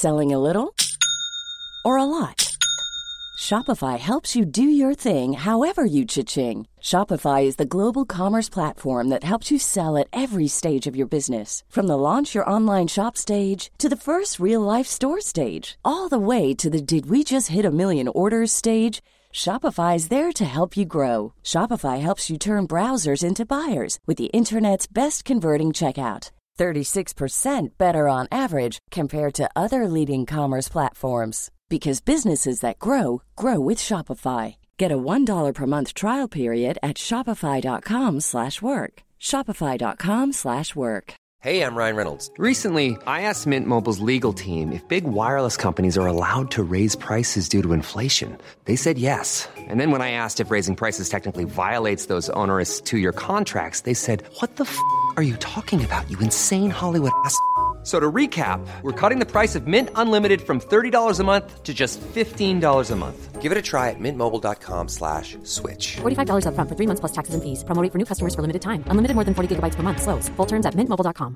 Selling a little or a lot? Shopify helps you do your thing however you cha-ching. Shopify is the global commerce platform that helps you sell at every stage of your business. From the launch your online shop stage to the first real-life store stage, all the way to the did we just hit a million orders stage. Shopify is there to help you grow. Shopify helps you turn browsers into buyers with the internet's best converting checkout. 36% better on average compared to other leading commerce platforms. Because businesses that grow, grow with Shopify. Get a $1 per month trial period at shopify.com/work. Shopify.com/work. Hey, I'm Ryan Reynolds. Recently, I asked Mint Mobile's legal team if big wireless companies are allowed to raise prices due to inflation. They said yes. And then when I asked if raising prices technically violates those onerous two-year contracts, they said, "What the f*** are you talking about, you insane Hollywood ass?" So to recap, we're cutting the price of Mint Unlimited from $30 a month to just $15 a month. Give it a try at mintmobile.com/switch. $45 up front for 3 months plus taxes and fees. Promo rate for new customers for limited time. Unlimited more than 40 gigabytes per month. Slows full terms at mintmobile.com.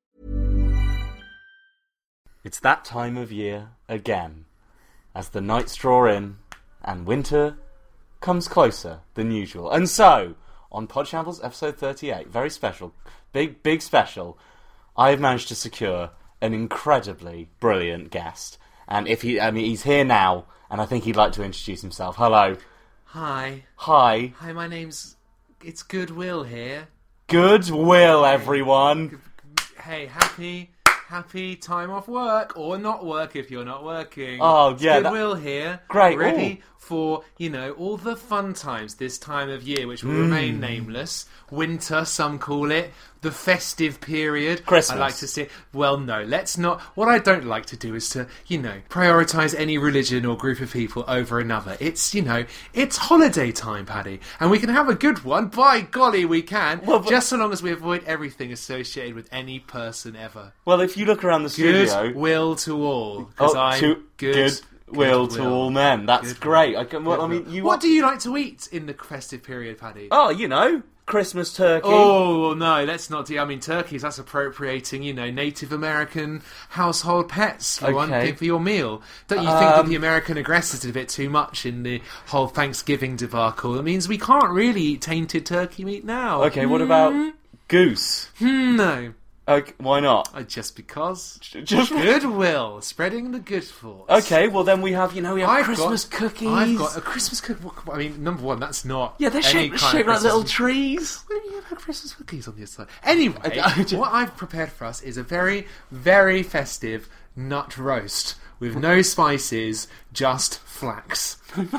It's that time of year again, as the nights draw in and winter comes closer than usual. And so, on Podshambles episode 38, very special, big special, I've managed to secure an incredibly brilliant guest. And he's here now, and I think he'd like to introduce himself. Hello. Hi. Hi. Hi, it's Goodwill here. Goodwill, everyone. Hey, happy time off work, or not work if you're not working. Oh, yeah. Goodwill here. Great. Ready for, all the fun times this time of year, which will remain nameless. Winter, some call it. The festive period. Christmas. I like to say, well, no, let's not. What I don't like to do is to, prioritise any religion or group of people over another. It's, it's holiday time, Paddy. And we can have a good one. By golly, we can. Well, just so long as we avoid everything associated with any person ever. Well, if you look around the studio... Goodwill to all. Because I'm Goodwill to all men. That's great. What do you like to eat in the festive period, Paddy? Oh, Christmas turkey. Oh, no, let's not do... turkeys, that's appropriating, Native American household pets for your meal. Don't you think that the American aggressors did a bit too much in the whole Thanksgiving debacle? It means we can't really eat tainted turkey meat now. Okay, what about goose? No. Okay, why not? Just because. Just Goodwill, spreading the good thoughts. Okay, well then we have, Christmas cookies. I've got a Christmas cookie. Number one, that's not. Yeah, they're shaped like little trees. Well, you have Christmas cookies on the side. Anyway, what I've prepared for us is a very, very festive nut roast with no spices, just flax.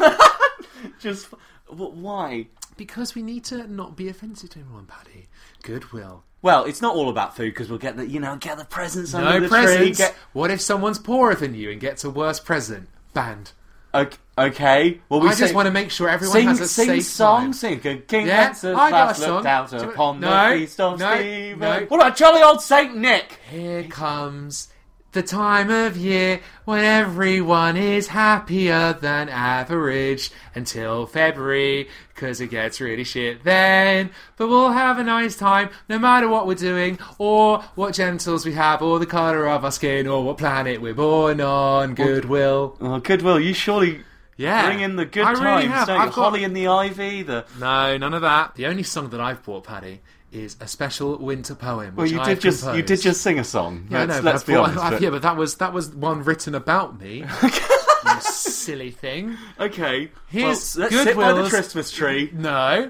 Why? Because we need to not be offensive to everyone, Paddy. Goodwill. Well, it's not all about food, because we'll get the presents under the presents. tree. What if someone's poorer than you and gets a worse present? Banned. Okay. Well, I just want to make sure everyone has a safe song. Sing King Wenceslas looked out upon the feast of Stephen. No. What about jolly old Saint Nick? Here comes the time of year when everyone is happier than average until February, because it gets really shit then. But we'll have a nice time no matter what we're doing, or what genitals we have, or the colour of our skin, or what planet we're born on. Goodwill. Oh, Goodwill, you surely... Yeah. Bring in the good times, really have. don't you? Holly in the Ivy, No, none of that. The only song that I've bought, Paddy, is a special winter poem. Well, you did just sing a song. Yeah, let's be honest. Yeah, but that was one written about me. You silly thing. Okay. Let's sit by the Christmas tree. No.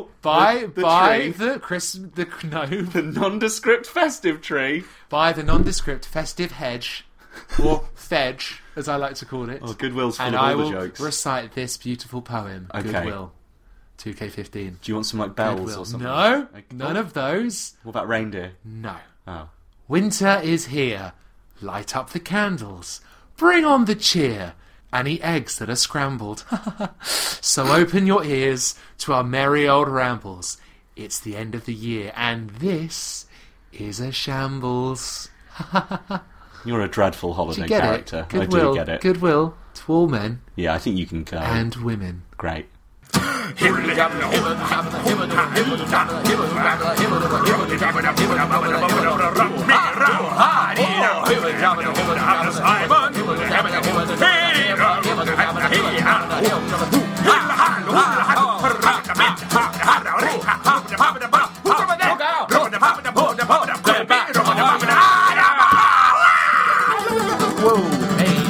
The nondescript festive tree. By the nondescript festive hedge, or fedge, as I like to call it. Oh, Goodwill's full of all the jokes. And I will recite this beautiful poem. Okay. Goodwill. 2K15. Do you want some bells Goodwill. or something? No, none of those. What about reindeer? No. Oh. Winter is here. Light up the candles. Bring on the cheer. And eat eggs that are scrambled. So open your ears to our merry old rambles. It's the end of the year, and this is a shambles. You're a dreadful holiday character. I do get it. Goodwill to all men. Yeah, I think you can go. And women. Great. whoa. Hey.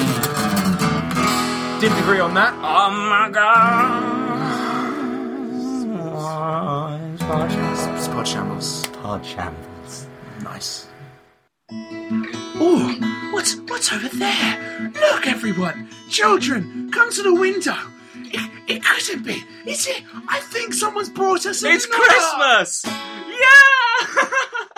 Didn't agree on that. Oh my god. It's Pod Shambles. Pod Shambles. Nice. Oh, what's over there? Look, everyone! Children, come to the window! It couldn't be, is it? I think someone's brought us a It's nut. Christmas! Yeah!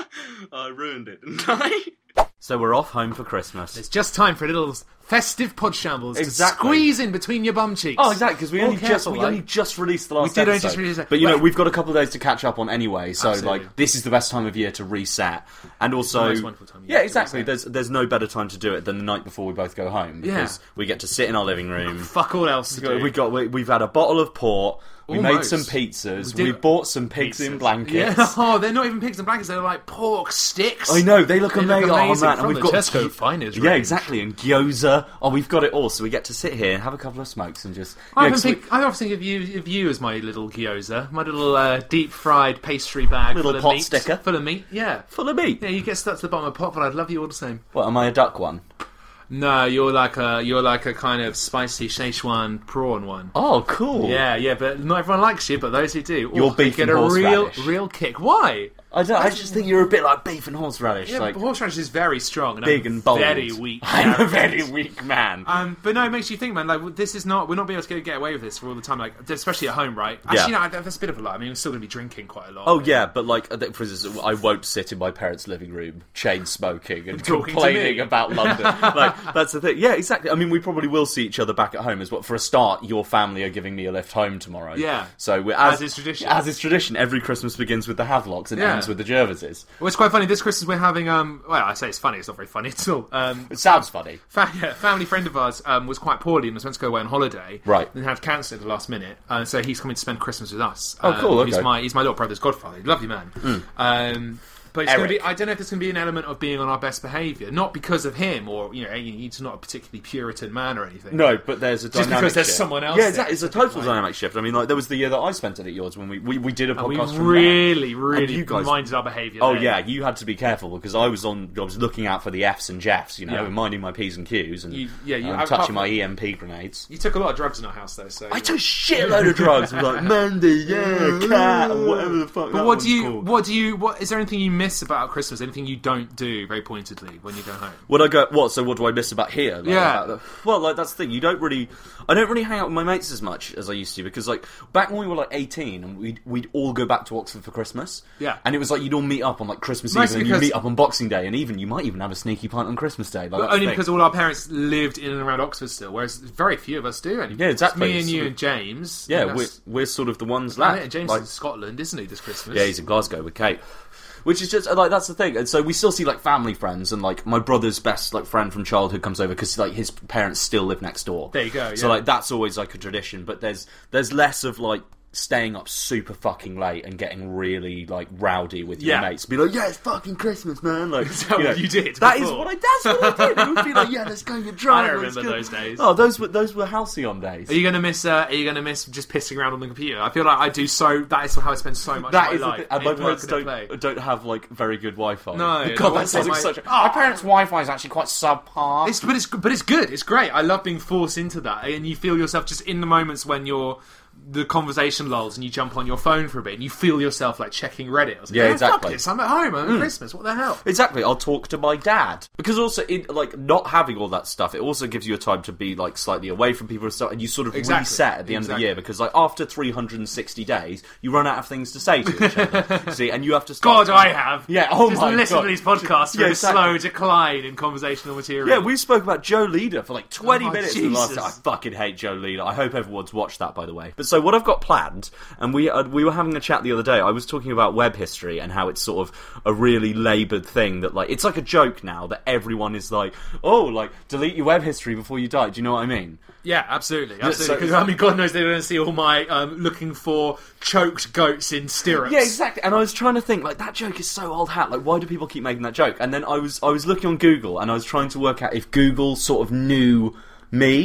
I ruined it, didn't I? So we're off home for Christmas. It's just time for a little festive Pod Shambles Exactly. to squeeze in between your bum cheeks. Oh, exactly, because we only just released the last We did only episode. just release it. But, you know, Right. we've got a couple of days to catch up on anyway, so, Absolutely. like, this is the best time of year to reset. And also... the most wonderful time of year Yeah, to exactly. reset. There's no better time to do it than the night before we both go home, because we get to sit in our living room. Fuck all else to do. We've had a bottle of port, we made Almost. some pizzas, We we did- bought some pigs in blankets. Yeah. Oh, they're not even pigs and blankets, they're like pork sticks. I know, they look amazing. Oh, man. From And we've the got Tesco finest Yeah, range. exactly. And gyoza. Oh, we've got it all. So we get to sit here and have a couple of smokes and just. I you know, 'cause often think of you as my little gyoza, my little deep fried pastry bag, Little full of pot meat, sticker. full of meat. Yeah, full of meat. yeah. You get stuck to the bottom of the pot, but I'd love you all the same. What, am I a duck one? No, you're like a kind of spicy Szechuan prawn one. Oh, cool. Yeah, but not everyone likes you, but those who do, You're beef get and a horseradish. real kick. Why? I just think you're a bit like beef and horseradish. Yeah, like but horseradish is very strong and big I'm and bold. very weak. I'm a very weak man. But no, it makes you think, man. Like, this is not. We're not being able to get away with this for all the time. Like, especially at home, right? Yeah. Actually, no, that's a bit of a lie. I mean, we're still going to be drinking quite a lot. Oh yeah, but like, for instance, I won't sit in my parents' living room, chain smoking and Talking to complaining me. about London. Like, that's the thing. Yeah, exactly. I mean, we probably will see each other back at home as well. For a start, your family are giving me a lift home tomorrow. Yeah. So we're As is tradition. As is tradition, every Christmas begins with the Havelocks and Yeah. ends with the Jervises. Well, it's quite funny. This Christmas we're having. Well, I say it's funny. It's not very funny at all. It sounds funny. Family friend of ours was quite poorly and was meant to go away on holiday. Right. And had cancer at the last minute. So he's coming to spend Christmas with us. Oh, cool, okay. He's my little brother's godfather. Lovely man. But it's going to be. I don't know if there's going to be an element of being on our best behaviour, not because of him, or he's not a particularly Puritan man or anything. No, but there's a Just dynamic because there's shift. someone else Yeah, there. exactly. It's a total dynamic shift. I mean, like, there was the year that I spent it at yours when we did a And we podcast from really, there. really And you guys minded our behaviour. Oh then. yeah, you had to be careful because I was looking out for the F's and Jeffs, Yeah. minding my P's and Q's and apart touching from- my EMP grenades. You took a lot of drugs in our house, though. So I took a shitload of drugs. I was like Mandy, cat, and whatever the fuck. But what is there anything you miss about Christmas? Anything you don't do, very pointedly, when you go home? Would I go? What? So what do I miss about here? Like, Yeah. Well, that's the thing. I don't really hang out with my mates as much as I used to because, like, back when we were like 18, and we'd all go back to Oxford for Christmas. Yeah. And it was like you'd all meet up on like Christmas Nice, Eve, and then because- you'd meet up on Boxing Day, and you might even have a sneaky pint on Christmas Day. Like, that's the Only thing. because all our parents lived in and around Oxford still, whereas very few of us do. Anymore. Yeah, exactly. It's me and It's you sort and James. Yeah, And that's- we're sort of the ones Yeah, left. James Like, is in Scotland, isn't he, this Christmas? yeah, he's in Glasgow with Kate. Which is just, like, that's the thing. And so we still see, like, family friends, and, like, my brother's best, like, friend from childhood comes over because, like, his parents still live next door. There you go, So, yeah. like, that's always, like, a tradition. But there's less of, like, staying up super fucking late and getting really, like, rowdy with your Yeah. mates. Be like, yeah, it's fucking Christmas, man. Like, Is that what you did That's before? what I did. It would be like, yeah, let's go get drunk. I don't let's remember go. those days. Oh, those were halcyon days. Are you gonna miss just pissing around on the computer? I feel like I do so. That is how I spend so much That of is my the life. thing. And my in parents work and at play. don't have, like, very good Wi-Fi. No, God, no, that sounds like my- such a... My parents' Wi-Fi is actually quite subpar. But it's good. It's great. I love being forced into that, and you feel yourself just in the moments when the conversation lulls and you jump on your phone for a bit and you feel yourself like checking Reddit. I was like, Yeah, "Oh, exactly. Fuck this, I'm at home. I'm at Christmas. What the hell? Exactly, I'll talk to my dad. Because also, like, not having all that stuff, it also gives you a time to be, like, slightly away from people and stuff, and you sort of Exactly. reset at the end of the Exactly. year, because, like, after 360 days, you run out of things to say to each other. See, and you have to start... God, I have. Yeah, oh just my listen God. to these podcasts for Yeah, a exactly. slow decline in conversational material. Yeah, we spoke about Joe Leader for like 20 Oh, minutes in the last Jesus. time. I fucking hate Joe Leader. I hope everyone's watched that, by the way. But so what I've got planned, and we were having a chat the other day, I was talking about web history and how it's sort of a really laboured thing that, like, it's like a joke now that everyone is like, oh, like, delete your web history before you die. Do you know what I mean? Yeah, absolutely. so- Because, I mean, God knows they don't see all my looking for choked goats in stirrups. Yeah, exactly. And I was trying to think, like, that joke is so old hat. Like, why do people keep making that joke? And then I was looking on Google, and I was trying to work out if Google sort of knew me.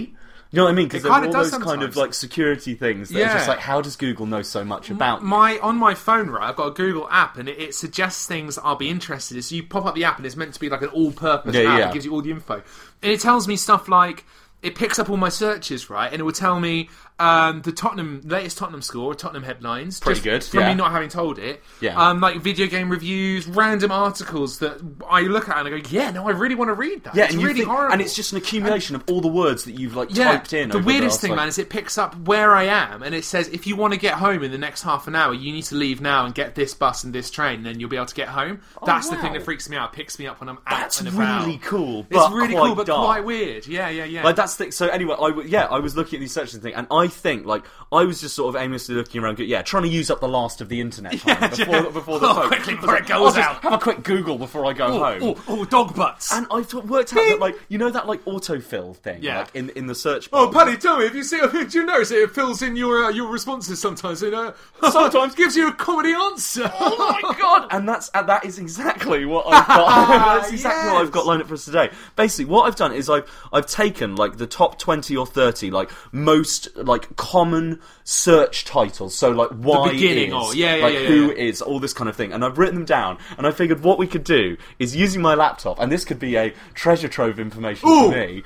You know what I mean? Because It there are kinda all does those kind of sometimes. like security things that are just like, how does Google know so much about me? On my phone, right, I've got a Google app, and it suggests things that I'll be interested in. So you pop up the app, and it's meant to be like an all-purpose app. Yeah. It gives you all the info. And it tells me stuff like, it picks up all my searches, right, and it will tell me the latest Tottenham score, Tottenham headlines. Pretty good, From yeah. me not having told it. Yeah. Like video game reviews, random articles that I look at and I go, yeah, no, I really want to read that. Yeah, it's and you really think, horrible. and it's just an accumulation of all the words that you've like Yeah, typed in. the over weirdest last, thing, like- man, is it picks up where I am, and it says if you want to get home in the next half an hour, you need to leave now and get this bus and this train, and then you'll be able to get home. That's the thing wow. that freaks me out. It picks me up when I'm out That's and about. really cool. It's But really quite cool, but dark. quite weird. Yeah. Like that's the, so anyway, I was looking at these searches thing, and I think like I was just sort of aimlessly looking around, trying to use up the last of the internet time before the phone. quickly before it goes I'll just out. Have a quick Google before I go home. Oh, dog butts. And I've worked out that like that like autofill thing, Yeah. like in the search Oh, bar. Paddy, tell me, do you notice it fills in your responses sometimes? Sometimes gives you a comedy answer. Oh my god! And that is exactly what I've got. That's exactly what I've got Yes. lined up for us today. Basically, what I've done is I've taken like the top 20 or 30 like most like common search titles. So like why beginning, is, or who is, all this kind of thing. And I've written them down. And I figured what we could do is using my laptop, and this could be a treasure trove of information for me.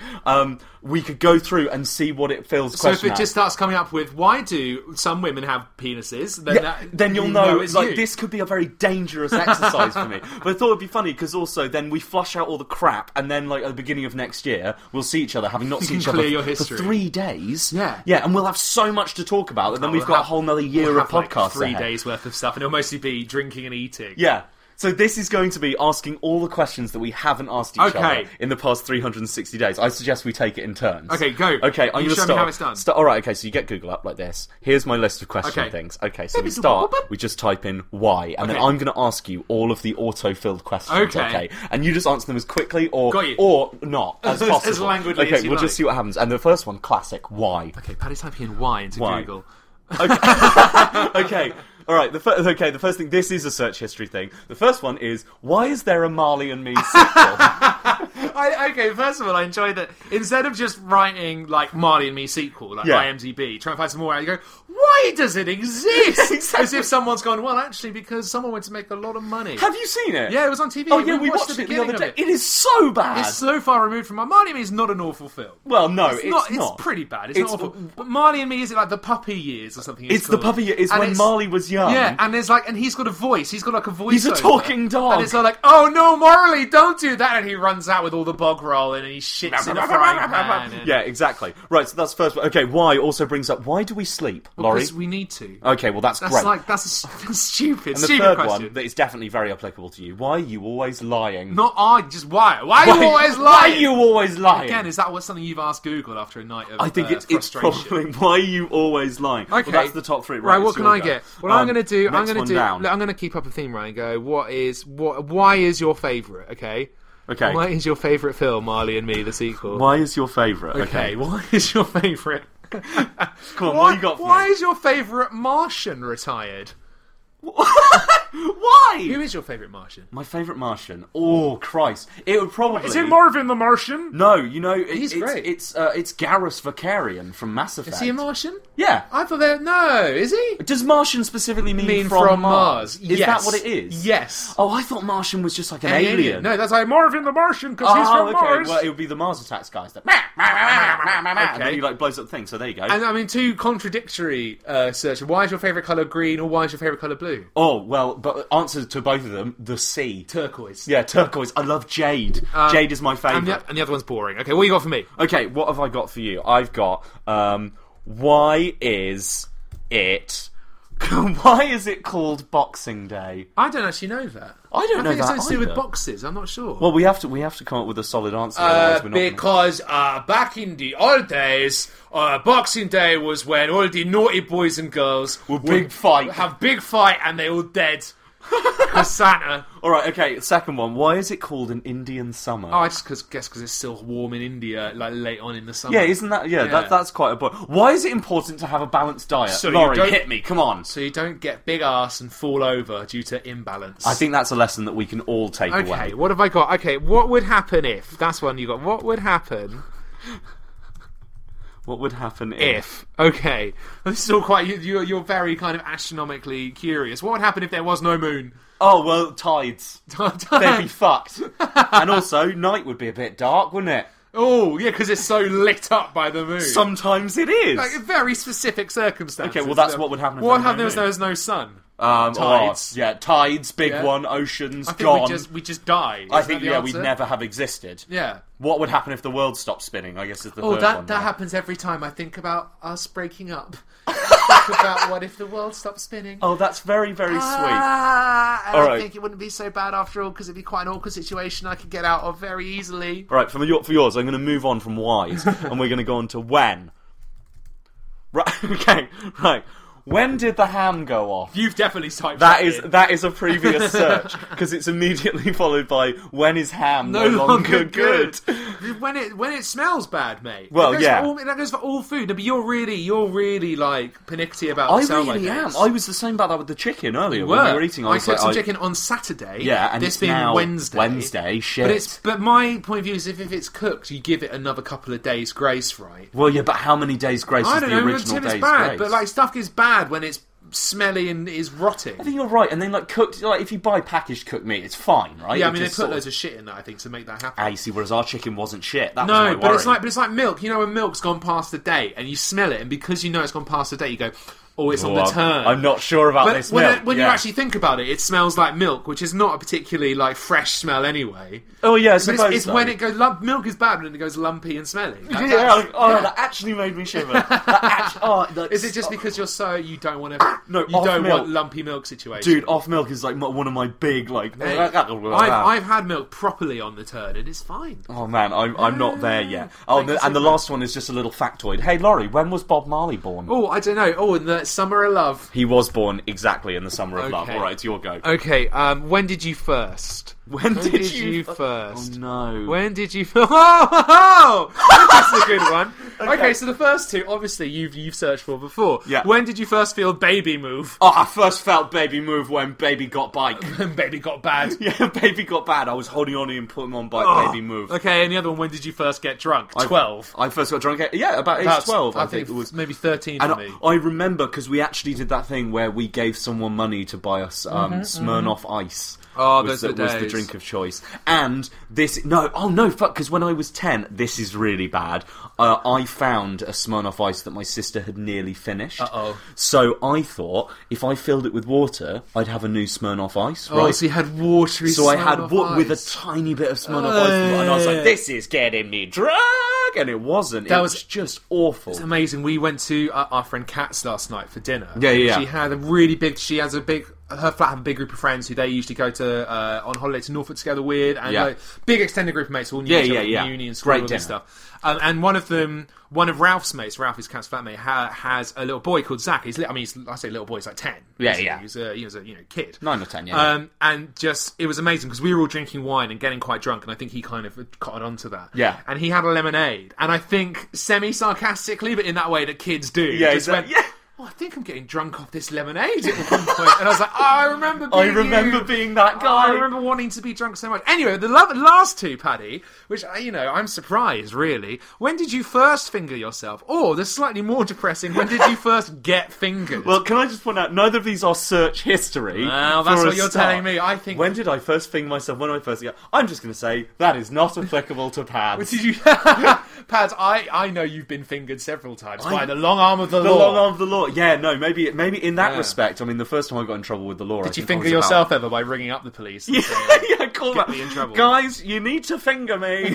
We could go through and see what it fills. So if it just starts coming up with why do some women have penises, then you'll you know it's like you. this could be a very dangerous exercise for me. But I thought it'd be funny because also then we flush out all the crap, and then like at the beginning of next year we'll see each other having not seen each other clear your for history. 3 days. Yeah. and we'll have so much to talk about, and then we've We'll got a have- whole nother year we'll of have, podcasts. like 3 ahead. days worth of stuff, and it'll mostly be drinking and eating. Yeah. So this is going to be asking all the questions that we haven't asked each Okay. other in the past 360 days. I suggest we take it in turns. Okay, go. Okay, I'm You going to show me start. how it's done. All right, okay, so you get Google up like this. Here's my list of question Okay. things. Okay, so we start, we just type in why, and then Okay. I'm going to ask you all of the auto-filled questions, Okay. And you just answer them as quickly or Got you. or not as As possible. languidly okay, as you we'll like. just see what happens. And the first one, classic, why? Okay, Paddy's typing in Y into Why? Google. Okay. All right. The first thing. This is a search history thing. The first one is why is there a Marley and Me sequel? Okay, first of all, I enjoy that instead of just writing like Marley and Me sequel, like Yeah. IMDb, try and find some more out. You go, why does it exist? Exactly. As if someone's gone, well, actually, because someone went to make a lot of money. Have you seen it? Yeah, it was on TV. Oh yeah, we watched it the beginning other of day. it. It is so bad. It's so far removed from Marley and Me is not an awful film. well, no, it's It's not. pretty bad. It's not It's- awful. But Marley and Me, is it like the puppy years or something? It's the called? puppy. It's And when Marley was young. Yeah, and there's like, and he's got a voice. He's got like a voice. He's a talking dog. And it's all like, oh no, Marley, don't do that. And he runs out with all the bog roll and he shits in a frying pan. And Yeah, exactly. Right, so that's the first one. Okay, why also brings up why do we sleep, Laurie? because we need to. Okay, well that's That's great. like that's stupid. and the stupid third question. one that is definitely very applicable to you. Why are you always lying? Not I, just why? Why are you always lying? Why are you always lying? Again, is that something you've asked Google after a night of I think it's frustration? probably why are you always lying. Okay, Well, that's the top 3. Right, what it's can your I go. get? What I'm going to do, next one down. I'm going to keep up a theme, right? And go, why is your favourite? Okay. Okay. Why is your favourite film, Marley and Me, the sequel? Why is your favourite? Okay, why is your favourite? Come on, what you got for Why me? is your favourite Martian retired? Why? Who is your favourite Martian? My favourite Martian? Oh, Christ. It would probably... Is it Marvin the Martian? No, you know... He's great. It's Garrus Vakarian from Mass Effect. Is he a Martian? Yeah. I thought that... No, is he? Does Martian specifically mean from Mars. Is Yes. that what it is? Yes. Oh, I thought Martian was just like an alien. No, that's like Marvin the Martian because he's from okay. Mars. Well, it would be the Mars Attacks guys. That and then he like blows up the thing. So there you go. And I mean, two contradictory searches. Why is your favourite colour green, or why is your favourite colour blue? Oh well, but answer to both of them: the sea. Turquoise. Yeah, turquoise. I love jade. Jade is my favourite. And the other one's boring. Okay, what you got for me? Okay, what have I got for you? I've got why is it why is it called Boxing Day? I don't actually know that. I don't know think it's that something to do with either. boxes. I'm not sure. Well, we have to come up with a solid answer. Otherwise we're not gonna- Because back in the old days, Boxing Day was when all the naughty boys and girls Would big fight. have big fight, and they all dead. Because Santa. All right, okay. Second one. Why is it called an Indian summer? Oh, I just guess because it's still warm in India, like late on in the summer. Yeah, isn't that? Yeah, Yeah. that's quite a point. Why is it important to have a balanced diet? So you Laurie, don't- hit me. Come on. So you don't get big ass and fall over due to imbalance. I think that's a lesson that we can all take Okay, away. what have I got? Okay, what would happen if... That's one you got. What would happen... What would happen if? Okay, this is all quite. You're very kind of astronomically curious. What would happen if there was no moon? Oh, well, tides. They'd be fucked. And also, night would be a bit dark, wouldn't it? Oh, yeah, because it's so lit up by the moon. Sometimes it is. Like, very specific circumstances. Okay, well, that's what would happen if what happened if there was no sun? Tides. Tides, big one, oceans, I think gone. we just die. I think, we'd never have existed. Yeah. What would happen if the world stopped spinning, I guess is the third one. That happens every time I think about us breaking up. I think about what if the world stopped spinning. Oh, that's very, very sweet. And all I right. think it wouldn't be so bad after all, because it'd be quite an awkward situation I could get out of very easily. All right, for yours, I'm going to move on from whys, and we're going to go on to when. Right, okay, right. When did the ham go off? You've definitely typed that in. That is a previous search, because it's immediately followed by when is ham no longer good? When it smells bad, mate. Well, that goes for all food. But you're really like pernickety about the sell-by dates. I was the same about that with the chicken earlier when we were eating. I cooked some chicken on Saturday. Yeah, and this it's being now Wednesday. Shit. But my point of view is if it's cooked, you give it another couple of days grace, right? Well, yeah, but how many days grace is the original days grace? But like stuff is bad when it's smelly and is rotting. I think you're right. And then like cooked, like if you buy packaged cooked meat, it's fine, right? Yeah, I mean they put loads of shit in that, I think, to make that happen. You see, whereas our chicken wasn't shit. That was no, my but worry. it's like milk. You know, when milk's gone past the date and you smell it, and because you know it's gone past the date, you go, oh, it's on the turn. I'm not sure about this milk. When you actually think about it, it smells like milk, which is not a particularly like fresh smell anyway. Oh yeah, but it's when it goes. Milk is bad when it goes lumpy and smelly. That actually made me shiver. Is it just because you don't want to? No, you don't want lumpy milk situation. Dude, off milk is like one of my big like. I've had milk properly on the turn and it's fine. Oh man, I'm not there yet. And the last one is just a little factoid. Hey Laurie, when was Bob Marley born? Oh, I don't know. Oh, in the Summer of Love. He was born exactly in the Summer of Love. All right, it's your go. Okay. When did you first? When did you first? Oh no. When did you first? Oh, that's a good one. Okay, so the first two, obviously, you've searched for before. Yeah. When did you first feel baby move? Oh, I first felt baby move when baby got bike. When baby got bad. Yeah, baby got bad. I was holding on to him and putting him on bike. Baby move. Okay, and the other one, when did you first get drunk? 12. I first got drunk. About age 12. I think it was maybe 13 for me. I remember because we actually did that thing where we gave someone money to buy us Smirnoff Ice. Oh, was those the drink of choice. And because when I was 10, this is really bad. I found a Smirnoff Ice that my sister had nearly finished. Uh-oh. So I thought if I filled it with water, I'd have a new Smirnoff Ice. Right? Oh, so you had watery. So I had with a tiny bit of Smirnoff Ice, and I was like, "This is getting me drunk," and it wasn't. It was just awful. It's amazing. We went to our friend Kat's last night for dinner. Yeah. She had a really big. Her flat have a big group of friends who they usually go to on holiday to Norfolk together with, and big extended group of mates all knew each other from uni and school and stuff. And one of Ralph's mates, Ralph is Kat's flatmate, has a little boy called Zach. I say little boy, he's like 10. Yeah. He was a kid, 9 or 10. Yeah. And just it was amazing because we were all drinking wine and getting quite drunk, and I think he kind of cottoned onto that. Yeah. And he had a lemonade, and I think semi-sarcastically, but in that way that kids do. Yeah. Oh, I think I'm getting drunk off this lemonade at one point. And I was like, I remember being that guy. I remember wanting to be drunk so much. Anyway, the last two, Paddy, which, I'm surprised, really. When did you first finger yourself? Or, the slightly more depressing, when did you first get fingered? Well, can I just point out, neither of these are search history. Well, that's what you're telling me. I think... When did I first finger myself? When did I first get... I'm just going to say, that is not applicable to Pads. Did you... Pads, I know you've been fingered several times by the long arm of the law. The long arm of the law. Yeah, no, maybe in that respect. I mean, the first time I got in trouble with the law, did you finger yourself ever by ringing up the police? Call get me in trouble. Guys, you need to finger me.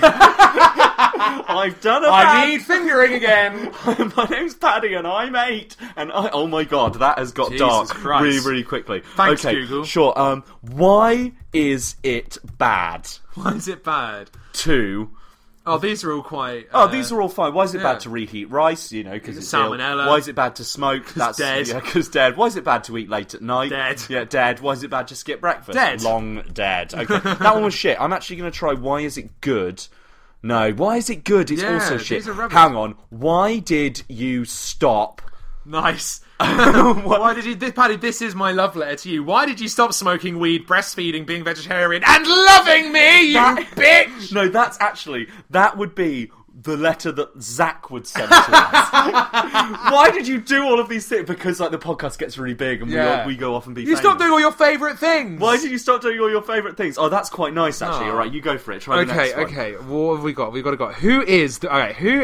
I've done I need fingering again. My name's Paddy and I'm 8. And oh my god, that has got dark Christ. really, really quickly. Thanks, okay, Google. Sure. Why is it bad? Why is it bad? Oh, these are all quite... these are all fine. Why is it bad to reheat rice? Because it's salmonella. Why is it bad to smoke? That's dead. Yeah, because dead. Why is it bad to eat late at night? Dead. Yeah, dead. Why is it bad to skip breakfast? Dead. Long dead. Okay, that one was shit. I'm actually going to try why is it good? No, why is it good? It's also shit. These are rubbish. Hang on. Why did you stop? Nice. Why did you... Paddy, this is my love letter to you. Why did you stop smoking weed, breastfeeding, being vegetarian, and loving me, you bitch? No, that would be the letter that Zach would send to us. Why did you do all of these things? Because like the podcast gets really big and we go off and be famous. stop doing all your favourite things. Why did you stop doing all your favourite things? Oh, that's quite nice, actually. All right, you go for it. Try the next one. Okay. What have we got? We've got to go. Who is the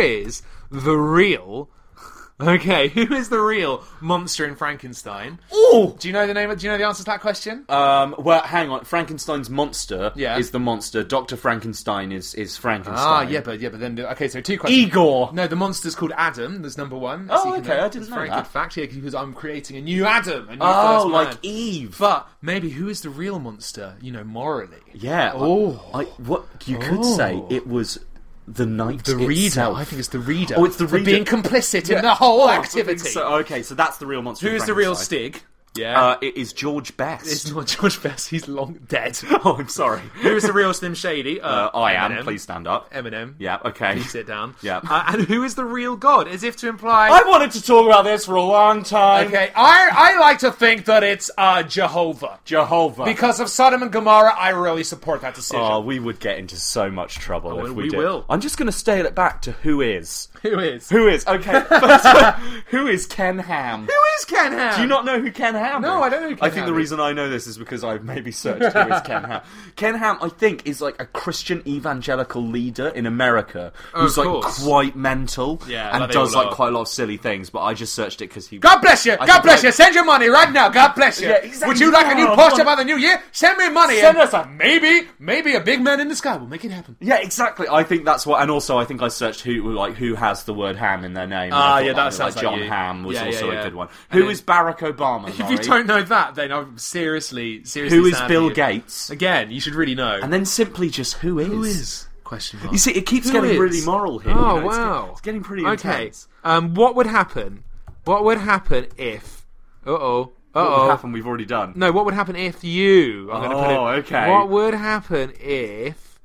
real? Okay, who is the real monster in Frankenstein? Oh, Do you know the answer to that question? well, hang on. Frankenstein's monster Yeah. is the monster. Dr. Frankenstein is Frankenstein. But then okay. So 2 questions. Igor. No, the monster's called Adam. There's number 1. Oh, So you can okay, know. I didn't It's a know very that. good fact. Yeah, because I'm creating a new Adam. A new Oh, first like man. Eve. But maybe who is the real monster? Morally. Yeah. What you could say it was the knight The reader. itself. I think it's the reader. Oh, it's the for reader. being complicit in Yeah. the whole I activity. think so. Okay, so that's the real monster. Who in is the real Frankenstein. Stig? Yeah. It is George Best. It's not George Best. He's long dead. Oh, I'm sorry. Who is the real Slim Shady? I am. Eminem. Please stand up. Eminem. Yeah. Okay. Please sit down. Yeah. And who is the real God? As if to imply. I've wanted to talk about this for a long time. Okay, I like to think that it's Jehovah. Jehovah. Because of Sodom and Gomorrah, I really support that decision. Oh, we would get into so much trouble if we did. will. I'm just going to scale it back to who is. Who is? Who is? Okay. First, who is Ken Ham? Who is Ken Ham? Do you not know who Ken Ham is? No, I don't know who Ken I think Ham the is. reason I know this is because I've maybe searched who is Ken Ham. Ken Ham, I think, is like a Christian evangelical leader in America who's of like course. quite mental Yeah, and like they does all like are. quite a lot of silly things, but I just searched it because he... God bless you! God bless you! Send your money right now! God bless you! Yeah, exactly. Would you like a new Oh, Porsche come by the new year? Send me money! Send and us a- maybe a big man in the sky will make it happen. Yeah, exactly. I think that's what... And also, I think I searched who has the word ham in their name. Ah, and I yeah, thought, that sounds like John you. Ham was Yeah, also yeah. a good one. And Who then- is Barack Obama, If you Laurie? don't know that, then I'm seriously Who is sad Bill for you. Gates? Again, you should really know. And then simply just who is? who is? Question mark. You see, it keeps Who getting is? really moral here. Oh, you know, wow. It's getting pretty Okay. intense. What would happen? What would happen if... Uh-oh. What would happen? We've already done. No, what would happen if you... I'm gonna put it, okay. What would happen if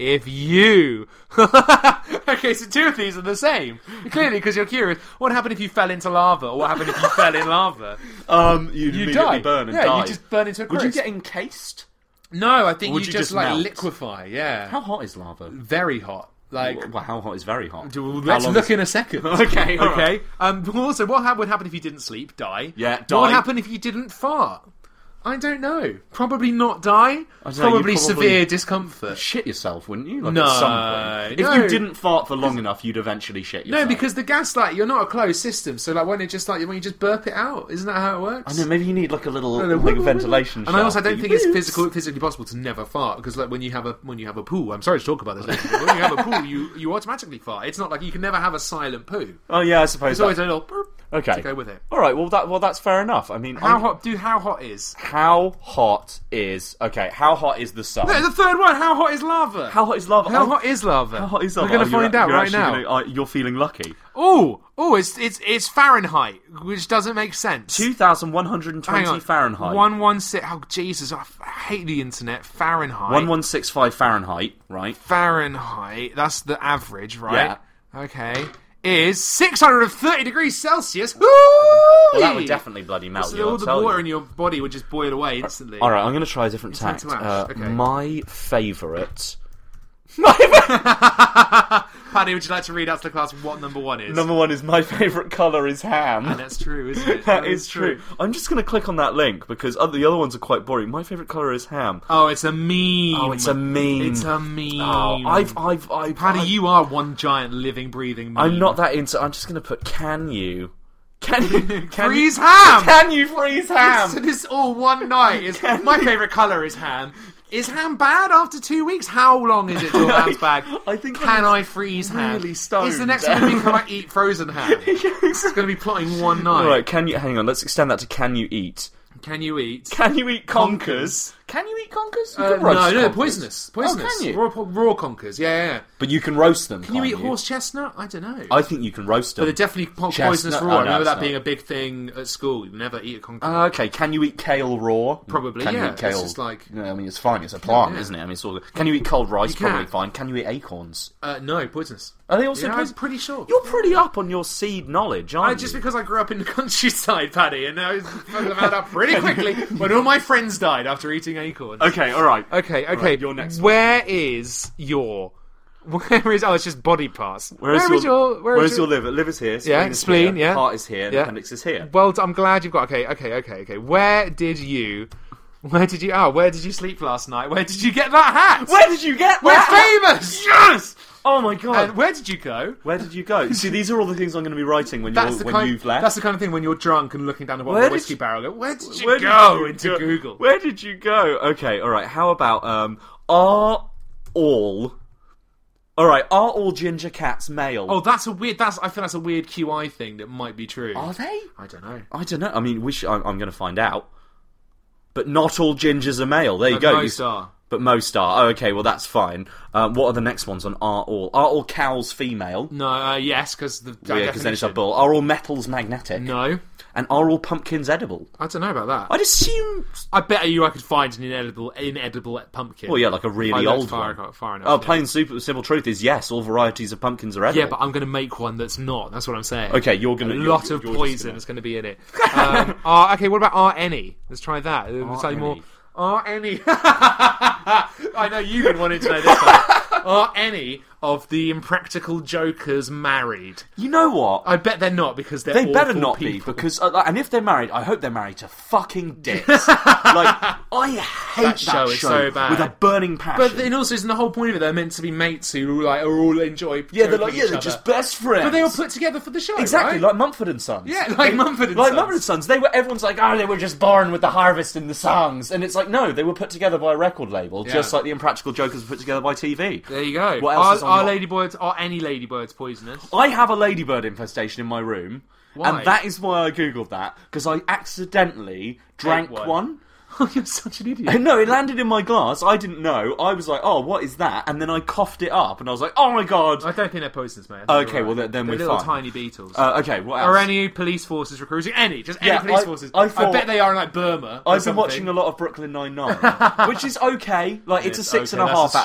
you... Okay, so 2 of these are the same. Clearly, because you're curious. What happened if you fell into lava? Or what happened if you fell in lava? You'd You immediately die. burn and Yeah, die. you just burn into a Would you crisp. get encased? No, I think Or would you you just just like melt? liquefy, yeah. How hot is lava? Very hot. Like... Well, how hot is very hot? Let's How long look is- in a second. Okay, all okay. Also, what would happen if you didn't sleep? Die. Yeah, What die. would happen if you didn't fart? I don't know. Probably not die. I don't know, Probably you'd probably- severe discomfort. Shit yourself, wouldn't you? Like No, at some point. no. If you didn't fart for long enough, you'd eventually shit yourself. No, because the gas, like, you're not a closed system, so like, why don't you just burp it out? Isn't that how it works? I know, maybe you need like a little No, like ventilation. And I also shaft don't that think you- it's physically possible to never fart because like when you have a poo. I'm sorry to talk about this later, but when you have a poo, you automatically fart. It's not like you can never have a silent poo. Oh yeah, I suppose. There's always a little burp Okay. to go with it. All right. Well, that's fair enough. I mean, How hot is? How hot is the sun? No, the third one. How hot is lava? How hot is lava? How hot is lava? How hot is lava? We're going to find out right now. You're feeling lucky. Oh, it's Fahrenheit, which doesn't make sense. 2,120 Fahrenheit. 116. Oh Jesus, I hate the internet. Fahrenheit. 1165 Fahrenheit. Right. Fahrenheit. That's the average, right? Yeah. Okay. Is 630 degrees Celsius. Well, that would definitely bloody melt So you. all I'll the tell water you. in your body would just boil away instantly. All right, I'm going to try a different turn tact. to ash, okay. My favourite. Paddy, would you like to read out to the class what number 1 is? Number 1 is my favourite colour is ham. And that's true, isn't it? That is true. I'm just going to click on that link because the other ones are quite boring. My favourite colour is ham. Oh, it's a meme. Oh, it's a meme. It's a meme. Oh, Paddy, you are one giant living, breathing meme. I'm not that into. I'm just going to put. Can you freeze ham? Can you freeze ham? So this all one night is my favourite colour is ham. Is ham bad after 2 weeks? How long is it till ham's bad? I think Can I'm I freeze ham? really stoned. Is the next one going to be Can I eat frozen ham? It's going to be plotting one night. All right, hang on? Let's extend that to can you eat? Can you eat? Can you eat conkers? Can you eat conkers? You can No, roast no, conkers. poisonous. Oh, can you? Raw conkers, yeah. But you can roast them. Can you eat horse chestnut? I don't know. I think you can roast them. But they're definitely Chestnut? poisonous Oh, raw. no, I remember it's that not. being a big thing at school. You never eat a conker. Okay, can you eat kale raw? Probably, Can yeah. you eat kale? It's just like... No, I mean, it's fine. It's a plant, Yeah. isn't it? I mean, it's all... Can you eat cold rice? You can. Probably fine. Can you eat acorns? No, poisonous. Are they also Yeah, I'm poisonous? pretty sure. You're pretty up on your seed knowledge, aren't you? Just because I grew up in the countryside, Paddy, and I found out pretty quickly when all my friends died after eating acorns. Okay, all right. Okay. Right, your next one. Where is your Where is? Oh, it's just body parts. Where's your liver? Liver's here. Yeah, spleen. Here, yeah, heart is here. And yeah. appendix is here. Well, I'm glad you've got. Okay. Where did you sleep last night? Where did you get that hat? Where did you get We're that? famous. Yes. Oh my god. And where did you go? Where did you go? See, these are all the things I'm going to be writing when you've left. That's the kind of thing when you're drunk and looking down the bottom of a whiskey barrel. Go, where did you go? Into Google. Where did you go? Okay, all right. How about are all ginger cats male? Oh, I feel that's a weird QI thing that might be true. Are they? I don't know. I mean, I'm going to find out. But not all gingers are male. There you go. Most are. But most are. Oh, okay, well, that's fine. What are the next ones on are all? Are all cows female? No, yes, because because then it's a bull. Are all metals magnetic? No. And are all pumpkins edible? I don't know about that. I'd assume... I bet you I could find an inedible pumpkin. Well, yeah, like a really old one. Far enough, oh, plain simple truth is yes, all varieties of pumpkins are edible. Yeah, but I'm going to make one that's not. That's what I'm saying. Okay, you're going to... A lot of poison is going to be in it. Okay, what about Are Any? Let's try that. Are any... I know you've been wanting to know this one. Are any of the Impractical Jokers married? You know what? I bet they're not, because they're They better awful not people. be, because... and if they're married, I hope they're married to fucking dicks. I hate that show. It's so bad. With a burning passion. But then also, isn't the whole point of it, they're meant to be mates who are all enjoy... Yeah, they're just best friends. But they were put together for the show, exactly, right? like Mumford and Sons. Yeah, like Mumford and Sons. Like Mumford and Sons. Everyone's like, they were just born with the harvest and the songs. And it's like, no, they were put together by a record label, just like the Impractical Jokers were put together by TV. There you go. What else Are any ladybirds poisonous? I have a ladybird infestation in my room. Why? And that is why I googled that, because I accidentally drank one. Oh, you're such an idiot. No, it landed in my glass. I didn't know. I was like, oh, what is that? And then I coughed it up, and I was like, oh my god. I don't think they're poisonous, man. Okay, well, then they're we're little fine. tiny beetles. Okay, what else? Are any police forces recruiting? Any police forces. I bet they are in, like, Burma. I've been watching a lot of Brooklyn Nine-Nine, which is okay. Like, it's a 6.5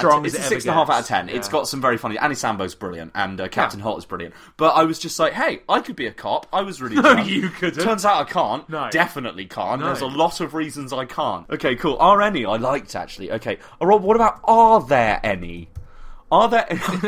out of 10. It's got some very funny... Annie Sambo's brilliant, and Captain Hot is brilliant. But I was just like, hey, I could be a cop. I was really drunk. No, you couldn't. Turns out I can't. No. Definitely can't. No. There's a lot of reasons I can't. Okay, cool. Are any? I liked, actually. Okay. What about are there any? Are there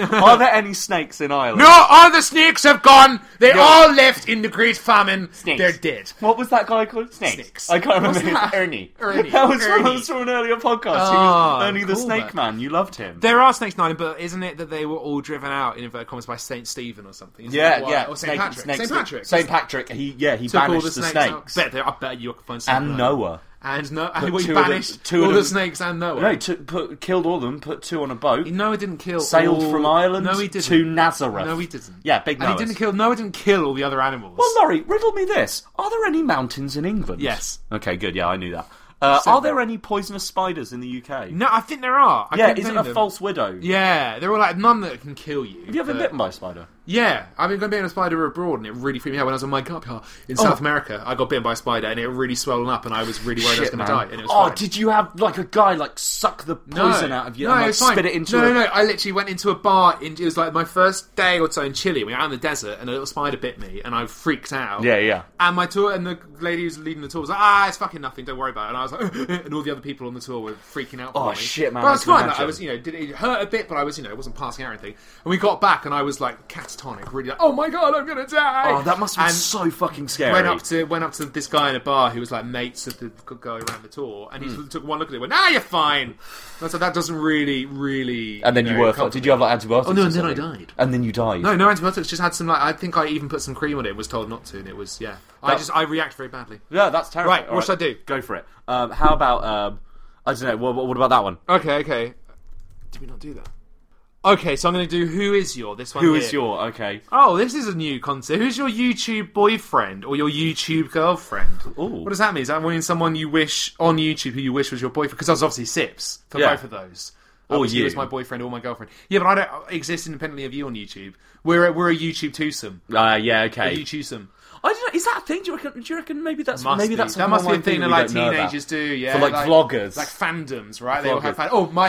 any snakes in Ireland? No, all the snakes have gone. They all left in the Great Famine. Snakes. They're dead. What was that guy called? Snakes. I can't remember. Ernie. That was from an earlier podcast. He was Ernie the Snake Man. You loved him. There are snakes in Ireland, but isn't it that they were all driven out in inverted commas by Saint Stephen or something? Yeah. Or Saint Patrick. Saint Patrick. He banished all the snakes. I bet you can find something. And Noah. And he banished all the snakes and Noah. No, killed all of them, put 2 on a boat. Noah didn't kill Sailed from Ireland to Nazareth. No, he didn't. Yeah, big Noah. Noah didn't kill all the other animals. Well, Laurie, riddle me this. Are there any mountains in England? Yes. Okay, good. Yeah, I knew that. Are there any poisonous spiders in the UK? No, I think there are. Is it a false widow? Yeah, there are like none that can kill you. Have you ever been bitten by a spider? Yeah, I've been bitten by a spider abroad, and it really freaked me out when I was on my cup car in South America. I got bitten by a spider, and it really swollen up, and I was really worried I was going to die. And it was fine. Did you have like a guy suck the poison out of you and spit it into? No. I literally went into a bar. It was like my first day or so in Chile. We were out in the desert, and a little spider bit me, and I freaked out. Yeah. And my tour, and the lady who's leading the tour was like, it's fucking nothing. Don't worry about it. And I was like, and all the other people on the tour were freaking out. Oh shit, man! But I was fine. Like, I was, did it hurt a bit? But I was, it wasn't passing out or anything. And we got back, and I was like catatonic, really like, oh my god, I'm gonna die! Oh, that must have been so fucking scary. Went up to this guy in a bar who was like mates of the guy around the tour, and he took one look at it and went, you're fine. And so that doesn't really. And then you were. Did you have like antibiotics? Oh no, and then I died. And then you died. No antibiotics. Just had some I think I even put some cream on it. Was told not to, and it was I react very badly. Yeah, that's terrible. Right, what should I do? Go for it. How about I don't know. What about that one? Okay. Did we not do that? Okay, so I'm going to do Who Is Your, this one Who here. is your, okay. Oh, this is a new concept. Who's your YouTube boyfriend or your YouTube girlfriend? Ooh. What does that mean? Does that mean someone you wish, on YouTube, who you wish was your boyfriend? Because that's obviously Sips for both of those. Or you. He was my boyfriend or my girlfriend. Yeah, but I don't exist independently of you on YouTube. We're a YouTube twosome. Yeah, okay. A YouTubesome. I don't know. Is that a thing? Do you reckon maybe that's that must be a thing that like teenagers do? Yeah, for like vloggers, like fandoms, right? Vloggers. They all have my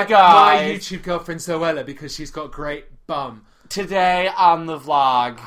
YouTube girlfriend Zoella because she's got a great bum. Today on the vlog,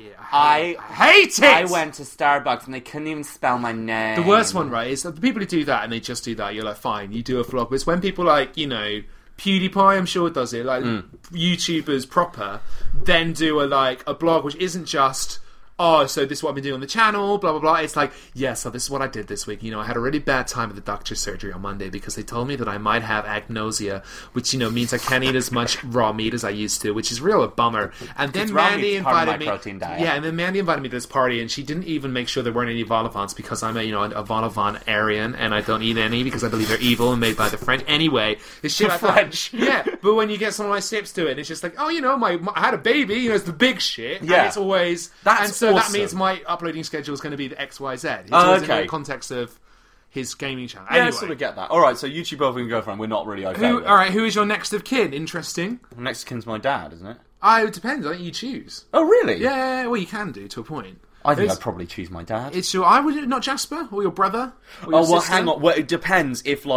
I hate it. I went to Starbucks and they couldn't even spell my name. The worst one, right, is the people who do that and they just do that. You're like, fine, you do a vlog. But it's when people like PewDiePie, I'm sure, does it. Like YouTubers proper then do a blog which isn't just, oh, so this is what I've been doing on the channel, blah, blah, blah. It's like, yeah, so this is what I did this week. I had a really bad time at the doctor's surgery on Monday because they told me that I might have agnosia, which, means I can't eat as much raw meat as I used to, which is real a bummer. And then Mandy invited me. Yeah, and then Mandy invited me to this party, and she didn't even make sure there weren't any vol au vents because I'm a vol au vent Aryan, and I don't eat any because I believe they're evil and made by the French. Anyway, it's shit like French. That. Yeah, but when you get someone like Sips to it, and it's just like, oh, I had a baby, it's the big shit. Yeah. And it's always... That's so awesome. that means my uploading schedule is going to be the XYZ. It's Oh, always okay. in the context of his gaming channel. Yeah, Anyway. I sort of get that. Alright, so YouTube boyfriend and girlfriend, we're not really okay with. Alright, who is your next of kin? Interesting. Next of kin's my dad, isn't it? It depends. I think you choose. Oh, really? Yeah, well, you can do to a point. I think I'd probably choose my dad. I would not Jasper or your brother. Or your well, sister? hang on. Well, it depends if,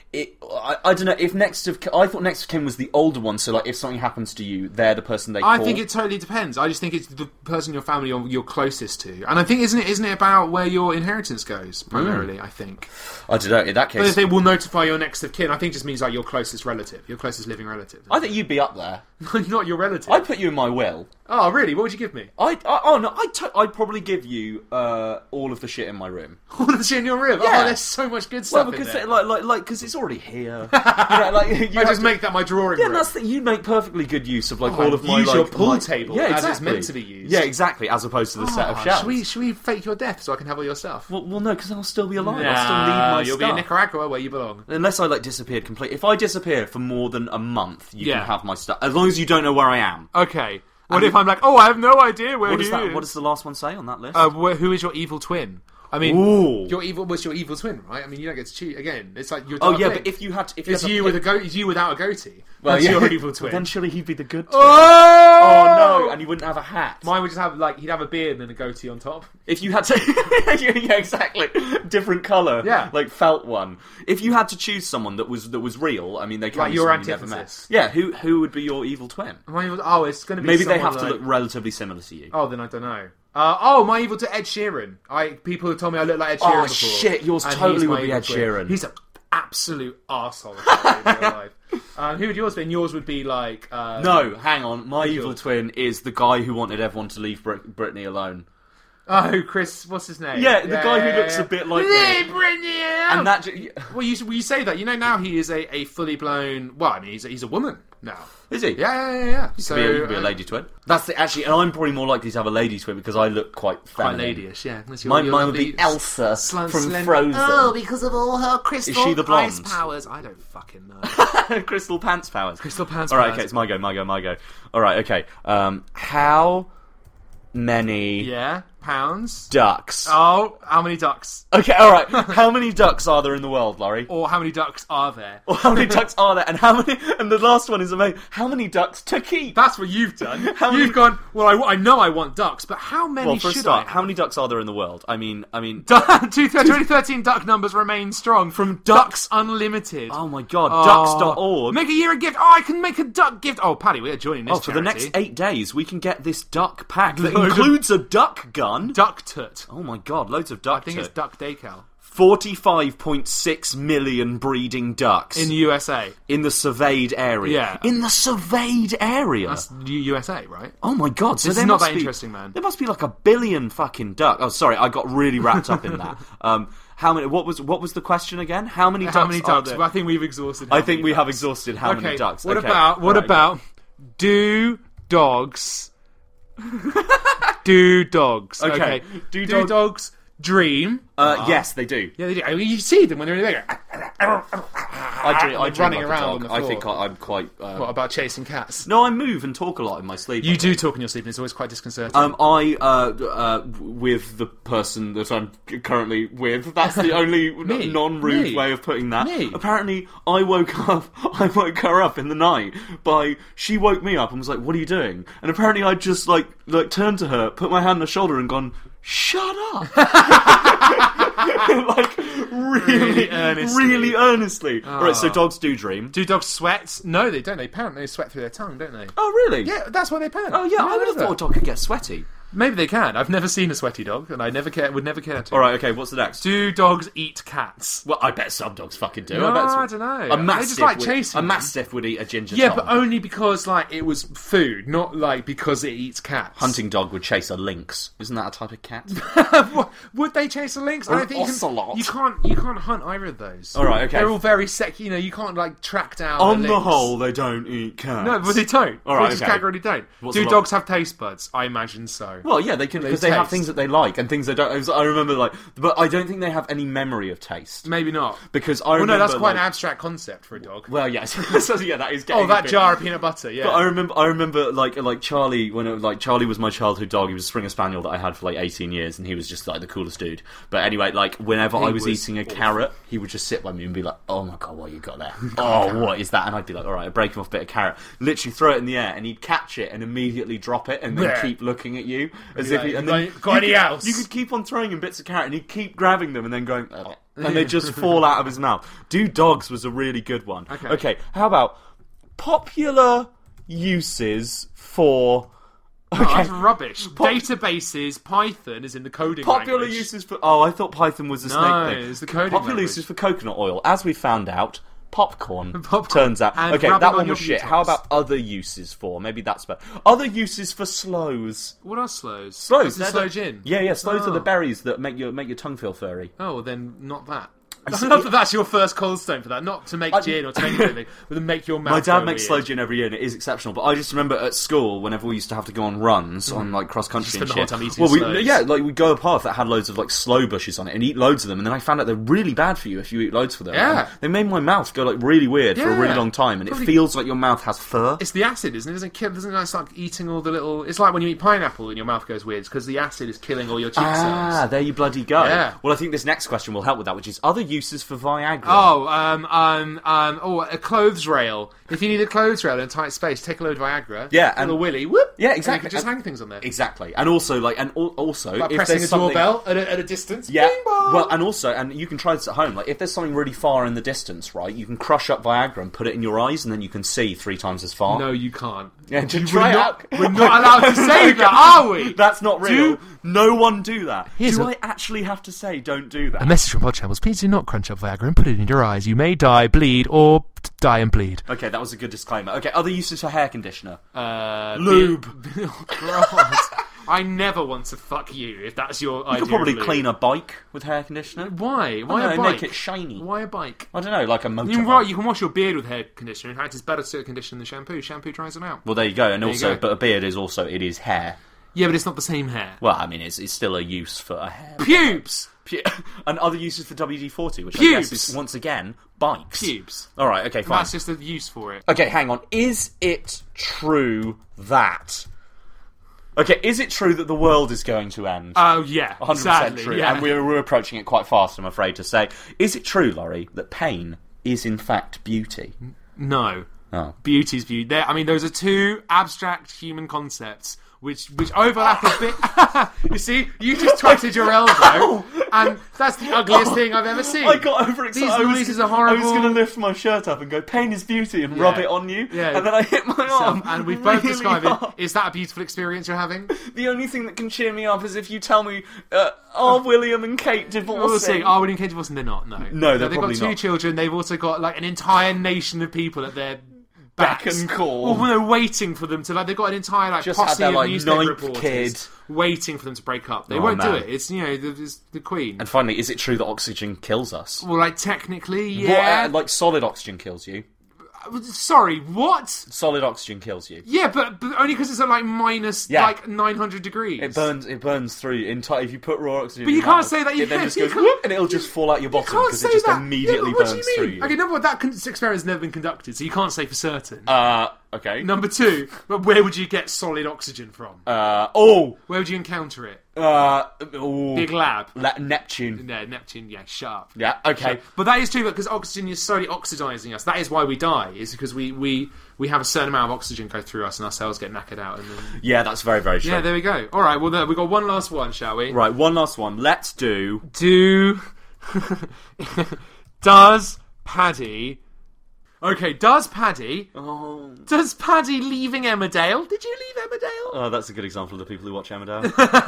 I don't know, if I thought next of kin was the older one, so, if something happens to you, they're the person they call. I think it totally depends. I just think it's the person in your family you're closest to. And I think, isn't it about where your inheritance goes, primarily, I think. I don't know, in that case... But if they will notify your next of kin, I think it just means, your closest relative, your closest living relative. I think you'd be up there. Not your relative. I'd put you in my will. Oh, really? What would you give me? I'd probably give you all of the shit in my room. All the shit in your room? Yeah. Oh, there's so much good stuff Well, because in there. because it's already here. I just make that my drawing room. Yeah, that's you make perfectly good use of all of my use your pool table yeah, as exactly. it's meant to be used. Yeah, exactly. As opposed to the set of shelves. Should we fake your death so I can have all your stuff? Well, no, because I'll still be alive. I'll still need my you'll stuff. be in Nicaragua where you belong. Unless I disappeared completely. If I disappear for more than a month, you Yeah. can have my stuff. As long as you don't know where I am. Okay. What if I'm like, oh, I have no idea where he is? What does the last one say on that list? Who is your evil twin? I mean, Ooh. your evil twin, right? I mean, you don't get to choose again. It's like your. Oh yeah, thing. but if you had, it's you without a goatee. Well, That's yeah. your evil twin. Then surely he'd be the good twin. Oh! Oh no, and he wouldn't have a hat. Mine would just have he'd have a beard and then a goatee on top. If you had to, yeah, exactly, different colour, Yeah. like felt one. If you had to choose someone that was real, I mean, they can't Like be your someone you never met. antithesis. Yeah, who would be your evil twin? It's going to be Maybe they someone have to look relatively similar to you. Oh, then I don't know. My evil to Ed Sheeran. People have told me I look like Ed Sheeran Oh, before. shit, yours and totally he's my would be evil Ed twin. Sheeran. He's an absolute arsehole. In real life. Who would yours be? And yours would be like... No, hang on. My evil yours? twin is the guy who wanted everyone to leave Britney alone. Oh, Chris, what's his name? Yeah, the guy who looks a bit like Leave me. Britney And out! that... Well, you say that. Now he is a fully blown... Well, I mean, he's a woman now. Is he? Yeah. So, You could be a lady twin. That's actually, and I'm probably more likely to have a lady twin because I look quite quite feminine. ladyish, yeah. Mine would be Elsa from Frozen. Oh, because of all her crystal Is she the blonde? ice powers. I don't fucking know. Crystal pants powers. Crystal pants All right, powers. okay, it's my go. All right, okay. How many Yeah, pounds. ducks? Oh, how many ducks? Okay, all right. How many ducks are there in the world, Laurie? Or how many ducks are there? Or how many ducks are there? And how many? And the last one is amazing. How many ducks to keep? That's what you've done. How many- You've gone, well, I know I want ducks, but how many Well, for a should start, I? how many ducks are there in the world? I mean. 2013 duck numbers remain strong. From Ducks Unlimited. Oh my god, ducks.org. Make a year a gift. Oh, I can make a duck gift. Oh, Paddy, we're joining this For the charity. next 8 days, we can get this duck pack that Load of- includes a duck gun. Duck tut. Oh my god, loads of duck. I think it's duck decal. 45.6 million breeding ducks In the USA. in the surveyed area. Yeah. In the surveyed area. That's USA, right? Oh my god, so This is there not must that be, interesting, man. There must be like a billion fucking ducks. Oh, sorry, I got really wrapped up in that. How many? What was the question again? How many ducks? How many are ducks? there? Well, I think we've exhausted. I think we have exhausted how many ducks. What Okay, about right. do dogs? Do dogs? Okay. Do Do dogs dream? Yes, they do. Yeah, they do. I mean, you see them when they're in the I dream running like around a on dog. the I floor. think I'm quite. What about chasing cats? No, I move and talk a lot in my sleep. You I do think. talk in your sleep, and it's always quite disconcerting. With the person that I'm currently with, that's the only Me. non-rude Me. way of putting that. Me. Apparently, I woke her up in the night she woke me up and was like, "What are you doing?" And apparently, I just like turned to her, put my hand on her shoulder, and gone, "Shut up." Like really earnestly. Alright, so dogs do dream. Do dogs sweat? No, they don't. They pant. They sweat through their tongue, don't they? Oh, really? Yeah, that's why they pant. Oh, yeah, I would have thought a dog could get sweaty. Maybe they can. I've never seen a sweaty dog, and I would never care to. All right, okay. What's the next? Do dogs eat cats? Well, I bet some dogs fucking do. No, I don't know. A mastiff They just like would, chasing a them. mastiff would eat a ginger Yeah, tom. but only because like it was food, not like because it eats cats. Hunting dog would chase a lynx. Isn't that a type of cat? Would they chase a lynx? Or I an don't think ocelot. you can't hunt either of those. All right, okay. They're all very you can't like track down. On a the lynx. whole, they don't eat cats. No, but they don't. All right, They just okay. categorically don't. What's Do the dogs have taste buds? I imagine so. Well, yeah, they can because they have taste. things that they like and things they don't. I remember but I don't think they have any memory of taste Maybe not. because I Well, remember. no, that's quite an like, abstract concept for a dog. Well, yes, so, yeah, that is. Getting Oh, that a bit- jar of peanut butter. Yeah. But I remember, like Charlie Charlie was my childhood dog. He was a Springer Spaniel that I had for like 18 years, and he was just like the coolest dude. But anyway, like whenever I was eating a carrot, he would just sit by me and be like, "Oh my god, what you got there? Oh, what is that?" And I'd be like, "All right," I'd break him off a bit of carrot, literally throw it in the air, and he'd catch it and immediately drop it, and then Yeah. keep looking at you as Be if like, he. And "Got then got you any could- else?" You could keep on throwing him bits of carrot, and he'd keep grabbing them and then going, "Ugh," and they just fall out of his mouth. Do dogs was a really good one. Okay, how about popular uses for? Oh, that's rubbish. Databases, Python is in the coding Popular language. uses for... Oh, I thought Python was a snake thing. it's the coding Popular language. uses for coconut oil. As we found out, popcorn, Popcorn. turns out... And Okay, rubbing that on one your was shit. buttocks. How about other uses for? Maybe that's better. Other uses for sloes. What are slows? Sloes. Is it slow gin? Yeah, sloes are Oh. the berries that make your tongue feel furry. Oh, well, then not that. I love that that's your first cold stone for that. Not to make gin or to make anything, but to make your mouth My dad go makes weird. slow gin every year, and it is exceptional. But I just remember at school, whenever we used to have to go on runs on like cross country Just and spend the shit. whole time eating sloes. Yeah, like we'd go a path that had loads of like sloe bushes on it, and eat loads of them. And then I found out they're really bad for you if you eat loads of them. Yeah. And they made my mouth go like really weird for a really Yeah. long time, and it Probably- feels like your mouth has fur. It's the acid, isn't it? Doesn't it start eating all the little... It's like when you eat pineapple and your mouth goes weird. It's because the acid is killing all your cheek cells. There you bloody go. Yeah. Well, I think this next question will help with that, which is other uses for Viagra. A clothes rail. If you need a clothes rail in a tight space, take a load of Viagra. Yeah, and a and- willy, whoop. Yeah, and exactly. you can just And- hang things on there. Exactly, and also like Like if pressing there's a something- doorbell at a distance. Yeah, Bing bong. well, and you can try this at home. Like, if there's something really far in the distance, right, you can crush up Viagra and put it in your eyes, and then you can see 3 times as far. No, you can't. Yeah, just We're try it not- out. we're not allowed to say that, are we? That's not real. No one do that. Here's do a- I actually have to say don't do that? A message from Podshambles. Please do not crunch up Viagra and put it in your eyes. You may die, bleed, or die and bleed. Okay, that was a good disclaimer. Okay, other uses for hair conditioner. Lube. Oh, God. I never want to fuck you if that's your idea. You could probably of lube. clean a bike with hair conditioner. Why? Why I a don't know, bike? make it shiny. Why a bike? I don't know, like a motorbike. You're right, you can wash your beard with hair conditioner. In fact, it's better to condition than shampoo. Shampoo dries it out. Well, there you go. And There you also, go. but a beard is also, it is hair. Yeah, but it's not the same hair. Well, I mean, it's still a use for a hair. Pubes! And other uses for WD-40, which I Pubes. guess is, once again, bikes. Pubes. All right, okay, fine. That's just the use for it. Okay, hang on. Is it true that... Okay, is it true that the world is going to end? Oh, yeah. 100% sadly, true. yeah. And we're approaching it quite fast, I'm afraid to say. Is it true, Laurie, that pain is in fact beauty? No. Oh. Beauty's beauty. Those are two abstract human concepts which overlap a bit. You see, you just twitted your elbow, and that's the ugliest thing I've ever seen. I got overexcited. These noises are horrible. I was going to lift my shirt up and go, pain is beauty, and rub Yeah. it on you. Yeah. And then I hit my arm. And we've both really described hard. it. Is that a beautiful experience you're having? The only thing that can cheer me up is if you tell me, are William and Kate divorcing? We'll see. Are William and Kate divorcing? They're not. No. No, they're They've probably got two not. children. They've also got like an entire nation of people at their Beck backs. and call. Well, they're waiting for them to they've got an entire Just posse had their, of newspaper ninth reporters kid. waiting for them to break up. They Oh, won't do man. it. It's it's the Queen. And finally, is it true that oxygen kills us? Well, technically, yeah. What, like solid oxygen kills you? Sorry, what? Solid oxygen kills you. Yeah, but only because it's at minus Yeah. 900 degrees. It burns through entire. If you put raw oxygen, But in you your can't mouth, say that. It then just goes can't- whoop, and it'll just fall out your bottom You can't because say it just that. immediately yeah, but what burns do you through mean? you. Okay, number one, that experiment has never been conducted, so you can't say for certain. Okay. Number two, but where would you get solid oxygen from? Oh. Where would you encounter it? Ooh. Big lab. Neptune. No, Neptune, yeah, sharp. Yeah. Okay. But that is true because oxygen is slowly oxidising us. That is why we die, is because we have a certain amount of oxygen go through us and our cells get knackered out. And then... Yeah, that's very, very true. Yeah, there we go. All right, well, we've got one last one, shall we? Right, one last one. Let's do... Does Paddy Okay, does Paddy leaving Emmerdale? Did you leave Emmerdale? Oh, that's a good example of the people who watch Emmerdale.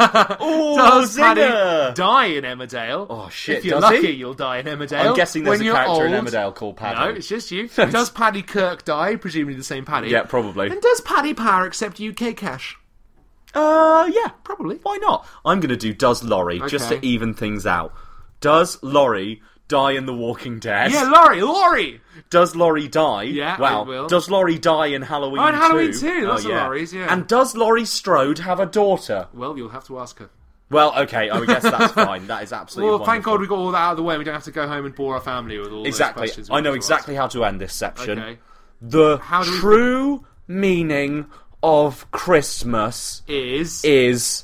Does Paddy zinger! die in Emmerdale? Oh, shit, If you're does he? lucky, you'll die in Emmerdale. I'm guessing there's when a you're character in old. Emmerdale called Paddy. No, it's just you. Does Paddy Kirk die? Presumably the same Paddy. Yeah, probably. And does Paddy Power accept UK cash? Yeah. Probably. Why not? I'm going to do does Laurie, just to Okay. even things out. Does Laurie die in The Walking Dead? Yeah, Laurie! Does Laurie die? Yeah, wow. it will. Does Laurie die in Halloween 2? Oh, in Halloween 2, lots of Lauries, yeah. And does Laurie Strode have a daughter? Well, you'll have to ask her. Well, okay, I would guess that's fine. That is absolutely Well, wonderful. thank God we got all that out of the way. We don't have to go home and bore our family with all Exactly. those questions. I know exactly how to end this section. Okay. The How do we true meaning of Christmas is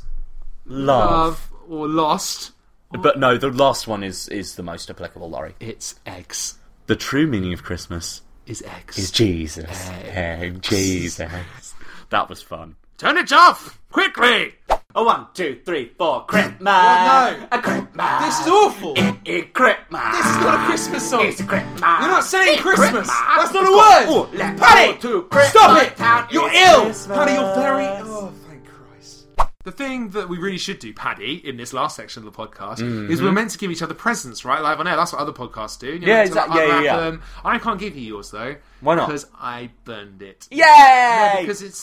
love. or lost. But no, the last one is the most applicable, Laurie. It's eggs. The true meaning of Christmas Is eggs. is Jesus. Jesus. That was fun. Turn it off! Quickly! A 1, 2, 3, 4, Christmas. No. A Christmas. This is awful! It's Christmas. This is not a Christmas song! It's Christmas. You're not saying Christmas! Christmas. That's not a word! Let's Paddy! go to Christmas Stop it! town. You're It's ill! Christmas. Paddy, you're very... Oh, thank Christ. The thing that we really should do, Paddy, in this last section of the podcast, is we're meant to give each other presents, right? Live on air. That's what other podcasts do. You're Yeah, meant to, exactly. Yeah, unwrap yeah. them. I can't give you yours, though. Why not? Because I burned it. Yay! Yeah, because it's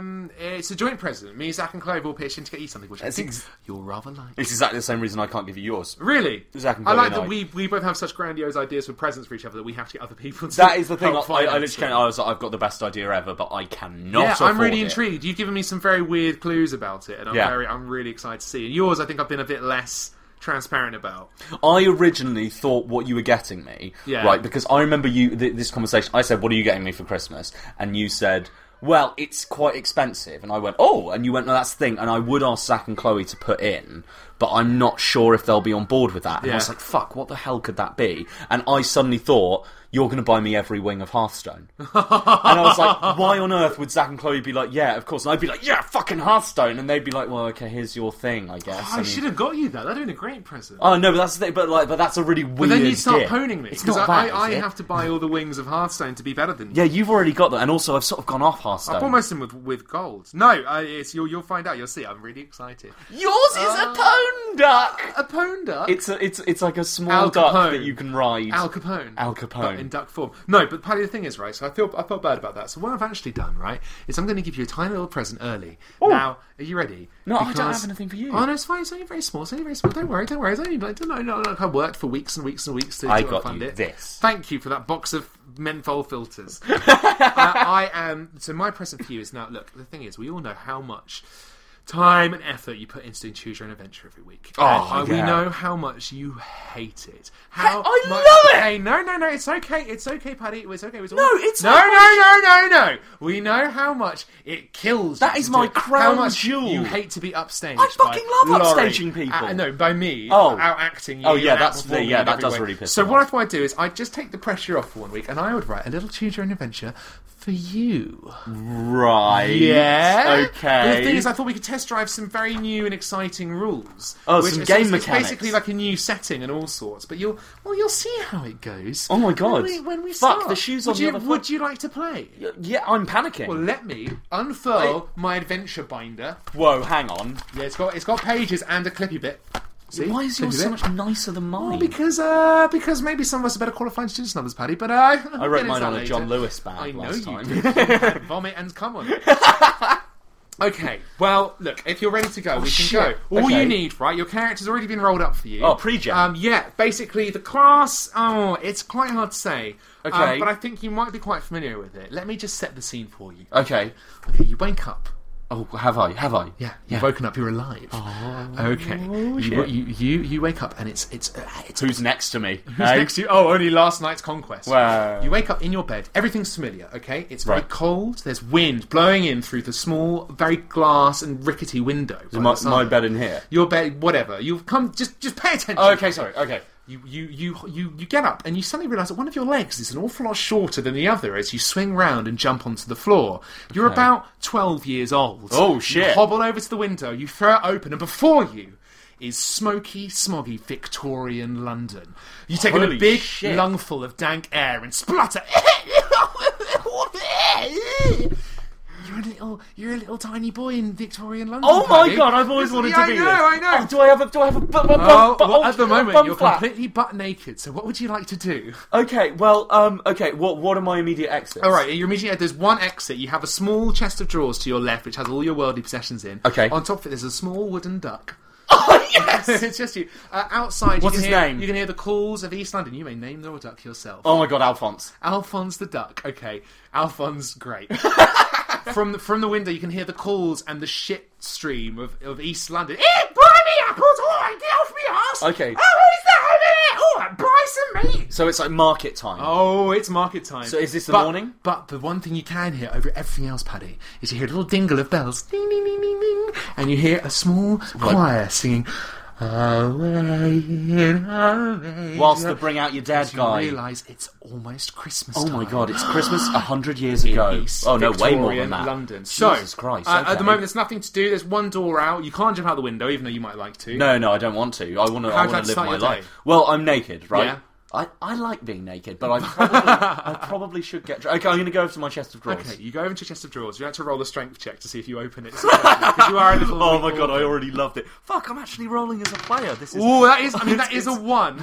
a joint present. Me, Zach, and Chloe have all pitched in to get you something, which I That's think ex- you'll rather like. It's exactly the same reason I can't give you yours. Really? Zach and I Chloe like and that I. we both have such grandiose ideas for presents for each other that we have to get other people to That is the thing. help I finance literally them. can't. I was like, I've got the best idea ever, but I cannot. Yeah, I'm really afford it. intrigued. You've given me some very weird clues about it, and Yeah. I'm really excited to see. And yours, I think I've been a bit less transparent about. I originally thought what you were getting me, Yeah. right? Because I remember this conversation. I said, "What are you getting me for Christmas?" And you said, "Well, it's quite expensive." And I went, "Oh," and you went, "No, that's the thing." And I would ask Zach and Chloe to put in, but I'm not sure if they'll be on board with that. And I was Yeah. like, "Fuck, what the hell could that be?" And I suddenly thought, "You're going to buy me every wing of Hearthstone." And I was like, why on earth would Zach and Chloe be like, "Yeah, of course," and I'd be like, "Yeah, fucking Hearthstone," and they'd be like, "Well, okay, here's your thing, I guess." I mean- should have got you that. That'd have been a great present. Oh no, but that's the thing. But that's a really weird. But then you'd start gift. poning me It's because not bad, I is it? have to buy all the wings of Hearthstone to be better than you. Yeah, you've already got that, and also I've sort of gone off Hearthstone. I've almost in with gold. No, it's you'll find out. You'll see. I'm really excited. Yours is a pone duck. A pone duck. It's like a small Al duck Capone. that you can ride. Al Capone. Al Capone. But in duck form. No, but Paddy, the thing is, right, so I felt bad about that. So what I've actually done, right, is I'm going to give you a tiny little present early. Now, are you ready? No, I don't have anything for you. Oh, no, it's fine. It's only very small. Don't worry. It's only, I worked for weeks and weeks and weeks to I to got fund you it. this. Thank you for that box of menthol filters. So my present for you is now, look, the thing is, we all know how much time and effort you put into doing Choose Your Own Adventure every week. Oh, We yeah. know how much you hate it. How I much- love it! Hey, no, it's okay, Paddy. It's okay. It's all... No, it's no, not no. We know how much it kills. That you is to my do it. crown How much jewel. you hate to be upstaged. I fucking by love Laurie. upstaging people. No, by me. Oh. Out acting you. Oh, yeah, and that's- outperforming yeah, in that every does way. really piss So me what off. I do is I just take the pressure off for 1 week, and I would write a little Choose Your Own Adventure for you. Right. Yeah. Okay. The thing is, I thought we could test drive some very new and exciting rules. Oh, some game it's mechanics. basically like a new setting and all sorts. But you'll see how it goes. Oh my God. When we Fuck, start. the shoes would on the you, other foot. Would you like to play? Yeah, I'm panicking. Well, let me unfurl my adventure binder. Whoa, hang on. Yeah, it's got pages and a clippy bit. See? Why is yours Clippy so bit. much nicer than mine? Oh, because maybe some of us are better qualified students than others, Paddy. But I wrote mine on a John Lewis Lewis bag I know last you time. did. Vomit and come on. Okay, well, look, if you're ready to go, we can shit. go. All Okay. you need, right, your character's already been rolled up for you. Oh, pre-gen. Yeah, basically, the class, it's quite hard to say. Okay. But I think you might be quite familiar with it. Let me just set the scene for you. Okay. Okay, you wake up. Oh, have I? Yeah, you've woken up, you're alive. Oh, okay. You wake up and it's Who's next to me? Who's next to you? Oh, only last night's conquest. Wow. You wake up in your bed. Everything's familiar, okay? It's very Right. cold. There's wind blowing in through the small, very glass and rickety window. by the my side. bed in here. Your bed, whatever. You've come. Just pay attention. Oh, okay, sorry. Okay. You get up and you suddenly realise that one of your legs is an awful lot shorter than the other as you swing round and jump onto the floor. You're about 12 years old. Oh, shit. You hobble over to the window, you throw it open, and before you is smoky, smoggy Victorian London. You take in a Holy big shit. lungful of dank air and splutter. You're a little tiny boy in Victorian London. Oh my Paddy. God! I've always wanted to be this. I know. Oh, do I have a At the moment, bum you're flap? completely butt naked. So what would you like to do? Okay, well, okay. What are my immediate exits? All right, there's one exit. You have a small chest of drawers to your left, which has all your worldly possessions in. Okay. On top of it, there's a small wooden duck. Oh yes! It's just you. Outside, What's you his can name? You can hear the calls of East London. You may name the duck yourself. Oh my God, Alphonse. Alphonse the duck. Okay, Alphonse, great. From the window, you can hear the calls and the shit stream of East London. Buy me apples! All right, get off me ass! Okay. Oh, who's that over there? All right, buy some meat! So it's like market time. Oh, it's market time. So is this the morning? But the one thing you can hear over everything else, Paddy, is you hear a little dingle of bells. Ding, ding, ding, ding, ding. And you hear a small choir singing... Away, away. Whilst the Bring Out Your Dead guy. You realise it's almost Christmas Oh time. my God, it's Christmas 100 years ago. East Oh no, way more Victorian than that. London. Jesus Christ. At okay. the moment, there's nothing to do. There's one door out. You can't jump out the window, even though you might like to. No, I don't want to. I want to How'd that live start my your life. day? Well, I'm naked, right? Yeah. I like being naked, but I probably should get... Okay, I'm going to go over to my chest of drawers. Okay, you go over to your chest of drawers. You have to roll a strength check to see if you open it. Because you are a little... Oh my God, I already loved it. Fuck, I'm actually rolling as a player. This is... Oh, that is a 1.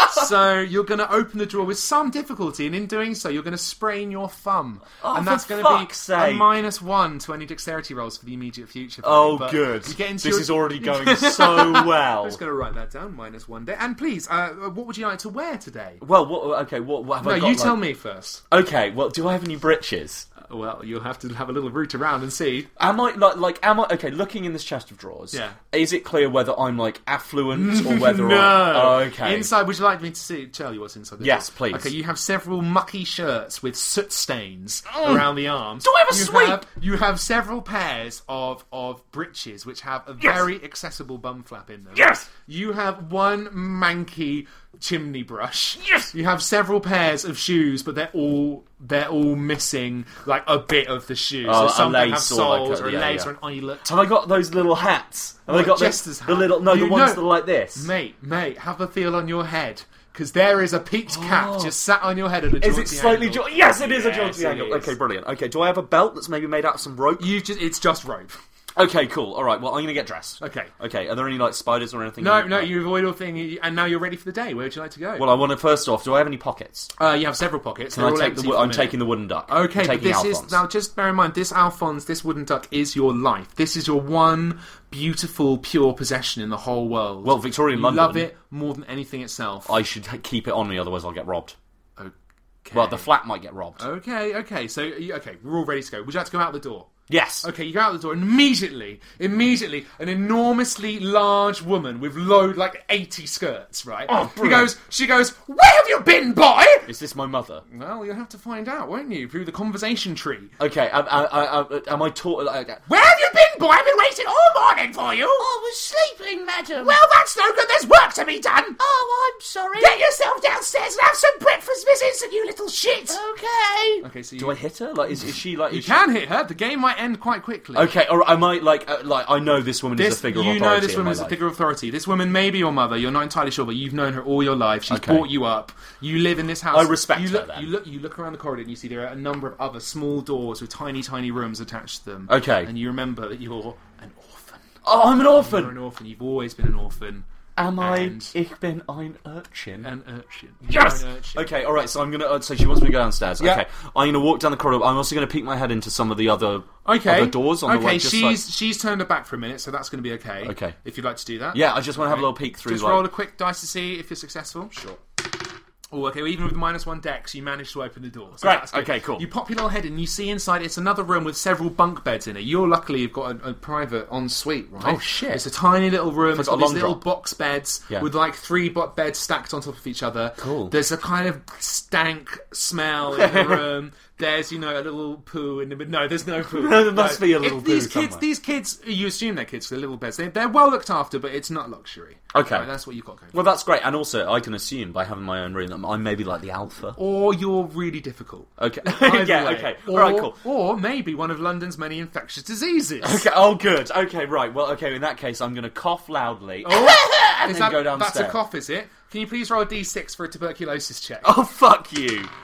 So you're going to open the drawer with some difficulty, and in doing so, you're going to sprain your thumb. Oh, and that's for going to be fuck's sake. a -1 to any dexterity rolls for the immediate future. Oh, But good. You get into This your- is already going so well. I'm just going to write that down, -1 day. And please, what would you like to wear today? Well, what have I got? No, you tell me first. Okay, well, do I have any breeches? Well, you'll have to have a little root around and see. Am I okay? Looking in this chest of drawers, Yeah. Is it clear whether I'm like affluent or whether No. Oh, okay. Inside, would you like me to tell you what's inside the Yes, drawer? please. Okay, you have several mucky shirts with soot stains around the arms. Do I have a sweep? You have several pairs of breeches which have a very accessible bum flap in them. Yes! You have one manky chimney brush. Yes! You have several pairs of shoes, but they're all missing like a bit of the shoe. Oh, So some a don't have lace or like soles a- or a yeah, lace yeah. or an eyelet. Have I got those little hats? Have I What, got jester's the hat? little the You ones know- that are like this? Mate, have a feel on your head. Because there is a peaked cap just sat on your head at a jaunty Is it slightly angle. Yes, it is a Yes, jaunty it angle. is. Okay, brilliant. Okay, do I have a belt that's maybe made out of some rope? It's just rope. Okay, cool. All right. Well, I'm going to get dressed. Okay. Okay. Are there any like spiders or anything? No, you avoid all thing, and now you're ready for the day. Where would you like to go? Well, I want to first off. Do I have any pockets? You have several pockets. Can They're I all take empty the? for a I'm minute. taking the wooden duck. Okay, I'm but taking this Alphonse. is now. Just bear in mind, this Alphonse, this wooden duck, is your life. This is your one beautiful, pure possession in the whole world. Well, Victorian you London. love it more than anything itself. I should keep it on me, otherwise I'll get robbed. Okay. Well, the flat might get robbed. Okay. So, we're all ready to go. Would you like to go out the door? Yes. Okay, you go out the door, and immediately, an enormously large woman with 80 skirts, right? Oh, she goes, where have you been, boy? Is this my mother? Well, you'll have to find out, won't you, through the conversation tree. Okay. Am I taught? Where have you been, boy? I've been waiting all morning for you. I was sleeping, madam. Well, that's no good. There's work to be done. Oh, I'm sorry. Get yourself downstairs and have some breakfast, Miss Instant, you little shit. Okay. Okay, so Do I hit her? Like, is she like? You is she- can hit her. The game might end quite quickly. Okay. Or am I like? I know this woman is a figure of authority. You know this in woman my is a life. figure of authority. This woman may be your mother. You're not entirely sure, but you've known her all your life. She's Okay. brought you up. You live in this house. I respect you her, look, then. You look around the corridor and you see there are a number of other small doors with tiny, tiny rooms attached to them. Okay. And you remember that you're an orphan. Oh, I'm an orphan. You're an orphan. You've always been an orphan. Am I? And- Ich bin ein Urchin. An urchin. Yes. You're an urchin. Okay. All right. So I'm gonna. So she wants me to go downstairs. Yeah. Okay. I'm gonna walk down the corridor. I'm also gonna peek my head into some of the other doors on the way. Just She's turned her back for a minute, so that's going to be okay. Okay. If you'd like to do that. Yeah. I just want to have a little peek through. Just roll a quick dice to see if you're successful. Sure. Oh, okay. Well, even with -1 dex, you managed to open the door. So Great. that's good. Okay, cool. You pop your little head in, and you see inside. It's another room with several bunk beds in it. You've got a private ensuite, right? Oh, shit. It's a tiny little room. It's like got a these long little drop. box beds Yeah. with like 3 beds stacked on top of each other. Cool. There's a kind of stank smell in the room. There's, a little poo in the middle. No, there's no poo. There must be a little If poo These kids, you assume they're kids, they're little beds. They're well looked after, but it's not luxury. Okay. Right, that's what you've got going. Well, that's great. And also, I can assume by having my own room that I'm maybe like the alpha. Or you're really difficult. Okay. Either Yeah. way. Okay. Or, All right. Cool. Or maybe one of London's many infectious diseases. Okay. Oh, good. Okay. Right. Well. Okay. In that case, I'm going to cough loudly. Oh, And then go downstairs. That's a cough, is it? Can you please roll a d6 for a tuberculosis check? Oh, fuck you.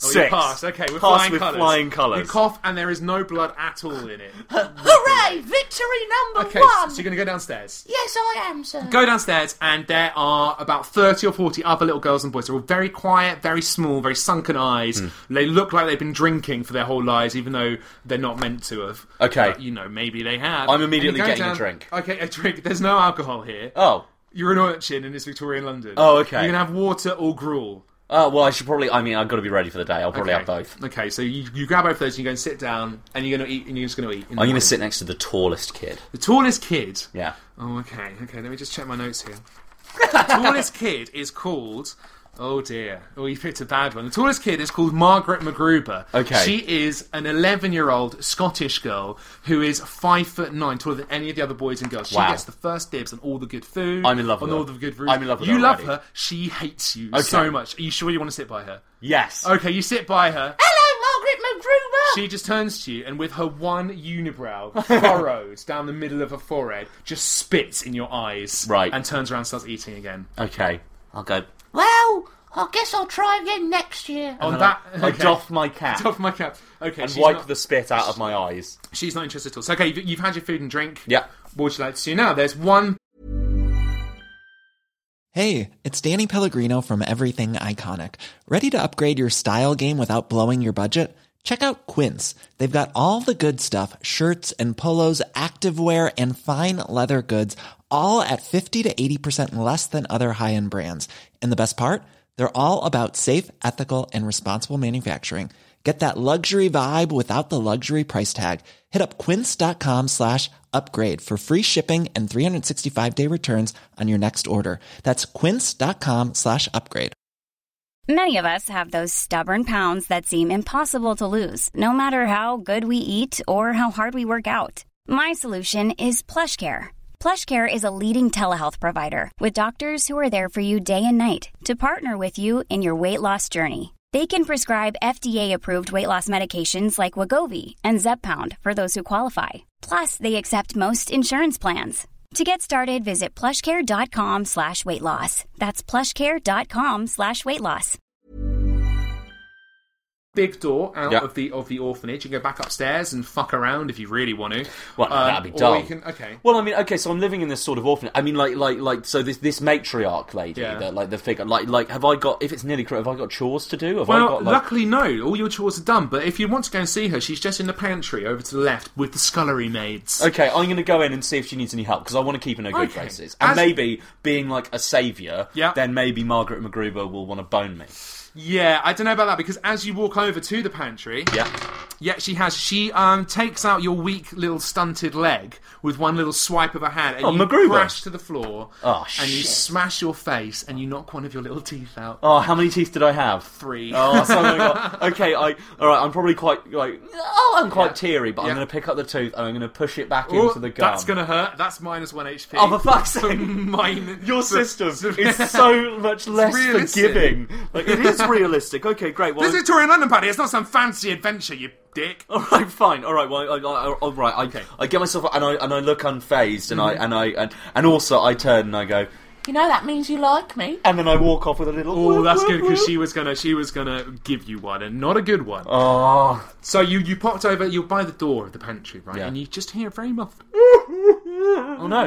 Oh, 6. you passed. Okay, with Pass flying with colours. flying colours. You cough and there is no blood at all in it. Hooray! Victory number Okay, one! so you're going to go downstairs. Yes, I am, sir. Go downstairs, and there are about 30 or 40 other little girls and boys. They're all very quiet, very small, very sunken eyes. They look like they've been drinking for their whole lives, even though they're not meant to have. Okay. But, maybe they have. I'm immediately And you go getting a drink. Okay, a drink. There's no alcohol here. Oh. You're an urchin in this Victorian London. Oh, okay. You can have water or gruel. Well, I should probably... I mean, I've got to be ready for the day. I'll probably have both. Okay, so you grab both of those and you go and sit down, and you're going to eat, and you're just going to eat. I'm going to sit next to the tallest kid. The tallest kid? Yeah. Oh, okay. Let me just check my notes here. The tallest kid is called... Oh dear. Oh, you picked a bad one. The tallest kid is called Margaret McGruber. Okay. She is an 11-year-old Scottish girl who is 5'9", taller than any of the other boys and girls. She gets the first dibs on all the good food. I'm in love with her. On all the good food. I'm in love with her You love already. her. She hates you Okay. so much. Are you sure you want to sit by her? Yes. Okay, you sit by her. Hello, Margaret McGruber! She just turns to you and with her one unibrow furrowed down the middle of her forehead, just spits in your eyes. Right. And turns around and starts eating again. Okay. I'll go... Well, I guess I'll try again next year. On that... I doff my cap. Doff my cap. Okay, and she's wipe not, the spit out of my eyes. she's not interested at all. So, okay, you've had your food and drink. Yeah. What would you like to do now? There's one... Hey, it's Danny Pellegrino from Everything Iconic. Ready to upgrade your style game without blowing your budget? Check out Quince. They've got all the good stuff, shirts and polos, activewear, and fine leather goods, all at 50 to 80% less than other high-end brands. And the best part? They're all about safe, ethical, and responsible manufacturing. Get that luxury vibe without the luxury price tag. Hit up quince.com/upgrade for free shipping and 365-day returns on your next order. That's quince.com/upgrade. Many of us have those stubborn pounds that seem impossible to lose, no matter how good we eat or how hard we work out. My solution is PlushCare. PlushCare is a leading telehealth provider with doctors who are there for you day and night to partner with you in your weight loss journey. They can prescribe FDA-approved weight loss medications like Wegovy and Zepbound for those who qualify. Plus, they accept most insurance plans. To get started, visit plushcare.com/weightloss. That's plushcare.com/weightloss. Big door out Yep. of the orphanage. You can go back upstairs and fuck around if you really want to. Well, no, that'd be or dull. you can, okay. Well, I mean, okay, so I'm living in this sort of orphanage. I mean, so this matriarch lady, Yeah. the figure, have I got, if it's nearly correct, have I got chores to do? Have I Well, got, luckily no. All your chores are done. But if you want to go and see her, she's just in the pantry over to the left with the scullery maids. Okay, I'm going to go in and see if she needs any help, because I want to keep in her good Okay. graces. And maybe, being like a saviour, Yeah. then maybe Margaret McGruber will want to bone me. Yeah, I don't know about that, because as you walk over to the pantry... Yeah. Yeah, she has. She takes out your weak little stunted leg with one little swipe of her hand, and you McGruber. crash to the floor. Oh, and you shit. smash your face, and you knock one of your little teeth out. Oh, how many teeth did I have? 3. Oh, so I'm gonna go, okay, alright, I'm probably quite, I'm quite teary, but Yeah. I'm going to pick up the tooth and I'm going to push it back Oh, into the gum. that's going to hurt. That's -1 HP. Oh, for fuck's sake. Mine. Your system is so much less realistic. forgiving. Like, it is realistic. Okay, great. Well, This is Victorian London, Paddy. It's not some fancy adventure, you dick. all right, fine. All right. Well, all right. Okay. I get myself and I look unfazed, and and also I turn and I go, You know that means you like me. and then I walk off with a little. Oh, that's good, because she was gonna give you one, and not a good one. Oh. So you popped over. You're by the door of the pantry, right? Yeah. And you just hear very muffled. Oh no.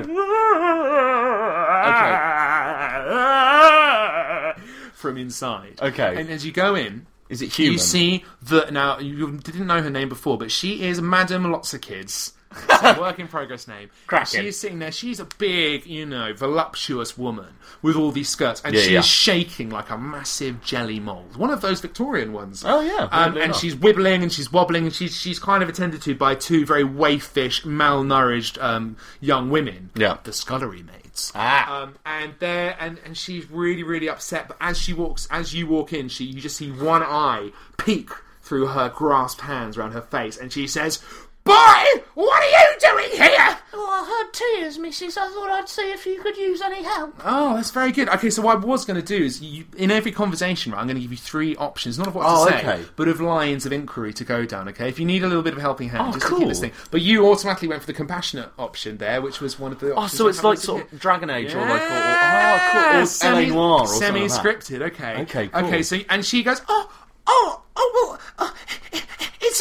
From inside. Okay. And as you go in, Is it human? you see that now you didn't know her name before, but she is Madam Lots of Kids. It's a work in progress name. Cracking. She is sitting there. She's a big, voluptuous woman with all these skirts, and Yeah, she yeah. is shaking like a massive jelly mold, one of those Victorian ones. Oh, yeah, weirdly and enough. she's wibbling and she's wobbling, and she's kind of attended to by two very waifish, malnourished young women. Yeah. The scullery maids. Ah. And she's really, really upset. But as you walk in, you just see one eye peek through her grasped hands around her face, and she says, "Boy, what are you doing here?" Oh, I heard tears, missus. I thought I'd see if you could use any help. Oh, that's very good. Okay, so what I was going to do is, in every conversation, right, I'm going to give you 3 options, not of what to say, okay. but of lines of inquiry to go down, okay? If you need a little bit of a helping hand, just to cool. keep this thing. But you automatically went for the compassionate option there, which was one of the Oh, options. so it's that like happens sort to of hit. Dragon Age Yeah. or like or LA Noire or something like that. semi-scripted. Okay. Okay, cool. Okay. So and she goes, oh,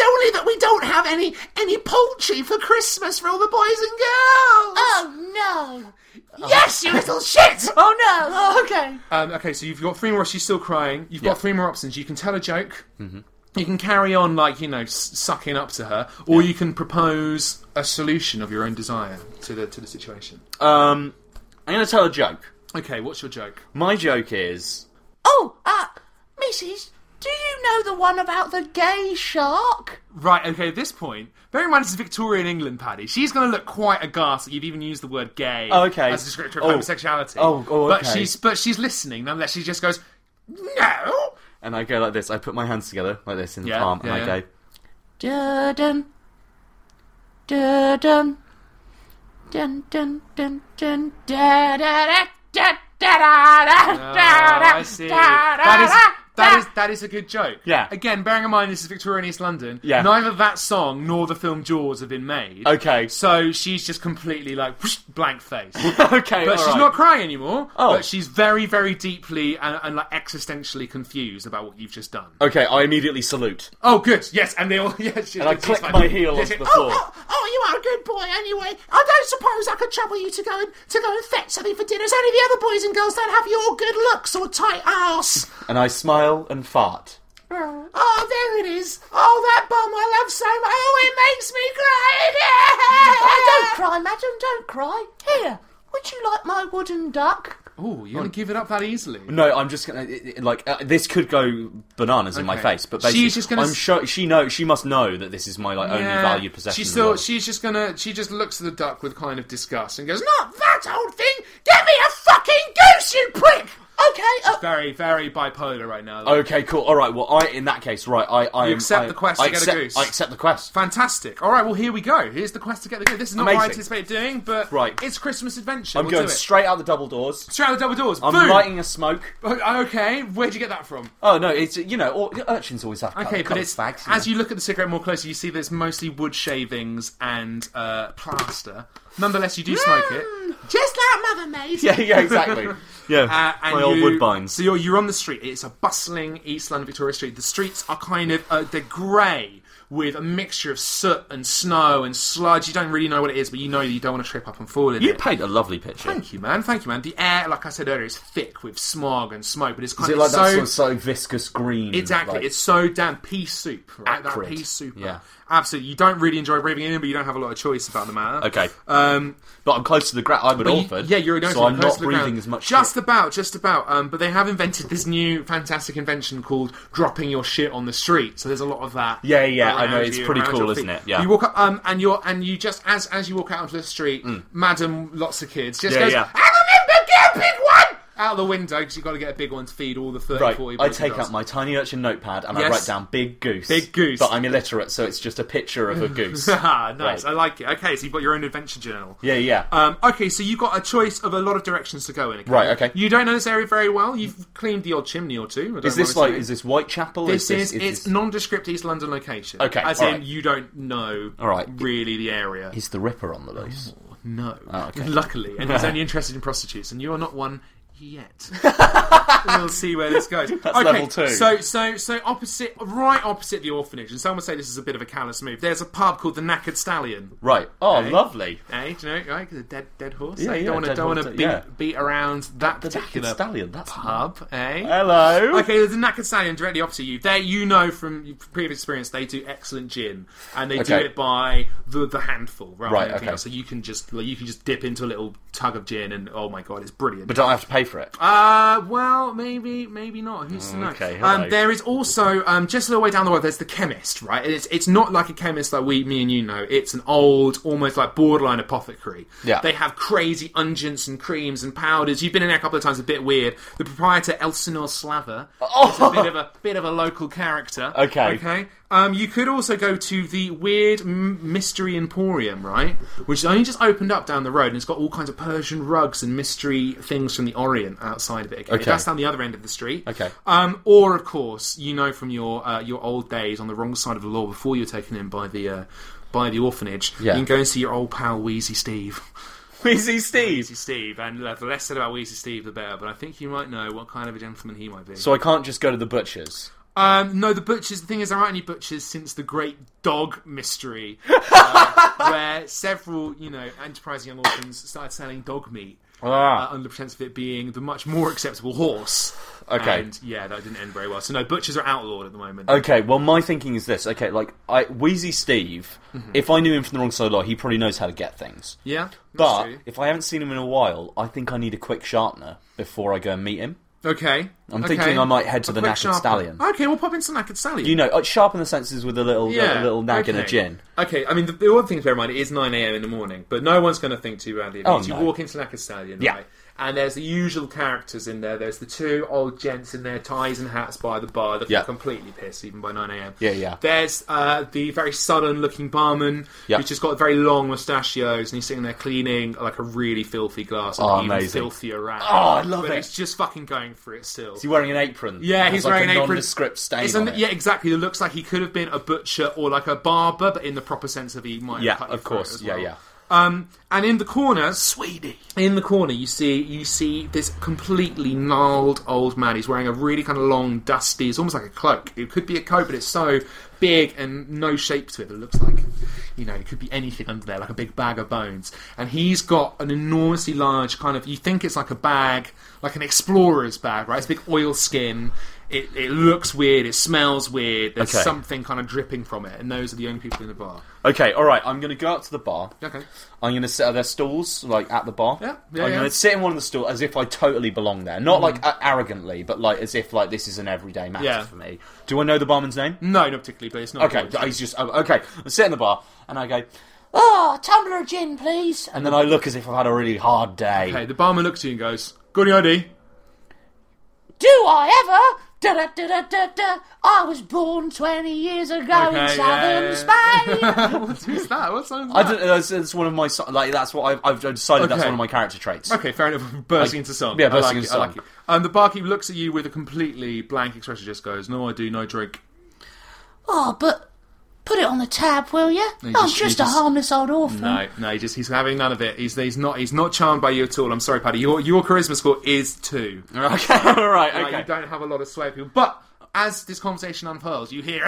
only that we don't have any poultry for Christmas for all the boys and girls. Oh, no. Yes, you little shit! Oh, no. Oh, okay. Okay, so you've got 3 more. She's still crying. You've got 3 more options. You can tell a joke. Mm-hmm. You can carry on, like, sucking up to her, or you can propose a solution of your own desire to the situation. I'm going to tell a joke. Okay, what's your joke? My joke is... Oh, Mrs., do you know the one about the gay shark? Right, okay, at this point, bearing in mind this is Victorian England, Paddy, she's going to look quite aghast that you've even used the word gay as a descriptor of homosexuality. Okay. But she's listening, nonetheless. She just goes, no! And I go like this. I put my hands together like this in the palm, and I go... Dun dun dun dun dun dun dun da da da da da da. I see. That is a good joke. Yeah. Again, bearing in mind this is Victorian East London, yeah. Neither that song nor the film Jaws have been made. Okay. So she's just completely like blank face. Okay, but she's not crying anymore. Oh. But she's very, very deeply and like existentially confused about what you've just done. Okay, I immediately salute. Oh, good. Yes, and they all. Yes, and I click my heel onto the floor. Oh, you are a good boy. Anyway, I don't suppose I could trouble you to go and fetch something for dinner. Only the other boys and girls don't have your good looks or tight ass. And I smile and fart. Oh, there it is. Oh, that bum I love so much. Oh, it makes me cry. Oh, don't cry, madam, don't cry. Here, would you like my wooden duck? Oh, you're going to give it up that easily? No, I'm just going to... this could go bananas in my face, but basically... She's just gonna... I'm sure she must know that this is my only valued possession. She just looks at the duck with kind of disgust and goes, "Not that old thing! Get me a fucking goose, you prick!" Okay. She's very, very bipolar right now. Okay, cool. All right. Well, in that case, right. You accept the quest to get a goose. I accept the quest. Fantastic. All right. Well, here we go. Here's the quest to get the goose. This is not what I anticipated doing, but it's Christmas adventure. I'm going straight out the double doors. Straight out the double doors. I'm lighting a smoke. Okay. Where'd you get that from? Oh no, it's urchins always have. Okay, but it's bags, as you look at the cigarette more closely, you see there's mostly wood shavings and plaster. Nonetheless, you do smoke it. Just like Mother made. Yeah, exactly. Yeah, and my old woodbines. So you're on the street. It's a bustling East London Victoria street. The streets are kind of they're grey with a mixture of soot and snow and sludge. You don't really know what it is, but you know that you don't want to trip up and fall in it. You paint a lovely picture. Thank you, man. The air, like I said earlier, is thick with smog and smoke, but it's kind of like that sort of so viscous green. Exactly. Like, it's so damn pea soup, right? Acrid. That pea soup. Yeah. Absolutely. You don't really enjoy breathing in, but you don't have a lot of choice about the matter. Okay. But I'm close to the ground. I'm at Alford. You're so I'm not breathing as much. Just about. But they have invented this new fantastic invention called dropping your shit on the street. So there's a lot of that. Yeah. I know. It's pretty cool, isn't it? Yeah. You walk up, and you just as you walk out onto the street, Madam, lots of kids just goes, "I remember, get a big one!" Out the window, because you've got to get a big one to feed all the 30, 40 I take out my tiny urchin notepad and I write down big goose. Big goose. But I'm illiterate, so it's just a picture of a goose. Nice, right. I like it. Okay, so you've got your own adventure journal. Yeah. Okay, so you've got a choice of a lot of directions to go in. Okay? Right, okay. You don't know this area very well. You've cleaned the odd chimney or two. Is this Whitechapel? It's nondescript East London location. Okay, as in you don't know really the area. Is the Ripper on the loose? Oh, no. Oh, okay. Luckily. And he's only interested in prostitutes, and you are not one yet. We'll see where this goes. That's level 2. So right opposite the orphanage, and some would say this is a bit of a callous move. There's a pub called the Knackered Stallion. Right. Oh, lovely. Hey, do you know, right? The dead horse. Yeah, you don't want to beat around that particular Stallion. That's pub. Hey. Hello. Okay, there's the Knackered Stallion directly opposite you. There, you know from previous experience, they do excellent gin, and they do it by the handful rather than anything else. So you can just dip into a little tug of gin, and oh my god, it's brilliant. But don't have to pay for it. Well, maybe not. Who's to know? Okay, there is also just a little way down the road. There's the chemist, right? It's not like a chemist like me and you know. It's an old, almost like borderline apothecary. Yeah. They have crazy unguents and creams and powders. You've been in there a couple of times. A bit weird. The proprietor Elsinore Slaver is a bit of a local character. Okay. You could also go to the weird mystery emporium, right? Which only just opened up down the road, and it's got all kinds of Persian rugs and mystery things from the Orient outside of it. Okay. That's down the other end of the street. Okay. Or of course, you know from your old days on the wrong side of the law before you're taken in by the orphanage. Yeah. You can go and see your old pal Wheezy Steve. Wheezy Steve. Wheezy Steve, and the less said about Wheezy Steve, the better. But I think you might know what kind of a gentleman he might be. So I can't just go to the butcher's. No, the butchers. The thing is, there aren't any butchers since the Great Dog Mystery, where several, enterprising young orphans started selling dog meat under pretense of it being the much more acceptable horse. Okay. And yeah, that didn't end very well. So no, butchers are outlawed at the moment. Okay, well, my thinking is this. Okay, Wheezy Steve, if I knew him from the wrong side of the law, he probably knows how to get things. Yeah, that's But true. if I haven't seen him in a while, I think I need a quick sharpener before I go and meet him. Okay. I'm thinking I might head to the quick Knackered sharper. Stallion. Okay, we'll pop into the Knackered Stallion. Sharpen the senses with a little nag and a gin. Okay, I mean, the one thing to bear in mind, it is 9 a.m. in the morning, but no one's going to think too badly of you. Oh, You no. walk into Knackered Stallion, Yeah. right? And there's the usual characters in there. There's the two old gents in their ties and hats by the bar that are completely pissed, even by 9 a.m. Yeah. There's the very sudden-looking barman who's just got very long mustachios, and he's sitting there cleaning like a really filthy glass of an even amazing. filthier rat. Oh, I love but it. he's just fucking going for it still. Is he wearing an apron? Yeah, he's wearing an apron. Nondescript stain on it. Yeah, exactly. It looks like he could have been a butcher or like a barber, but in the proper sense of he might have cut your of course. throat as well. Yeah. And in the corner, Sweetie. In the corner, you see this completely gnarled old man. He's wearing a really kind of long, dusty. It's almost like a cloak. It could be a coat, but it's so big and no shape to it. It looks like, it could be anything under there, like a big bag of bones. And he's got an enormously large kind of. You think it's like a bag, like an explorer's bag, right? It's a big oilskin. It looks weird. It smells weird. There's something kind of dripping from it, and those are the only people in the bar. Okay, all right. I'm going to go up to the bar. Okay. I'm going to sit at their stalls, at the bar. Yeah. I'm going to sit in one of the stalls as if I totally belong there. Not arrogantly, but as if this is an everyday matter for me. Do I know the barman's name? No, not particularly, but it's not. Okay, he's just okay. I sit in the bar and I go, Oh, tumbler of gin, please. and then I look as if I've had a really hard day. Okay, the barman looks at you and goes, "Got any ID?" Do I ever? Da-da-da-da-da-da. I was born 20 years ago in southern Spain. What is that? What song is I that? don't. It's one of my that's what I've decided. That's Okay. one of my character traits. Okay, fair enough. Bursting into song. Yeah, I bursting like into it, I like song. it. The barkeep looks at you with a completely blank expression, just goes, "No ID, no drink." Oh, but put it on the tab, will you? he I'm just- just he a just- harmless old orphan. No, he's having none of it. He's not charmed by you at all. I'm sorry, Paddy. Your charisma score is 2. Okay, all right. Like, Okay. you don't have a lot of sway appeal. But as this conversation unfurls, you hear,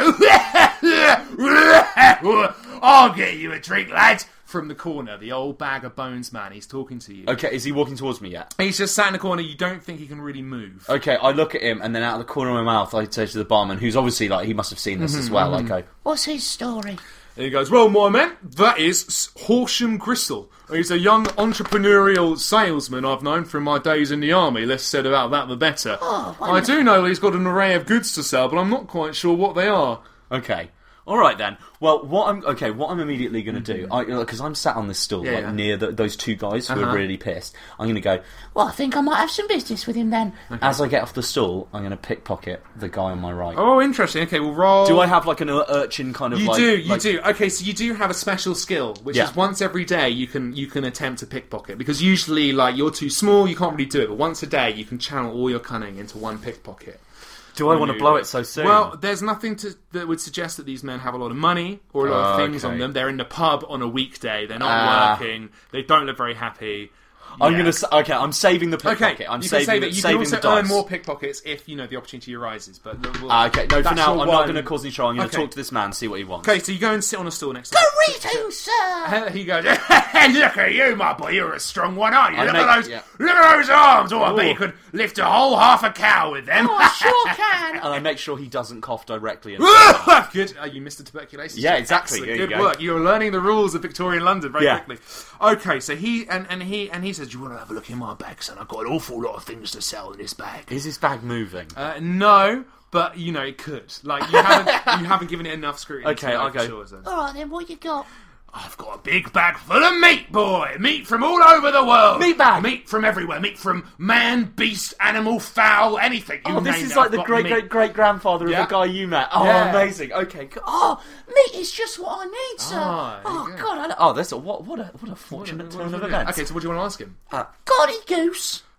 "I'll get you a drink, lad." From the corner, the old bag of bones man, he's talking to you. Okay, is he walking towards me yet? He's just sat in the corner, you don't think he can really move. Okay, I look at him, and then out of the corner of my mouth, I say to the barman, who's obviously he must have seen this as well. I go, What's his story? And he goes, "Well, my man, that is Horsham Gristle. He's a young entrepreneurial salesman I've known from my days in the army. Less said about that, the better. I do know he's got an array of goods to sell, but I'm not quite sure what they are." okay. All right then. Well, what I'm immediately going to do, because I'm sat on this stool near those two guys who are really pissed. I'm going to go. Well, I think I might have some business with him then. As I get off the stool, I'm going to pickpocket the guy on my right. Oh, interesting. Okay, we'll roll. Do I have an urchin kind of? You do. Okay, so you do have a special skill, which is once every day you can attempt to pickpocket, because usually you're too small, you can't really do it. But once a day, you can channel all your cunning into one pickpocket. Do I want to blow it so soon? Well, there's nothing that would suggest that these men have a lot of money or a lot of things on them. They're in the pub on a weekday. They're not working. They don't look very happy. I'm saving the pickpocket. Okay, I'm you saving can save it. You can saving also the earn dice. more pickpockets if the opportunity arises. But okay, no. For that's now, your I'm not one- going to cause any trouble. I'm going to Okay. talk to this man, see what he wants. Okay, so you go and sit on a stool next to him. Greetings, sir! He goes, "Look at you, my boy. You're a strong one, aren't you? Look at those arms. Oh, I bet you could lift a whole half a cow with them." Oh, I sure can. And I make sure he doesn't cough directly. Good. You missed the tuberculosis. Yeah, exactly. Excellent. There you Good go. work. You're learning the rules of Victorian London very Yeah. quickly. Okay, so he says, "You want to have a look in my bag, son? I've got an awful lot of things to sell in this bag." Is his bag moving? No, but it could. You haven't given it enough scrutiny. Okay, to know I'll for go. Sure, so. All right, then, what you got? I've got a big bag full of meat, boy. Meat from all over the world. Meat bag? Meat from everywhere. Meat from man, beast, animal, fowl, anything. You This name is it, like I've the got great meat. great great grandfather Yeah. of the guy you met. Oh, Yeah. amazing. Okay. Oh, meat is just what I need, sir. Ah, there you go. God, Oh, that's what a fortunate turn of events. Okay, so what do you want to ask him? got any goose?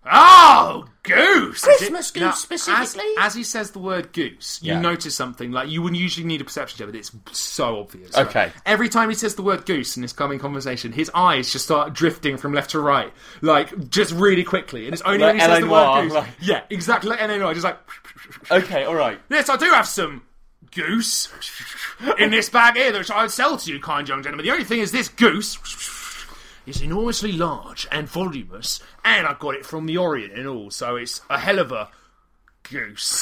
Oh, goose! Christmas goose, specifically. As he says the word goose, you notice something like you wouldn't usually need a perception check, but it's so obvious. Okay. Right? Every time he says the word goose in this coming conversation, his eyes just start drifting from left to right, like just really quickly. And it's only like when he says the word goose. Like... Yeah, exactly like L.A. Noire, just like. Okay, all right. Yes, I do have some goose in this bag here, which I would sell to you, kind young gentleman. The only thing is, this goose is enormously large and voluminous, and I got it from the Orient and all, so it's a hell of a goose.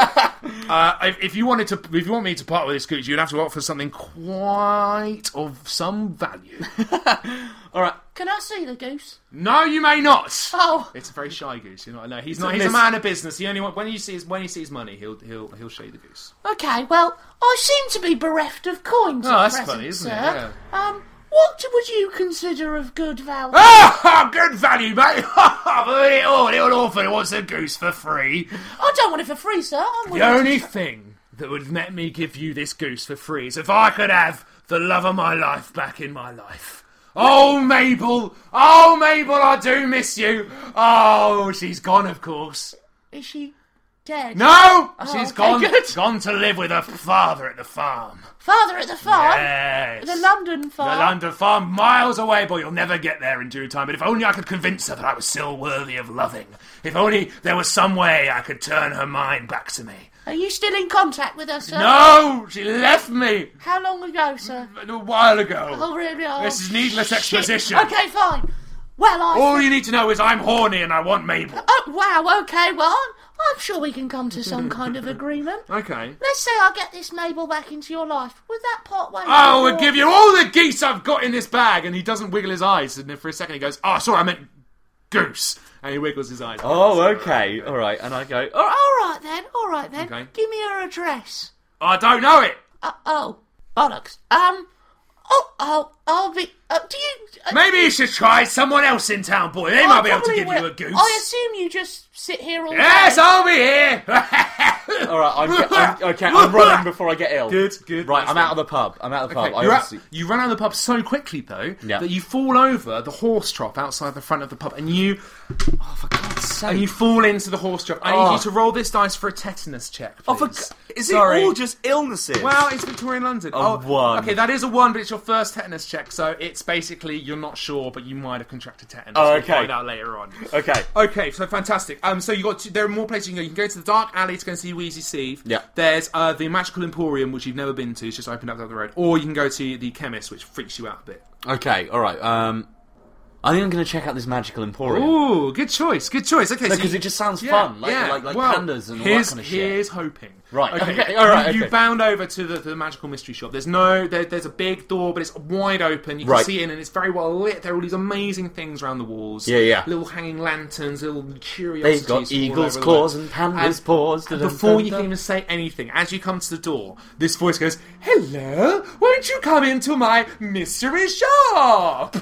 If you want me to part with this goose, you'd have to offer something quite of some value. All right. Can I see the goose? No, you may not. Oh, it's a very shy goose. You know, no, he's not. He's a man of business. He only when he sees money, he'll show you the goose. Okay. Well, I seem to be bereft of coins. Oh, that's funny, isn't sir. it? Yeah. What would you consider of good value? Good value, mate. I've heard it all. Little orphan wants a goose for free. I don't want it for free, sir. The only thing that would let me give you this goose for free is if I could have the love of my life back in my life. Oh, Mabel, I do miss you. Oh, she's gone, of course. Is she dead? No, she's good. gone to live with her father at the farm. Father at the farm? Yes. The London farm? The London farm, miles away, but you'll never get there in due time. But if only I could convince her that I was still worthy of loving. If only there was some way I could turn her mind back to me. Are you still in contact with her, sir? No, she left me. How long ago, sir? A while ago. Oh, really? Oh, this is needless exposition. Okay, fine. Well, all you need to know is I'm horny and I want Mabel. Oh, wow, okay, well, I'm sure we can come to some kind of agreement. Okay. Let's say I get this Mabel back into your life. Would that part way? I will give you all the geese I've got in this bag. And he doesn't wiggle his eyes. And then for a second he goes, oh, sorry, I meant goose. And he wiggles his eyes. Oh, okay. All right. And I go, all right then. Okay. Give me her address. I don't know it. Oh, bollocks. I'll be... do you... Maybe you should try someone else in town, boy. They might be able to give you a goose. I assume you just sit here all day. Yes, I'll be here. All right, I'm running before I get ill. Good. Right, I'm out of the pub. You run out of the pub so quickly, though, that you fall over the horse trough outside the front of the pub, and you... Oh, for God's sake. And you fall into the horse trough. I need you to roll this dice for a tetanus check, please. Is it all just illnesses? Well, it's Victorian London. One. Okay, that is a 1, but it's your first tetanus check, so it's basically you're not sure, but you might have contracted tetanus. Oh, okay. We'll find out later on. Okay, so fantastic. So you got there are more places you can go. You can go to the dark alley to go and see Wheezy Steve. Yeah. There's the Magical Emporium, which you've never been to. It's just opened up down the road. Or you can go to the chemist, which freaks you out a bit. Okay, all right. I think I'm going to check out this Magical Emporium. Ooh, good choice. Okay, because it just sounds fun, like pandas and all that kind of shit. Here's hoping. Right. Okay. All right. You bound over to the magical mystery shop. There's a big door, but it's wide open. You can see in, and it's very well lit. There are all these amazing things around the walls. Yeah. Little hanging lanterns, little curiosities. They've got eagle's claws and panda's paws. Before you can even say anything, as you come to the door, this voice goes, "Hello, won't you come into my mystery shop?"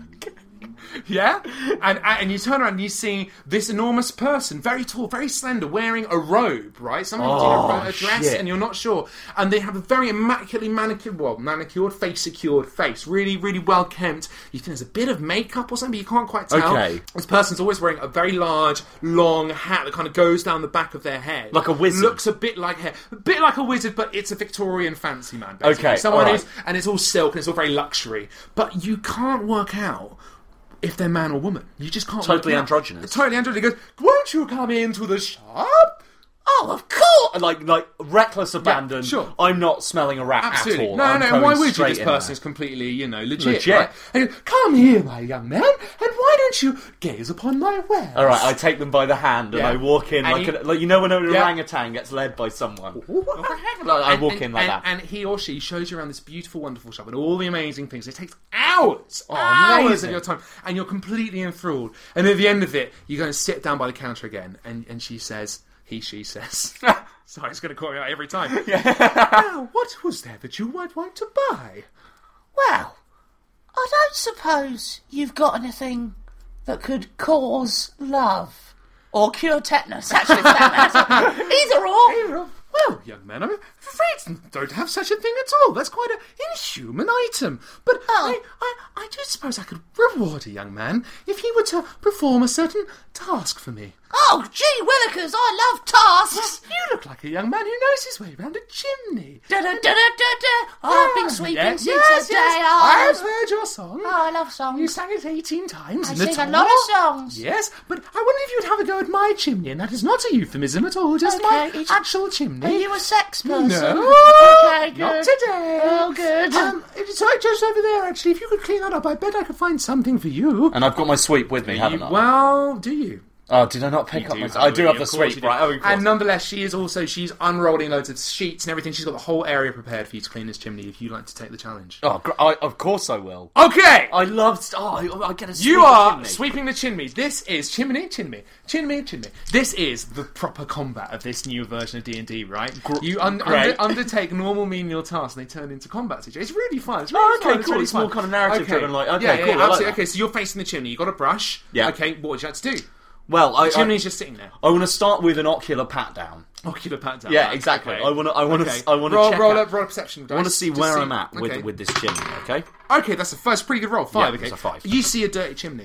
Yeah? And you turn around and you see this enormous person, very tall, very slender, wearing a robe, right? Somebody did a dress and you're not sure. And they have a very immaculately manicured, face-secured face. Really, really well kempt. You think there's a bit of makeup or something, but you can't quite tell. Okay. This person's always wearing a very large, long hat that kind of goes down the back of their head. Like a wizard. Looks a bit like a wizard, but it's a Victorian fancy man, basically. Okay, Someone all right. and it's all silk and it's all very luxury. But you can't work out if they're man or woman. You just can't. Totally androgynous. Totally androgynous. He goes, won't you come into the shop? Oh, of course! Like reckless abandon. Yeah, sure. I'm not smelling a rat Absolutely. at all. No, why would you? This person is completely, legit. Right? And he goes, come here, my young man, and why don't you gaze upon my wares? All right, I take them by the hand and I walk in and when an orangutan gets led by someone. What the heck? I walk in like that. And he or she shows you around this beautiful, wonderful shop and all the amazing things. It takes hours of your time, and you're completely enthralled. And at the end of it, you go and sit down by the counter again, and she says... She says. Sorry, it's going to call me out every time. Now, what was there that you might want to buy? Well, I don't suppose you've got anything that could cause love. Or cure tetanus, actually, for that matter. Either or. Well, young man, I'm afraid I don't have such a thing at all. That's quite an inhuman item. But I do suppose I could reward a young man if he were to perform a certain task for me. Oh, gee willikers, I love tasks. You look like a young man who knows his way around a chimney. I've been sweeping since the day I've heard your song. Oh, I love songs. You sang it 18 times I in the sing a tour. lot of songs. Yes, but I wonder if you'd have a go at my chimney, and that is not a euphemism at all, just my Okay, actual chimney. Are you a sex person? No. Okay, good. Not today. Oh, good. It's right just over there, actually. If you could clean that up, I bet I could find something for you. And I've got my sweep with me, haven't I? Well, do you? Oh, did I not pick up my... I do have the sweep, right? Oh, of course. And nonetheless, she's unrolling loads of sheets and everything. She's got the whole area prepared for you to clean this chimney if you'd like to take the challenge. Oh, of course I will. Okay! I loved... Oh, I get a sweep. You are chimney. sweeping the chimney. This is chimney. This is the proper combat of this new version of D&D, right? You undertake normal menial tasks and they turn into combat situations. It's really fun. It's really fun. Cool. Really it's fun. more kind of narrative driven. Like, okay, yeah, cool. absolutely. Like okay, so you're facing the chimney. You got a brush. Yeah. Okay, what would you like to do? Well, the chimney's just sitting there. I want to start with an ocular pat down. Ocular pat down. Yeah, exactly. Okay. I want to roll a perception dice. I want to see Just where see- I'm at okay. with this chimney. Okay. Okay, that's a first pretty good roll. 5. Yeah, okay, it's a 5. You see a dirty chimney.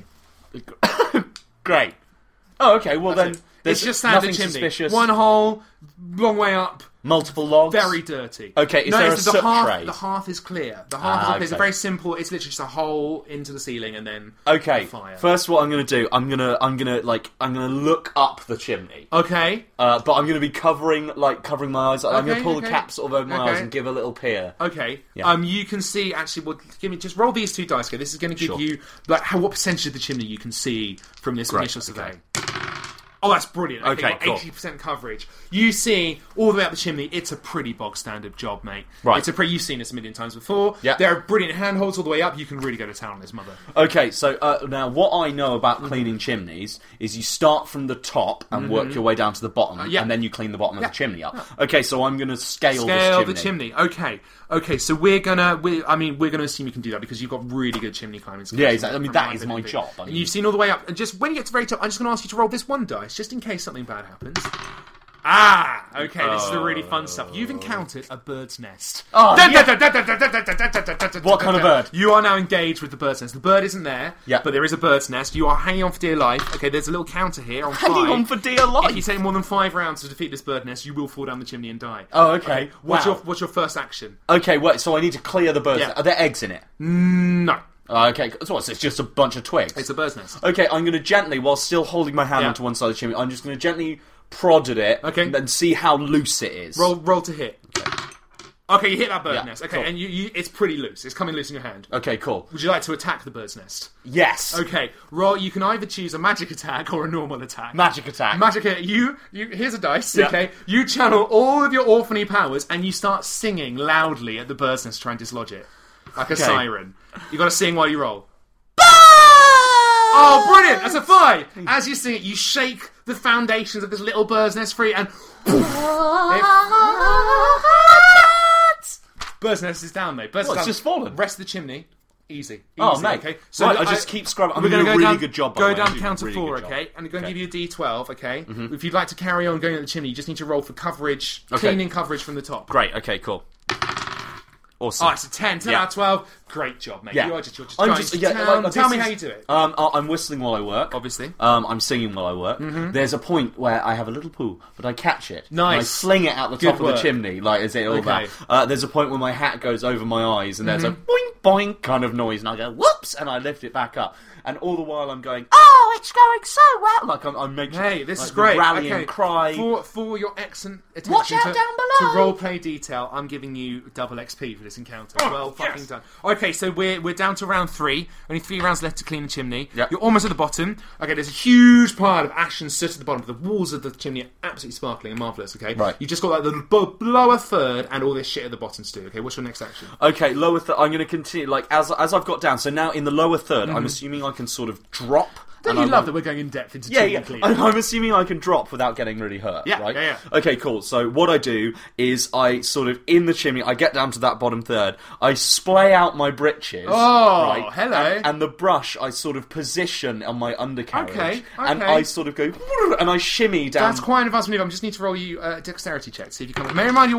Great. Oh, okay. Well That's then, it. there's It's just standard nothing chimney. suspicious. One hole, long way up. Multiple logs. Very dirty. Okay, is there a soot tray? The hearth is clear. The hearth is clear. It's okay. very simple. It's literally just a hole into the ceiling and then Okay. fire. First, what I'm going to do, I'm gonna look up the chimney. Okay. But I'm going to be covering my eyes. I'm going to pull the okay. cap sort of over my eyes Okay. and give a little peer. Okay. Yeah. You can see actually. Well, just roll these 2 dice. Okay. This is going to give Sure. you what percentage of the chimney you can see from this initial survey. Oh, that's brilliant. Okay, got cool. 80% coverage. You see all the way up the chimney. It's a pretty bog standard job, mate. Right. You've seen this a million times before. Yeah. There are brilliant handholds all the way up. You can really go to town on this mother. Okay, so now what I know about cleaning chimneys is you start from the top and work your way down to the bottom, yeah. and then you clean the bottom of the chimney up. Okay, so I'm going to scale the this chimney. Okay. So we're gonna assume you can do that because you've got really good chimney climbing skills. Yeah, exactly. I mean, From that my is my ability. job. I And mean- you've seen all the way up. And just when you get to the very top, I'm just going to ask you to roll this 1 dice, just in case something bad happens. Ah, okay. This is the really fun stuff. You've encountered a bird's nest. Oh, yeah. What kind of bird? You are now engaged with the bird's nest. The bird isn't there, Yeah. but there is a bird's nest. You are hanging on for dear life. Okay, there's a little counter here on 5. Hanging on for dear life. If you take more than 5 rounds to defeat this bird nest, you will fall down the chimney and die. Oh, okay. What's Wow. your first action? Okay, wait, so I need to clear the birds. Yeah. Are there eggs in it? No, Okay, so what's it's just a bunch of twigs? it's a bird's nest. Okay, I'm going to gently, while still holding my hand Yeah. onto one side of the chimney, I'm just going to gently prod at it Okay. and see how loose it is. Roll to hit. Okay, you hit that bird's Yeah, nest. Okay, cool. and you it's pretty loose. It's coming loose in your hand. Okay, cool. Would you like to attack the bird's nest? Yes. Okay, roll. You can either choose a magic attack or a normal attack. Magic attack. Magic attack. You. Here's a dice. Yeah. Okay. You channel all of your orphany powers and you start singing loudly at the bird's nest to try and dislodge it, like a siren. You got to sing while you roll. Oh, brilliant! That's a 5. As you sing it, you shake the foundations of this little bird's nest free, and bird's nest is down, mate. Bird's Well, nest it's is just down. fallen. Rest of the chimney. Easy. Oh, mate. Okay. Right, I just keep scrubbing. I'm we're doing gonna a go really down, good job, by Go the way. down I'm doing count a of really 4, good job. okay? And I'm going to Okay. give you a D12, okay? If you'd like to carry on going at the chimney, you just need to roll for coverage, Okay. cleaning coverage from the top. Great, okay, cool. Awesome. Oh, it's a 10. 10 Yeah. out of 12. Great job, mate. Yeah. You're just I'm going just- to yeah, town. like, Tell this me is- how you do it. I'm whistling while I work. Obviously. I'm singing while I work. There's a point where I have a little poo, but I catch it. Nice. And I sling it out the Good top of work. the chimney, like as it all Okay. that. There's a point where my hat goes over my eyes, and there's a boing boing kind of noise, and I go whoops, and I lift it back up, and all the while I'm going, oh, it's going so well. Like I'm making. Hey, this like, is great. Rallying Okay, cry. For your excellent attention Watch out to, down below. to roleplay detail, I'm giving you double XP for this encounter. Well fucking done. Okay, so we're down to round 3. Only 3 rounds left to clean the chimney. Yep. You're almost at the bottom. Okay, there's a huge pile of ash and soot at the bottom. The walls of the chimney are absolutely sparkling and marvellous, okay? Right. You just got like the lower third and all this shit at the bottom still, okay? What's your next action? Okay, lower third. I'm going to continue. Like as I've got down. So now in the lower third, I'm assuming I can sort of drop Don't you love that we're going in depth into chimney cleaning? I'm assuming I can drop without getting really hurt, right? Yeah. Okay, cool. So what I do is I sort of, in the chimney, I get down to that bottom third, I splay out my britches. Oh, right? hello. And the brush I sort of position on my undercarriage. Okay. And I sort of go, and I shimmy down. That's quite an advanced maneuver. I just need to roll you a dexterity check. See if you can. May remind you,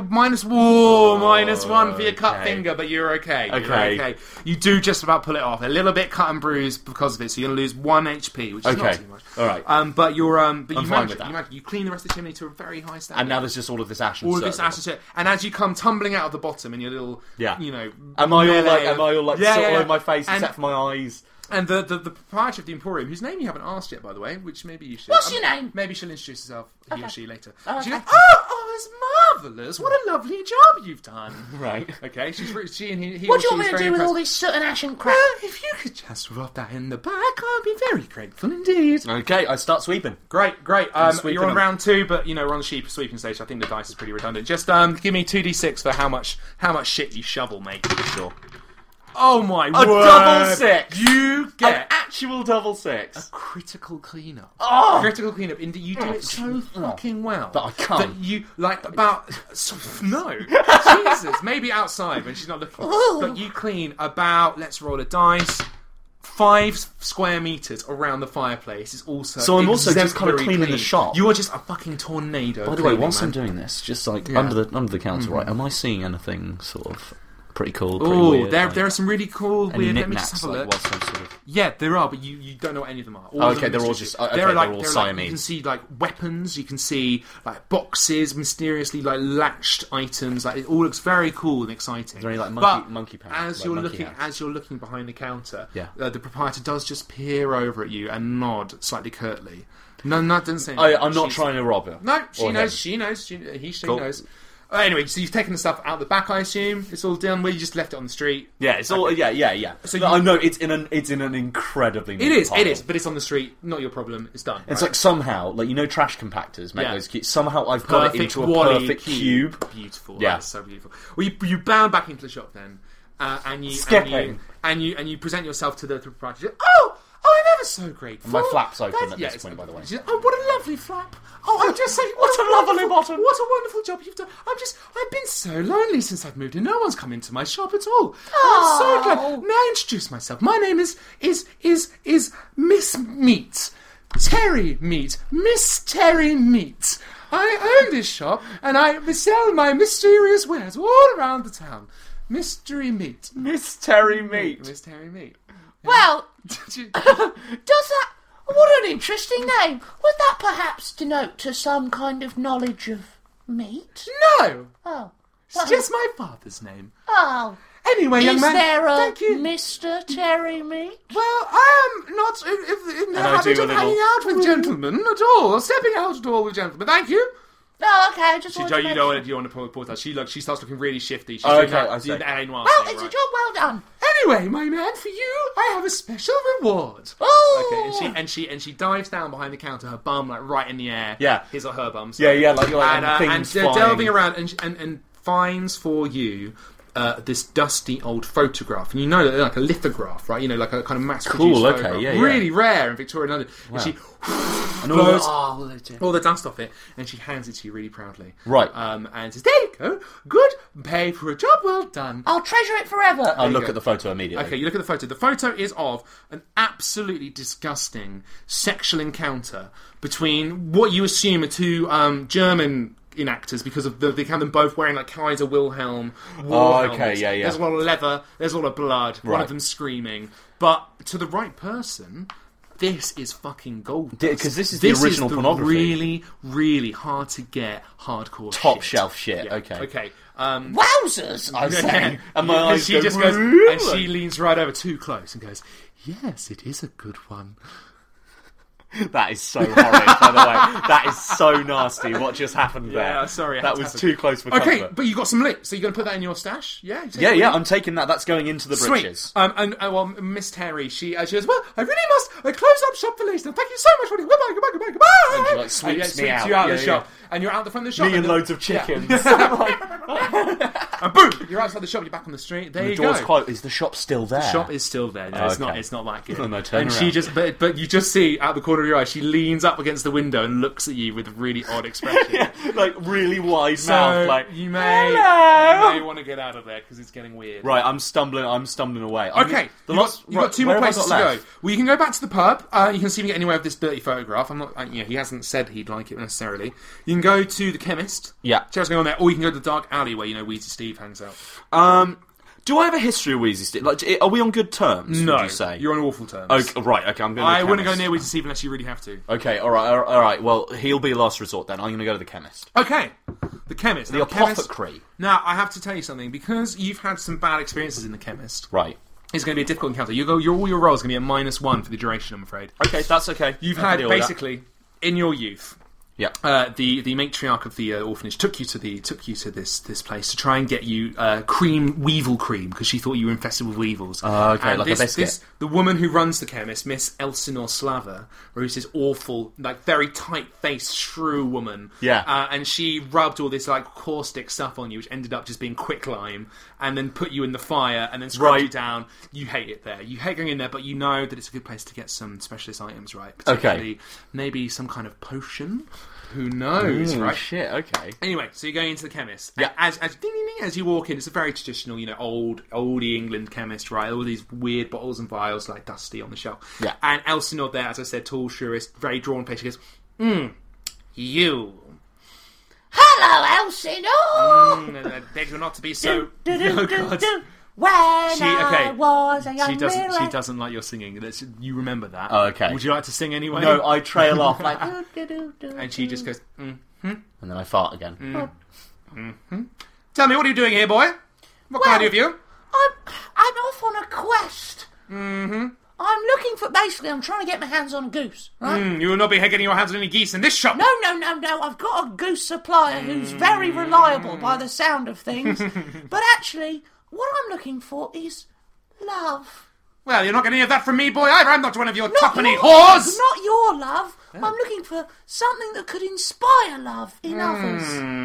-1 for your cut finger, but you're okay. Okay. You do just about pull it off. A little bit cut and bruised because of it, so you're going to lose 1 HP, which is not too much. All right. But you fine manage with that. you clean the rest of the chimney to a very high standard. And now there's just all of this ash and all of this ash and shit. And as you come tumbling out of the bottom in your little, am I all like sort of in my face except for my eyes? And the proprietor of the Emporium, whose name you haven't asked yet, by the way, which maybe you should. What's your name? Maybe she'll introduce herself, he or she, later. Oh, She okay. goes, oh, it's marvellous. What a lovely job you've done. Right. Okay, she and he What or do you she want me is to very do with all impressed. this soot and ash and crap? Well, if you could just rub that in the back, I'd be very grateful indeed. Okay, I start sweeping. Great. sweeping You're on them. round 2, but we're on the sweeping stage. I think the dice is pretty redundant. Just give me 2d6 for how much shit you shovel, mate. Sure. Oh my A word! double 6! You An get actual double 6. critical cleanup. Oh! Critical cleanup. Indeed, you do it so fucking well That I can't. That you no, Jesus. Maybe outside when she's not looking. But you clean about. Let's roll a dice. 5 square meters around the fireplace is also. So I'm also just kind of exemplary cleaning the clean. shop. You are just a fucking tornado. By the way, cleaning, whilst man. I'm doing this, just like Yeah. under the counter, right? Am I seeing anything sort of pretty cool, pretty Oh, weird? there like, are some really cool, any weird. Let me just knickknacks, have a like, look. whilst I'm sort of... Yeah, there are, but you don't know what any of them are. All Oh, of okay, them they're all is just- they're okay, they're all they're Siamese. you can see like weapons, you can see like boxes, mysteriously like latched items. Like it all looks very cool and exciting. Is there any, like, But monkey pants, As like you're monkey looking, hats? as you're looking behind the counter, Yeah. The proprietor does just peer over at you and nod slightly curtly. No, doesn't say anything. I'm not She's- trying to rob her. No, she Or knows. him. She knows. She Cool. knows. Anyway, so you've taken the stuff out the back, I assume. It's all done. Where you just left it on the street. Yeah, it's all... Yeah. So No, I know, it's in an incredibly neat pile. It is, but it's on the street. Not your problem. It's done. It's right? like somehow, like, you know trash compactors make Yeah. those cubes? Somehow I've got it into a Wally perfect cube. Beautiful. Yeah. That's so beautiful. Well, you bound back into the shop then, and you Skipping. and you present yourself to the proprietor. She goes, Oh, I'm ever so grateful. My flap's open That's- at yeah, this it's point, by the way. She goes, oh, what a lovely flap. Oh, I'm just saying, What a lovely wonderful- bottom. What a wonderful job you've done. I've been so lonely since I've moved in. No one's come into my shop at all. I'm so glad. May I introduce myself? My name is Miss Meat. Terry Meat. Miss Terry Meat. I own this shop and I sell my mysterious wares all around the town. Mystery Meat. Miss Terry Meat. Miss Terry Meat. Well, does that... What an interesting name. Would that perhaps denote to some kind of knowledge of meat? No! Oh. It's just my father's name. Oh. Anyway, young Is man. there a Thank you. Mr. Terry Meat? Well, I am not in the And I habit do a of little- hanging out with gentlemen at all, or stepping out at all with gentlemen. Thank you. Oh, okay, I just You wanted to don't mention- want to put that. She starts looking really shifty. She's Oh, doing okay, that, I see. doing the L.A. Noir Well, thing, it's a right? job well done. Anyway, my man, for you, I have a special reward. Oh! Okay, and she dives down behind the counter, her bum like right in the air. Yeah. His or her bum. Yeah, like and things delving flying. around and finds for you this dusty old photograph, and you know that like a lithograph, right? You know, like a kind of mass-produced Cool, okay, photograph. yeah. Really rare in Victorian London. And she And blows all all the dust off it, and she hands it to you really proudly. Right. And says, "There you go. Good pay for a job well done." I'll treasure it forever. I'll you look go. at the photo immediately. Okay, you look at the photo. The photo is of an absolutely disgusting sexual encounter between what you assume are two German enactors because of they have them both wearing like Kaiser Wilhelm war Oh, okay, helmets. yeah. There's a lot of leather, there's a lot of blood, one Right. of them screaming. But to the right person, this is fucking gold. Because this is the original pornography. Really, really hard to get hardcore Top shit. shelf shit, Yeah. okay. Okay. Wowzers! I'm saying. And my eyes she go, just goes, "Really?" and she leans right over too close and goes, "Yes, it is a good one." That is so horrid, by the way. That is so nasty, what just happened there. Yeah, sorry, it That had to was happen. too close for Okay, comfort. but you got some lip, so you're going to put that in your stash? Yeah? You take it with Yeah, you? I'm taking that. That's going into the Sweet. britches. Well, Miss Terry, she goes, "Well, I really must close up shop for later. Thank you so much for it. Goodbye, goodbye, goodbye, goodbye." And she, like, sweeps me sweeps out. you out of Yeah, the shop. and you're out the front of the shop. Me and loads of chickens. And boom, you're outside the shop. You're back on the street. There you the door's go. closed. Is the shop still there? The shop is still there. No, it's not. It's not that good. No, turn and around. she just, but you just see out the corner of your eye, she leans up against the window and looks at you with a really odd expression. Like really wide So mouth. Like you may want to get out of there because it's getting weird. right, I'm stumbling away. Okay, you've got two more places to go. Well, you can go back to the pub. You can see if you get anywhere with this dirty photograph. I'm not. He hasn't said he'd like it necessarily. You can go to the chemist. Yeah. Check what's going on there, or you can go to the dark alley where Wheezy Steve hangs out. Do I have a history of Wheezy Steve? Like, are we on good terms? No, would you say you're on awful terms. Okay, right. Okay, I'm going. I wouldn't go near Wheezy Steve unless you really have to. Okay, all right. Well, he'll be last resort then. I'm going to go to the chemist. Okay, the chemist. The Now, apothecary. Now, I have to tell you something because you've had some bad experiences in the chemist. Right. It's going to be a difficult encounter. All your rolls going to be a -1 for the duration. I'm afraid. Okay, that's okay. You've I can had deal with that. basically in your youth. Yeah. The matriarch of the orphanage took you to this place to try and get you weevil cream because she thought you were infested with weevils. Oh, okay, and like a biscuit. The woman who runs the chemist, Miss Elsinore Slava, who's this awful, like very tight-faced, shrew woman. Yeah. And she rubbed all this like caustic stuff on you, which ended up just being quicklime, and then put you in the fire, and then scrubbed you down. You hate it there. You hate going in there, but you know that it's a good place to get some specialist items, right? Particularly maybe some kind of potion. Who knows, right? Shit, okay. Anyway, so you're going into the chemist. Yeah. And as you walk in, it's a very traditional, oldie England chemist, right? All these weird bottles and vials, like dusty on the shelf. Yeah. And Elsinore there, as I said, tall, shrewish, very drawn face. She goes, you. Hello, Elsinore! I beg you not to be so... Oh, God. When I was a young She doesn't like your singing. You remember that. Oh, okay. Would you like to sing anyway? No, I trail off like... And she just goes, And then I fart again. Tell me, what are you doing here, boy? What can I do for you? I'm off on a quest. Mm-hmm. I'm looking for... Basically, I'm trying to get my hands on a goose, right? You will not be getting your hands on any geese in this shop. No. I've got a goose supplier who's very reliable by the sound of things. But actually, what I'm looking for is love. Well, you're not going to hear that from me, boy, either. I'm not one of your tuppenny whores. Not your love. I'm looking for something that could inspire love in others.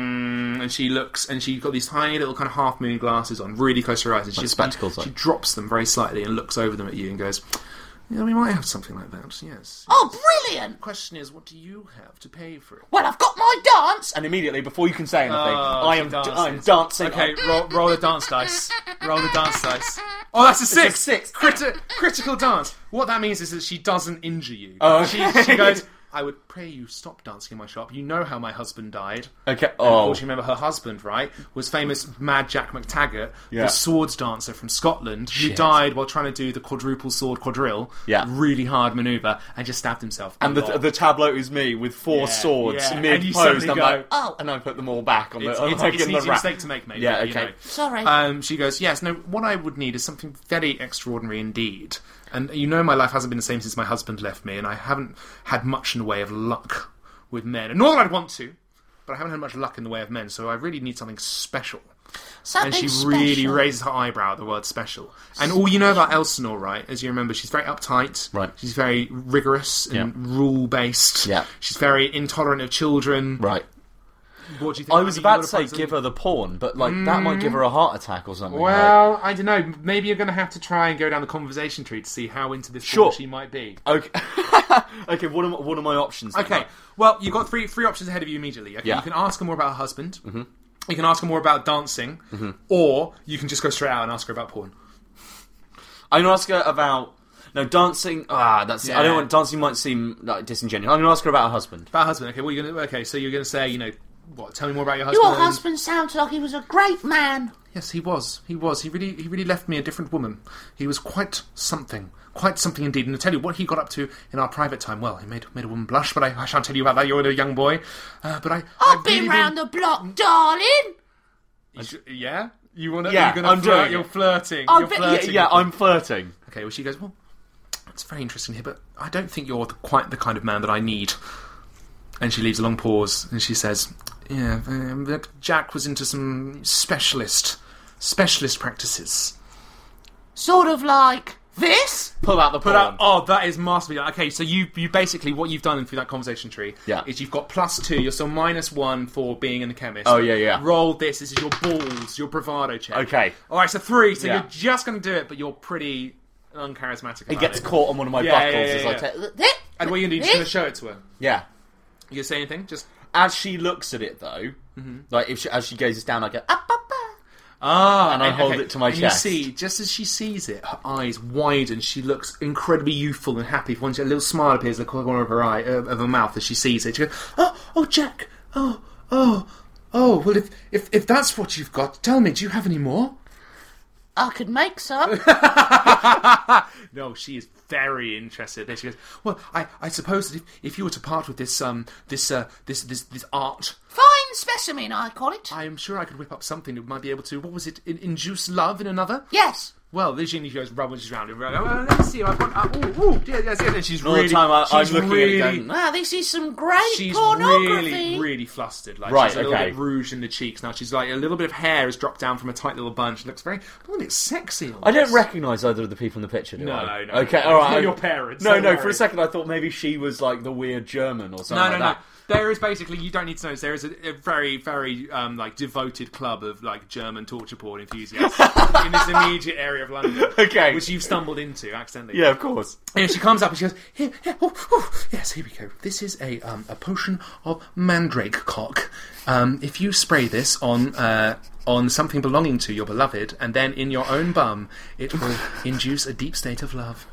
And she looks, and she's got these tiny little kind of half-moon glasses on, really close to her eyes. And spectacles on. She drops them very slightly and looks over them at you and goes, yeah, we might have something like that, yes. Oh, brilliant! The question is, what do you have to pay for it? Well, I've got my dance. And immediately, before you can say anything, I'm dancing. Okay, roll the dance dice. Roll the dance dice. Oh, that's a 6! It's a 6. Critical dance. What that means is that she doesn't injure you. Oh, okay. She goes, I would pray you stop dancing in my shop. You know how my husband died. Okay. And of course, you remember her husband, right? Was famous Mad Jack McTaggart, the swords dancer from Scotland, who died while trying to do the quadruple sword quadrille. Yeah. Really hard manoeuvre, and just stabbed himself. And the tableau is me with 4 swords mid-pose. And I'm like, and I put them all back on it's the an easy mistake to make, mate. Yeah, okay. Sorry. She goes, yes, no, what I would need is something very extraordinary indeed. And you know my life hasn't been the same since my husband left me, and I haven't had much in the way of luck with men. And not that I'd want to, but I haven't had much luck in the way of men, so I really need something special. Something and she special. really raises her eyebrow at the word special. And all you know about Elsinore, right, as you remember, she's very uptight. Right. She's very rigorous and rule-based. Yeah. She's very intolerant of children. Right. What do you think? I was about to say give her the porn, but that might give her a heart attack or something. Well, I don't know. Maybe you're going to have to try and go down the conversation tree to see how into this porn she might be. Okay. Okay. What are my options? Okay. Well, you've got three options ahead of you immediately. Okay? Yeah. You can ask her more about her husband. Mm-hmm. You can ask her more about dancing, or you can just go straight out and ask her about porn. I'm going to ask her about... No, dancing... I don't want... Dancing might seem like disingenuous. I'm going to ask her about her husband. About her husband, okay. Well, you're going to... Okay, so you're going to say, what? Tell me more about your husband. Your husband sounds like he was a great man. Yes, he was. He really left me a different woman. He was quite something. Quite something indeed. And to tell you what he got up to in our private time, well, he made a woman blush, but I shan't tell you about that. You're a young boy. But I've been round the block, darling. Yeah? You want to? Yeah, you're going to flirt? You're flirting. You're flirting. Yeah, I'm flirting. Okay, well, she goes, well, it's very interesting here, but I don't think you're quite the kind of man that I need. And she leaves a long pause, and she says, yeah, Jack was into some specialist practices. Sort of like This? Pull out the porn. Oh, that is masterfully done. Okay, so you basically, what you've done through that conversation tree is you've got +2, you're still -1 for being in the chemist. Oh, yeah. Roll this is your balls, your bravado check. Okay. Alright, so 3, so Yeah. you're just going to do it, but you're pretty uncharismatic about It gets caught on one of my buckles as I take... And what are you going to do? You're just going to show it to her. Yeah. You going to say anything? Just... As she looks at it, though, like as she gazes down, I go, up. And I hold it to my chest. You see, just as she sees it, her eyes widen. She looks incredibly youthful and happy. For once, a little smile appears in the corner of her eye, of her mouth, as she sees it. She goes, "Oh, Jack. Oh. Well, if that's what you've got, tell me. Do you have any more?" I could make some. No, she is very interested. Then she goes, "Well, I suppose that if you were to part with this art, Fine specimen, I call it. I am sure I could whip up something that might be able to. What was it? Induce love in another." Yes. Well, the genie goes rummages around and let me see. I've got. Yes. And she's All really. the time I'm she's looking really, at it going, This is some great She's pornography. really flustered. Like Right, she's a little okay. bit rouged in the cheeks now. She's like a little bit of hair has dropped down from a tight little bun. She looks very. Oh, it's sexy. I don't recognise either of the people in the picture, do No, I? no. Okay, no. all It's right. not your parents. No, don't no. worry. For a second, I thought maybe she was like the weird German or something No. like that. There is basically, you don't need to know this, there is a very, very like devoted club of like German torture porn enthusiasts in this immediate area of London. Okay. Which you've stumbled into accidentally. Yeah, of course. And she comes up and she goes, here, yes, here we go. This is a potion of mandrake cock. If you spray this on something belonging to your beloved, and then in your own bum, it will induce a deep state of love.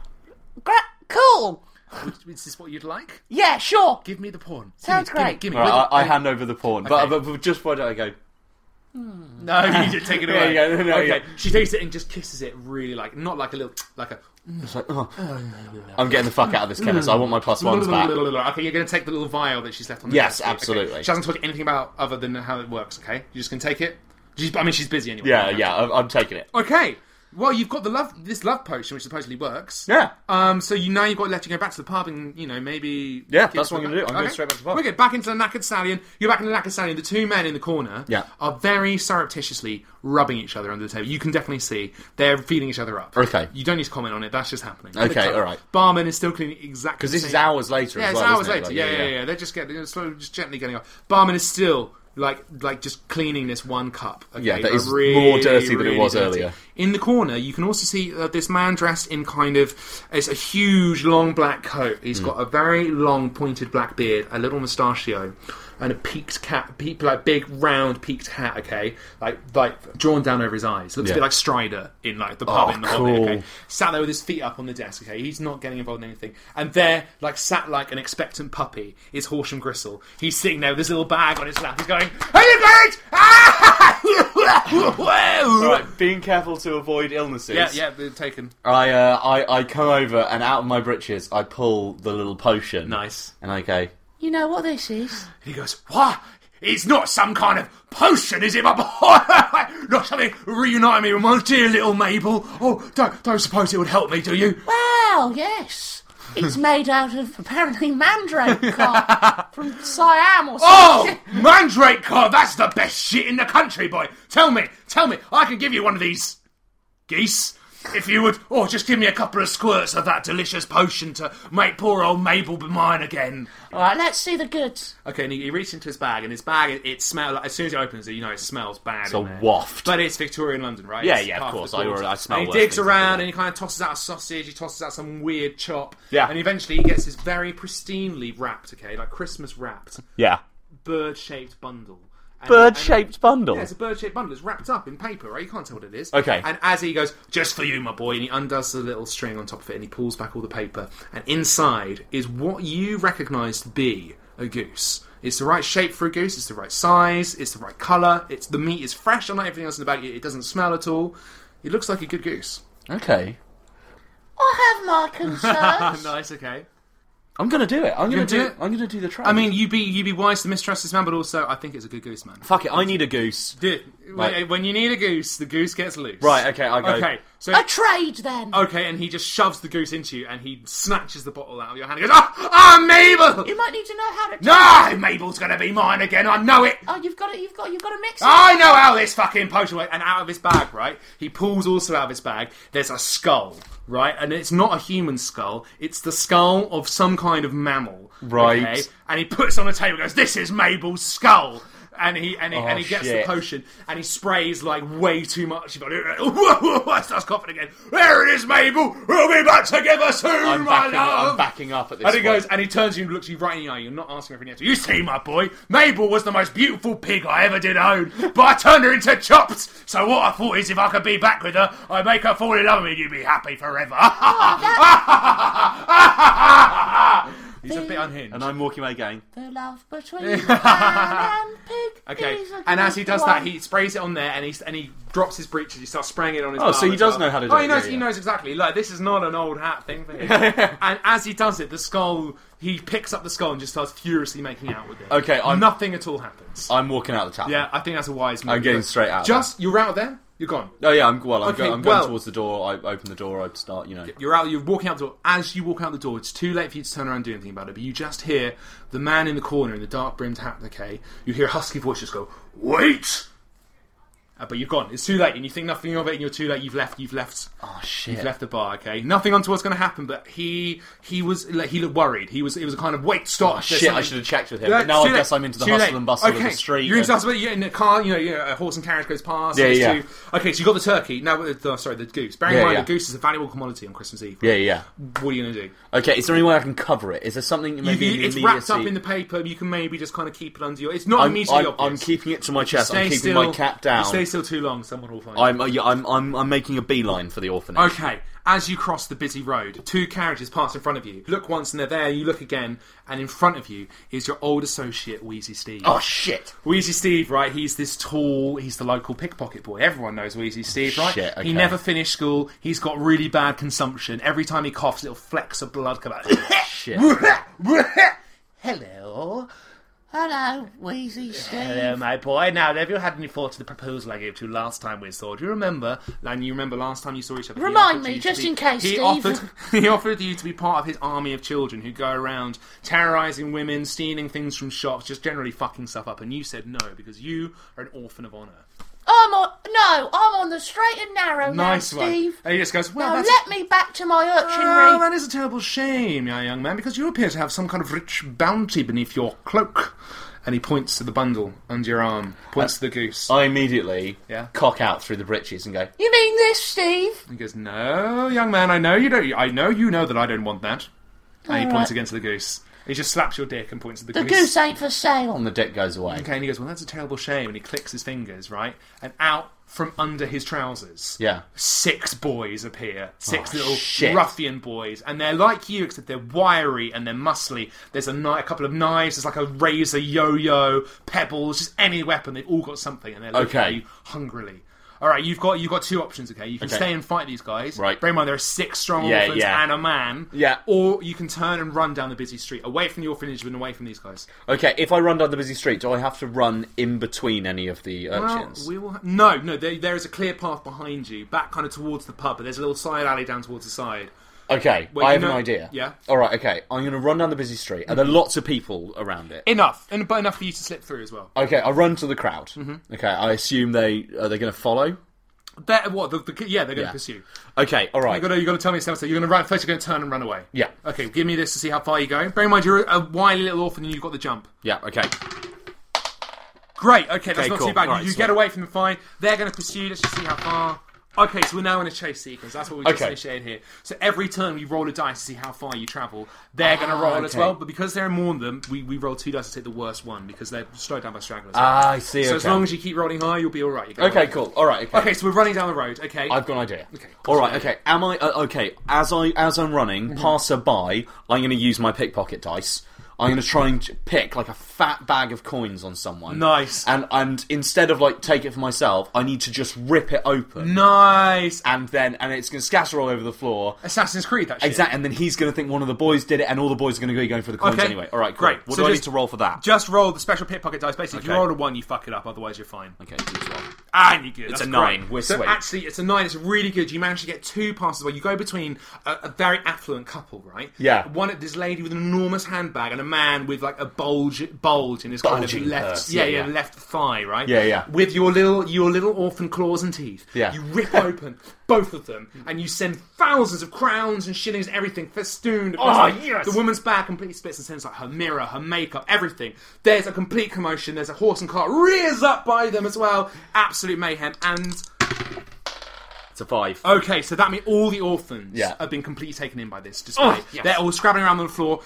Cool. Is this what you'd like? Yeah, sure. Give me the porn. Sounds great. Give me. Right, I hand over the porn, Okay. but just before I do, I go. No, you didn't take it away. No, okay, she takes it and just kisses it really not like a little, like a... It's like, I'm getting the fuck out of this chemist. I want my +1s back. Okay, you're going to take the little vial that she's left on the Yes, desk. Okay. absolutely. She hasn't told you anything about other than how it works, okay? You're just going to take it? She's busy anyway. Yeah, I'm taking it. Okay. Well, you've got this love potion, which supposedly works. Yeah. So now you've got left to go back to the pub and, maybe... Yeah, that's what I'm going to do. I'm going straight back to the pub. Okay, back into the Knackered Stallion. You're back in the Knackered Stallion. The two men in the corner are very surreptitiously rubbing each other under the table. You can definitely see they're feeding each other up. Okay. You don't need to comment on it. That's just happening. Okay, all right. Barman is still cleaning exactly Because the this same. is hours later Yeah, as it's well, hours isn't it? later. Like, Yeah. They're just gently getting off. Barman is still... Like just cleaning this one cup. Okay? Yeah, that is really, more dirty than it really was dirty. earlier. In the corner, you can also see this man dressed in it's a huge, long black coat. He's got a very long, pointed black beard, a little mustachio, and a peaked cap, like big, round, peaked hat. Okay, like drawn down over his eyes. Looks a bit like Strider in like the pub in the Hobbit. cool. Okay, sat there with his feet up on the desk. Okay, he's not getting involved in anything. And there, like sat like an expectant puppy, is Horsham Gristle. He's sitting there with this little bag on his lap. He's going, "Are you great?" Right, being careful to avoid illnesses. Yeah, they're taken. I come over and out of my britches I pull the little potion. Nice. And I go, You know what this is? And he goes, "What? It's not some kind of potion, is it, my boy? Not something reuniting me with my dear little Mabel? Oh, don't suppose it would help me, do you?" Well, yes. It's made out of, apparently, mandrake cock from Siam or something. Oh, mandrake cod, that's the best shit in the country, boy. Tell me, I can give you one of these geese, if you would, or just give me a couple of squirts of that delicious potion to make poor old Mabel be mine again. All right, let's see the goods. Okay, and he reaches into his bag, and his bag, it smells, like, as soon as he opens it, it smells bad. It's a in there. waft. But it's Victorian London, right? Yeah, It's yeah, of half course. the quarter. I smell And he worse digs things around, than that. and he kind of tosses out a sausage, he tosses out some weird chop. Yeah. And eventually he gets this very pristinely wrapped, okay, like Christmas wrapped, yeah. bird-shaped bundle. Bird-shaped bundle? Yeah, it's a bird-shaped bundle. It's wrapped up in paper, right? You can't tell what it is. Okay. And as he goes, "Just for you, my boy," and he undoes the little string on top of it, and he pulls back all the paper, and inside is what you recognise to be a goose. It's the right shape for a goose, it's the right size, it's the right colour, the meat is fresh, unlike everything else in the bag, it doesn't smell at all. It looks like a good goose. Okay. I have my concerns. Nice, okay. I'm going to do it. I'm going to do it? I'm going to do the trade. I mean, you be wise to mistrust this man, but also, I think it's a good goose, man. fuck it, I need a goose. When you need a goose, the goose gets loose. Right, okay, I go. Okay, so... A trade, then. Okay, and he just shoves the goose into you, and he snatches the bottle out of your hand. He goes, "Ah, Mabel! Mabel! You might need to know how to... No! Mabel's gonna be mine again, I know it! Oh, you've got to mix it. I know how this fucking potion works. And out of his bag, right, he pulls also out of his bag, there's a skull, right? And it's not a human skull, it's the skull of some kind of mammal. Right. Okay? And he puts it on the table and goes, this is Mabel's skull. And he gets the potion and he sprays like way too much. I starts coughing again. There it is, Mabel. We'll be back together soon, my love. I'm backing up at this And he point. goes and he turns to you and looks you right in the eye. You're not asking for any answer. You see, my boy, Mabel was the most beautiful pig I ever did own, but I turned her into chops. So what I thought is, if I could be back with her, I'd make her fall in love with me and you'd be happy forever. He's a bit unhinged. And I'm walking away going, The love between man and pig. Okay, and as he does that, he sprays it on there, and he drops his breeches. He starts spraying it on his. Oh, so he arm as does well. know how to do Oh, it. he knows exactly. Like, this is not an old hat thing for him. And as he does it, the skull. He picks up the skull and just starts furiously making out with it. Okay, nothing at all happens. I'm walking out the tavern. Yeah, I think that's a wise move. I'm getting straight out. You're out there. You're gone. Oh yeah, I'm going towards the door. I open the door. I start, You're out. You're walking out the door. As you walk out the door, it's too late for you to turn around and do anything about it. But you just hear the man in the corner in the dark brimmed hat. Okay, you hear a husky voice just go, "Wait!" But you're gone. It's too late, and you think nothing of it, and you're too late. You've left. Oh shit! You've left the bar. Okay, nothing onto what's going to happen. But he looked worried. It was a kind of wait, stop. Oh shit! I should have checked with him. Yeah, But now I too guess late. I'm into the Too hustle late. and bustle Okay, of the street. You're into the hustle, but you're in the car. A horse and carriage goes past. Yeah, and yeah. Okay, so you got the turkey. Now, the goose. Bearing in mind, the goose is a valuable commodity on Christmas Eve. Right? Yeah. What are you going to do? Okay, is there any way I can cover it? Is there something maybe It's wrapped up in the paper. You can maybe just kind of keep it under your. It's not I'm immediately obvious. I'm keeping it to my chest. I'm Stay keeping still. my cap down. If you stay still too long, someone will find you. I'm making a beeline for the orphanage. Okay, as you cross the busy road, two carriages pass in front of you. Look once and they're there, you look again, and in front of you is your old associate, Wheezy Steve. Oh, shit. Wheezy Steve, right, he's this tall, he's the local pickpocket boy. Everyone knows Wheezy Steve, right? Shit, okay. He never finished school, he's got really bad consumption. Every time he coughs, little flecks of blood come out. Shit. Hello. Hello, Wheezy Steve. Hello, my boy. Now, have you had any thoughts of the proposal I gave to you last time we saw? Do you remember? And you remember last time you saw each other? Remind me, just in case, Steve. He offered you to be part of his army of children who go around terrorising women, stealing things from shops, just generally fucking stuff up. And you said no, because you are an orphan of honour. I'm on the straight and narrow Nice now, one. Steve. And he just goes, well, Now that's... let me back to my Oh, urchinry. that is a terrible shame, young man, because you appear to have some kind of rich bounty beneath your cloak. And he points to the bundle under your arm, points to the goose. I immediately Yeah? cock out through the breeches and go, You mean this, Steve? He goes, no, young man, I know you don't. I know you know that I don't want that. And he All points right. again to the goose. He just slaps your dick and points to the The goose. goose ain't for sale. and the dick goes away. Okay, and he goes, well, that's a terrible shame. And he clicks his fingers, right? And out from under his trousers, Yeah. 6 boys appear. 6 Oh, little shit. ruffian boys. And they're like you, except they're wiry and they're muscly. There's a couple of knives. There's like a razor, yo-yo, pebbles, just any weapon. They've all got something. And they're looking at Okay. you hungrily. All right, you've got 2 options, okay? You can Okay. stay and fight these guys. Right. Bear in mind, there are 6 strong Yeah, orphans yeah. and a man. Yeah. Or you can turn and run down the busy street, away from the orphanage and away from these guys. Okay, if I run down the busy street, do I have to run in between any of the urchins? Well, we will. No. There is a clear path behind you, back kind of towards the pub, but there's a little side alley down towards the side. Okay, Well, I you have know- an idea. yeah? Alright, okay. I'm going to run down the busy street. Are there lots of people around it? Enough, but enough for you to slip through as well. Okay, I run to the crowd. Mm-hmm. Okay, I assume they're going to follow? They're what? They're going to pursue. Okay, alright. You got to tell me a step. So you're going to run first. You're going to turn and run away. Yeah. Okay, give me this to see how far you go. Bear in mind, you're a wily little orphan and you've got the jump. Yeah, okay. Great. Okay, that's Okay, not cool. too bad. Alright, You sweet. get away from them fine. They're going to pursue. Let's just see how far. Okay, so we're now in a chase sequence. That's what we just Okay. initiated here. So every turn we roll a dice to see how far you travel. They're going to roll as okay. well, but because there are more than them, we roll 2 dice to take the worst one because they're slowed down by stragglers. I see, So as okay. long as you keep rolling high, you'll be all right. You go Okay, right. cool. Alright, okay. Okay, so we're running down the road. Okay, I've got an idea. Okay. Alright, okay. Am I... okay, as I'm running, passer-by, I'm going to use my pickpocket dice. I'm going to try and pick, like, a fat bag of coins on someone. Nice. And instead of, like, take it for myself, I need to just rip it open. nice. And it's going to scatter all over the floor. Assassin's Creed, that shit. Exactly, and then he's going to think one of the boys did it, and all the boys are going to be going for the coins Okay. anyway. Alright, cool. Great. What So do I just- need to roll for that? Just roll the special pickpocket dice. Basically, if you Okay. roll a 1, you fuck it up. Otherwise, you're fine. Okay, D12. And you're good. It's That's a 9. great. We're so sweet. actually, it's a 9. It's really good. You manage to get 2 passes where you go between a very affluent couple, right? Yeah. This lady with an enormous handbag and a man with like a bulge in his kind of Bulging left, purse, yeah. left thigh, right? Yeah. With your little orphan claws and teeth. Yeah. You rip open both of them and you send thousands of crowns and shillings, everything festooned across yes! the woman's back, completely splits and sends like her mirror, her makeup, everything. There's a complete commotion. There's a horse and cart rears up by them as well. Absolute mayhem. And It's a 5. okay, so that means all the orphans have been completely taken in by this display. Yes. They're all scrabbling around on the floor.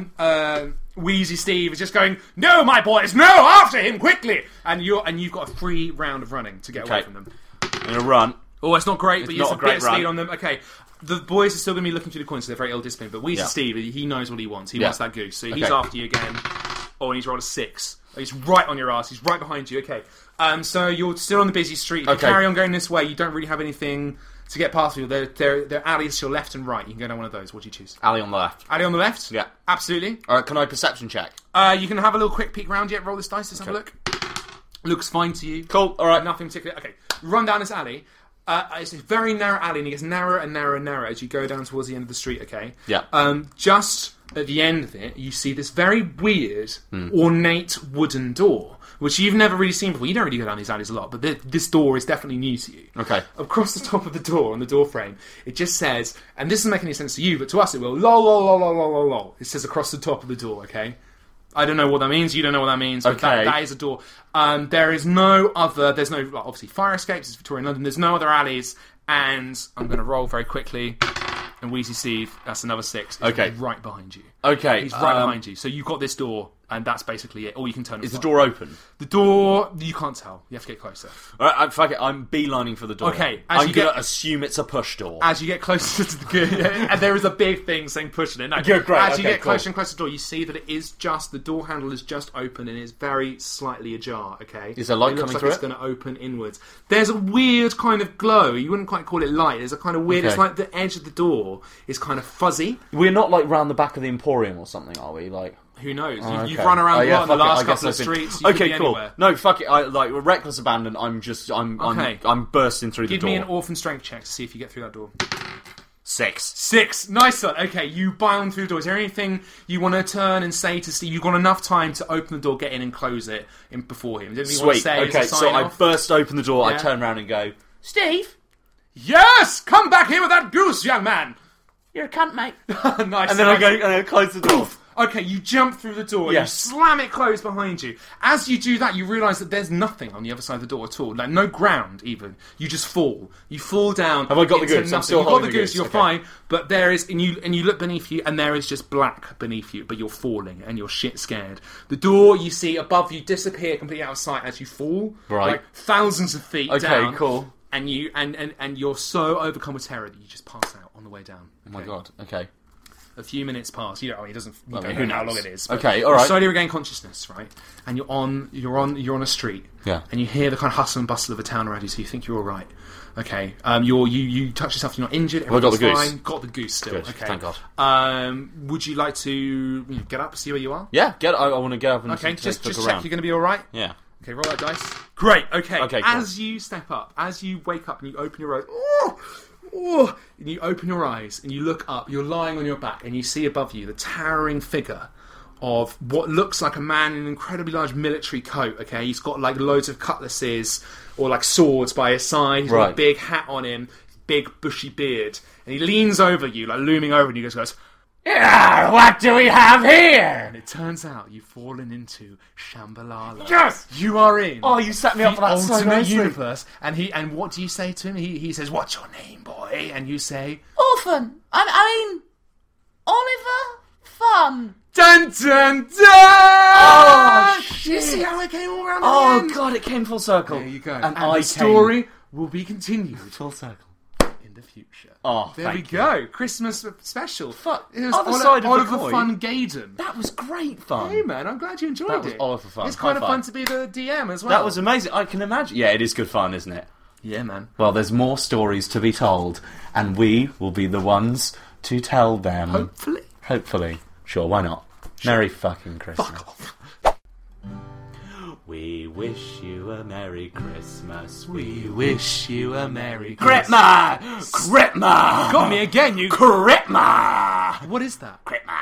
Wheezy Steve is just going, "No, my boys, no! After him, quickly!" And you've got a free round of running to get away from them. I'm going to run. Oh, it's not great, but It's you have not a a great bit of speed run. on them. Okay, the boys are still going to be looking through the coins, so they're very ill-disciplined. But Wheezy Yeah. Steve, he knows what he wants. He Yeah. wants that goose, so he's Okay. after you again. Oh, and he's rolled a 6. He's right on your ass. He's right behind you. Okay, so you're still on the busy street. If you Okay. carry on going this way, you don't really have anything to get past you. There are alleys to your left and right. You can go down one of those. What do you choose? Alley on the left. Alley on the left? Yeah. Absolutely. Alright, can I perception check? You can have a little quick peek around yet. Roll this dice. Let's have a look. Looks fine to you. Cool, alright. Nothing particular. Okay, run down this alley. It's a very narrow alley, and it gets narrower and narrower and narrower as you go down towards the end of the street, okay? Yeah. Just at the end of it, you see this very weird, ornate wooden door, which you've never really seen before. You don't really go down these alleys a lot, but this door is definitely new to you. Okay. Across the top of the door, on the door frame, it just says, and this doesn't make any sense to you, but to us it will, lol, lol, lol, lol, lol, lol, lol. It says across the top of the door, okay? I don't know what that means, you don't know what that means, but Okay. that is a door. There's no, obviously, fire escapes, it's Victorian London, there's no other alleys, and I'm going to roll very quickly, and Wheezy Steve, that's another 6, is Okay. right behind you. Okay. He's right behind you, so you've got this door, and that's basically it, or you can turn it Is the off. door open? The door, you can't tell, you have to get closer. Alright, fuck it, I'm beelining for the door. Okay, as I'm you going get- to assume it's a push door. As you get closer to the good, and there is a big thing saying pushing it. No, Yeah, great, as you okay, get closer cool. and closer to the door, you see that it is just, the door handle is just open and is very slightly ajar, okay? Is there light it looks coming like through it's it? going to open inwards. There's a weird kind of glow. You wouldn't quite call it light. There's a kind of weird, Okay. it's like the edge of the door is kind of fuzzy. We're not like round the back of the Emporium or something, are we? Like... Who knows? Oh, You've okay. run around Oh, a yeah, lot in the fuck it, last I guess couple of I've been- streets. You could Okay, be cool. anywhere. No, fuck it. I like reckless abandon. I'm bursting through Give the door. me an orphan strength check to see if you get through that door. 6. 6. Nice one. Okay, you bound through the door. Is there anything you want to turn and say to Steve? You've got enough time to open the door, get in and close it before him. Is there anything you want to Sweet. say as Okay, a so sign I off? burst open the door. Yeah. I turn around and go, Steve, Yes! Come back here with that goose, young man! you're a cunt, mate. Nice. and then I nice. go and I close the door. Okay, you jump through the door, Yes. you slam it closed behind you. As you do that, you realise that there's nothing on the other side of the door at all. Like, no ground, even. You just fall. You fall down. Have I got the into goose? I'm nothing. still You've got holding the the goose, goose, you're okay. fine. But there is, and you look beneath you, and there is just black beneath you, but you're falling, and you're shit scared. The door you see above you disappear completely out of sight as you fall. Right. Like, thousands of feet Okay, down. cool. And you and you're so overcome with terror that you just pass out on the way down. Oh my god. Okay. A few minutes pass. You know, it doesn't. You I mean, don't who know how knows? long it is. but Okay, all you right. slowly regain consciousness, right? And you're on a street. Yeah. And you hear the kind of hustle and bustle of a town around you, so you think you're all right. Okay. You touch yourself. You're not injured. I got the everything's goose? Fine. Got the goose still. Good, Okay. thank God. Would you like to get up, see where you are? Yeah. I want to get up and Okay. take Just a look check around. you're going to be all right. Yeah. Okay, roll that dice. Great, okay. Okay, cool. As you step up, as you wake up and you open your eyes, and you open your eyes and you look up, you're lying on your back and you see above you the towering figure of what looks like a man in an incredibly large military coat, okay? He's got like loads of cutlasses or like swords by his side. He's got a Right. big hat on him, big bushy beard. And he leans over you, like looming over, and he goes, Yeah, what do we have here? and it turns out you've fallen into Shambhala. Yes! You are in. Oh, you set me up for that so alternate nicely. universe. And what do you say to him? He says, "What's your name, boy?" And you say, Orphan. I mean, Oliver Fun. "Dun dun dun!" Oh, shit. You see how it came all around? Oh the end? god, it came full circle. There you go. And And I the story will be continued full circle. in the future. Oh, There we thank you. go. Christmas special. Fuck. It was Other side of the Oliver coin. Fun Gaydon. That was great fun. Hey man, I'm glad you enjoyed That was it. Oliver Fun. It's kind High of fun five. to be the DM as well. That was amazing. I can imagine. Yeah, it is good fun, isn't it? yeah, man. Well, there's more stories to be told, and we will be the ones to tell them. Hopefully. Hopefully. Sure, why not? Merry fucking Christmas. Fuck off. We wish you a Merry Christmas. We wish you a Merry Christmas. Christmas! Got me again, you... Christmas! What is that? Christmas!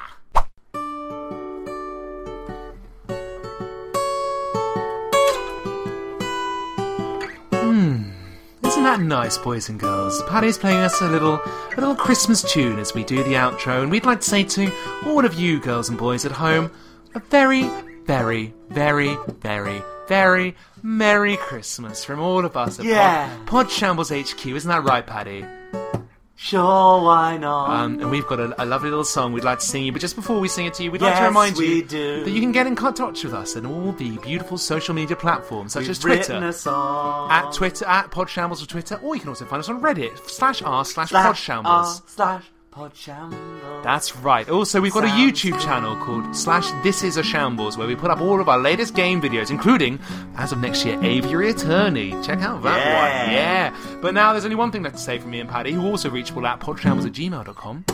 Isn't that nice, boys and girls? Paddy's playing us a little Christmas tune as we do the outro, and we'd like to say to all of you girls and boys at home, a very, very, very, very, very Merry Christmas from all of us at Pod Shambles HQ. Isn't that right, Paddy? Sure, why not? And we've got a lovely little song we'd like to sing you, but just before we sing it to you, we'd like to remind you that you can get in touch with us on all the beautiful social media platforms, such as Twitter, at Twitter, at Podshambles on Twitter, or you can also find us on Reddit, /r/Podshambles. Podshambles. That's right. Also, we've got a YouTube channel called /ThisIsAShambles, where we put up all of our latest game videos, including, as of next year, Aviary Attorney. Check out that one. Yeah. But now there's only one thing left to say from me and Paddy, who also reachable at podshambles@gmail.com.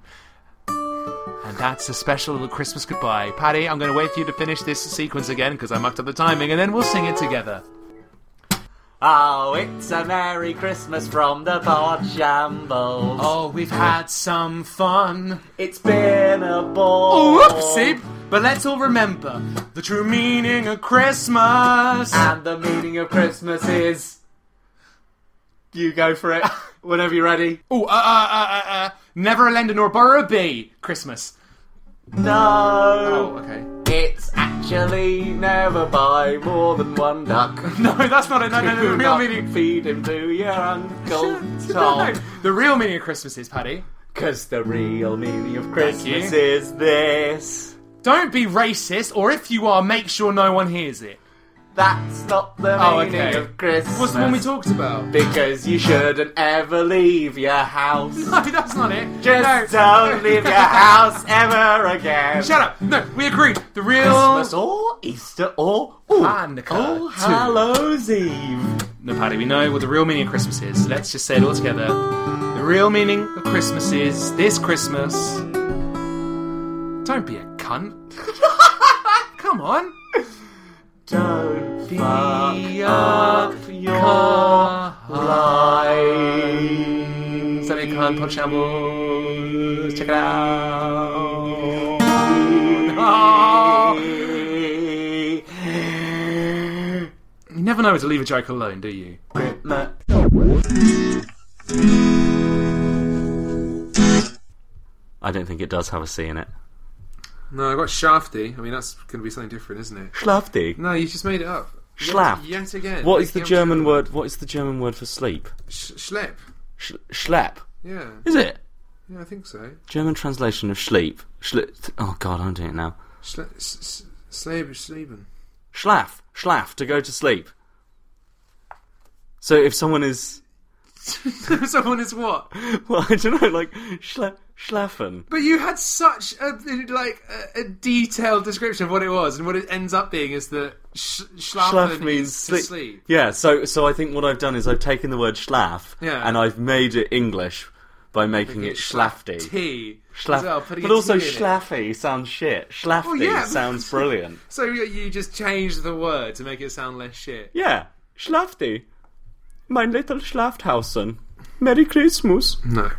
And that's a special little Christmas goodbye. Paddy, I'm going to wait for you to finish this sequence again, because I mucked up the timing, and then we'll sing it together. Oh, it's a Merry Christmas from the Podshambles. Oh, we've had some fun. It's been a ball. Oh, whoopsie. But let's all remember the true meaning of Christmas. And the meaning of Christmas is... You go for it. Whenever you're ready. Oh, never a lender nor borrow a bee. Christmas. No. Oh, okay. It's actually never buy more than one duck. No, that's not it. No, the real meaning... Feed him to your Uncle Tom. No, the real meaning of Christmas is, Paddy... Because the real meaning of Christmas is this. Don't be racist, or if you are, make sure no one hears it. That's not the meaning of Christmas. What's the one we talked about? Because you shouldn't ever leave your house. No, that's not it. Just don't leave your house ever again. Shut up. No, we agreed. The real... Christmas or Easter or... Hanukkah. All Hallows Eve. No, Paddy, we know what the real meaning of Christmas is. Let's just say it all together. The real meaning of Christmas is this Christmas... Don't be a cunt. Come on. Don't fuck up your life. Sammy Khan, Podshambles. Check it out. Oh. You never know when to leave a joke alone, do you? I don't think it does have a C in it. No, I got shafty. I mean, that's going to be something different, isn't it? Schlafty? No, you just made it up. Schlaft. Yet again. What is the German word? What is the German word for sleep? Schlepp. Schlep. Yeah. Is it? Yeah, I think so. German translation of sleep. Oh God, I'm doing it now. Sleben. Schlaf, to go to sleep. So if someone is... Someone is what? Well, I don't know, like, schlafen. But you had such a detailed description of what it was, and what it ends up being is that schlafen means sleep. Yeah, so I think what I've done is I've taken the word schlaf, and I've made it English by making it schlafty. But also schlaffy sounds shit. Schlafty sounds brilliant. So you just changed the word to make it sound less shit. Yeah, schlafty. Mein little Schlafthausen. Merry Christmas. No.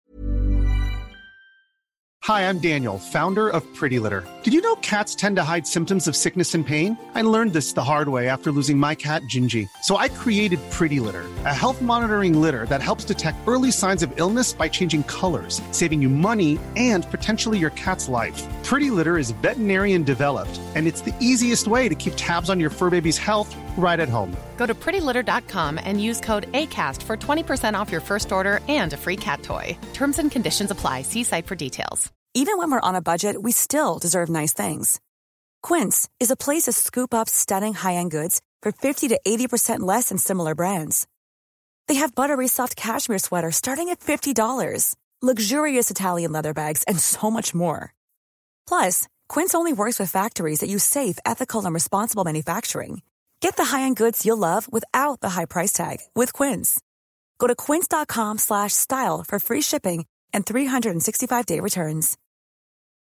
Hi, I'm Daniel, founder of Pretty Litter. Did you know cats tend to hide symptoms of sickness and pain? I learned this the hard way after losing my cat, Gingy. So I created Pretty Litter, a health monitoring litter that helps detect early signs of illness by changing colors, saving you money and potentially your cat's life. Pretty Litter is veterinarian developed, and it's the easiest way to keep tabs on your fur baby's health right at home. Go to prettylitter.com and use code ACAST for 20% off your first order and a free cat toy. Terms and conditions apply. See site for details. Even when we're on a budget, we still deserve nice things. Quince is a place to scoop up stunning high-end goods for 50 to 80% less than similar brands. They have buttery soft cashmere sweaters starting at $50, luxurious Italian leather bags, and so much more. Plus, Quince only works with factories that use safe, ethical, and responsible manufacturing. Get the high-end goods you'll love without the high price tag with Quince. Go to quince.com/style for free shipping and 365-day returns.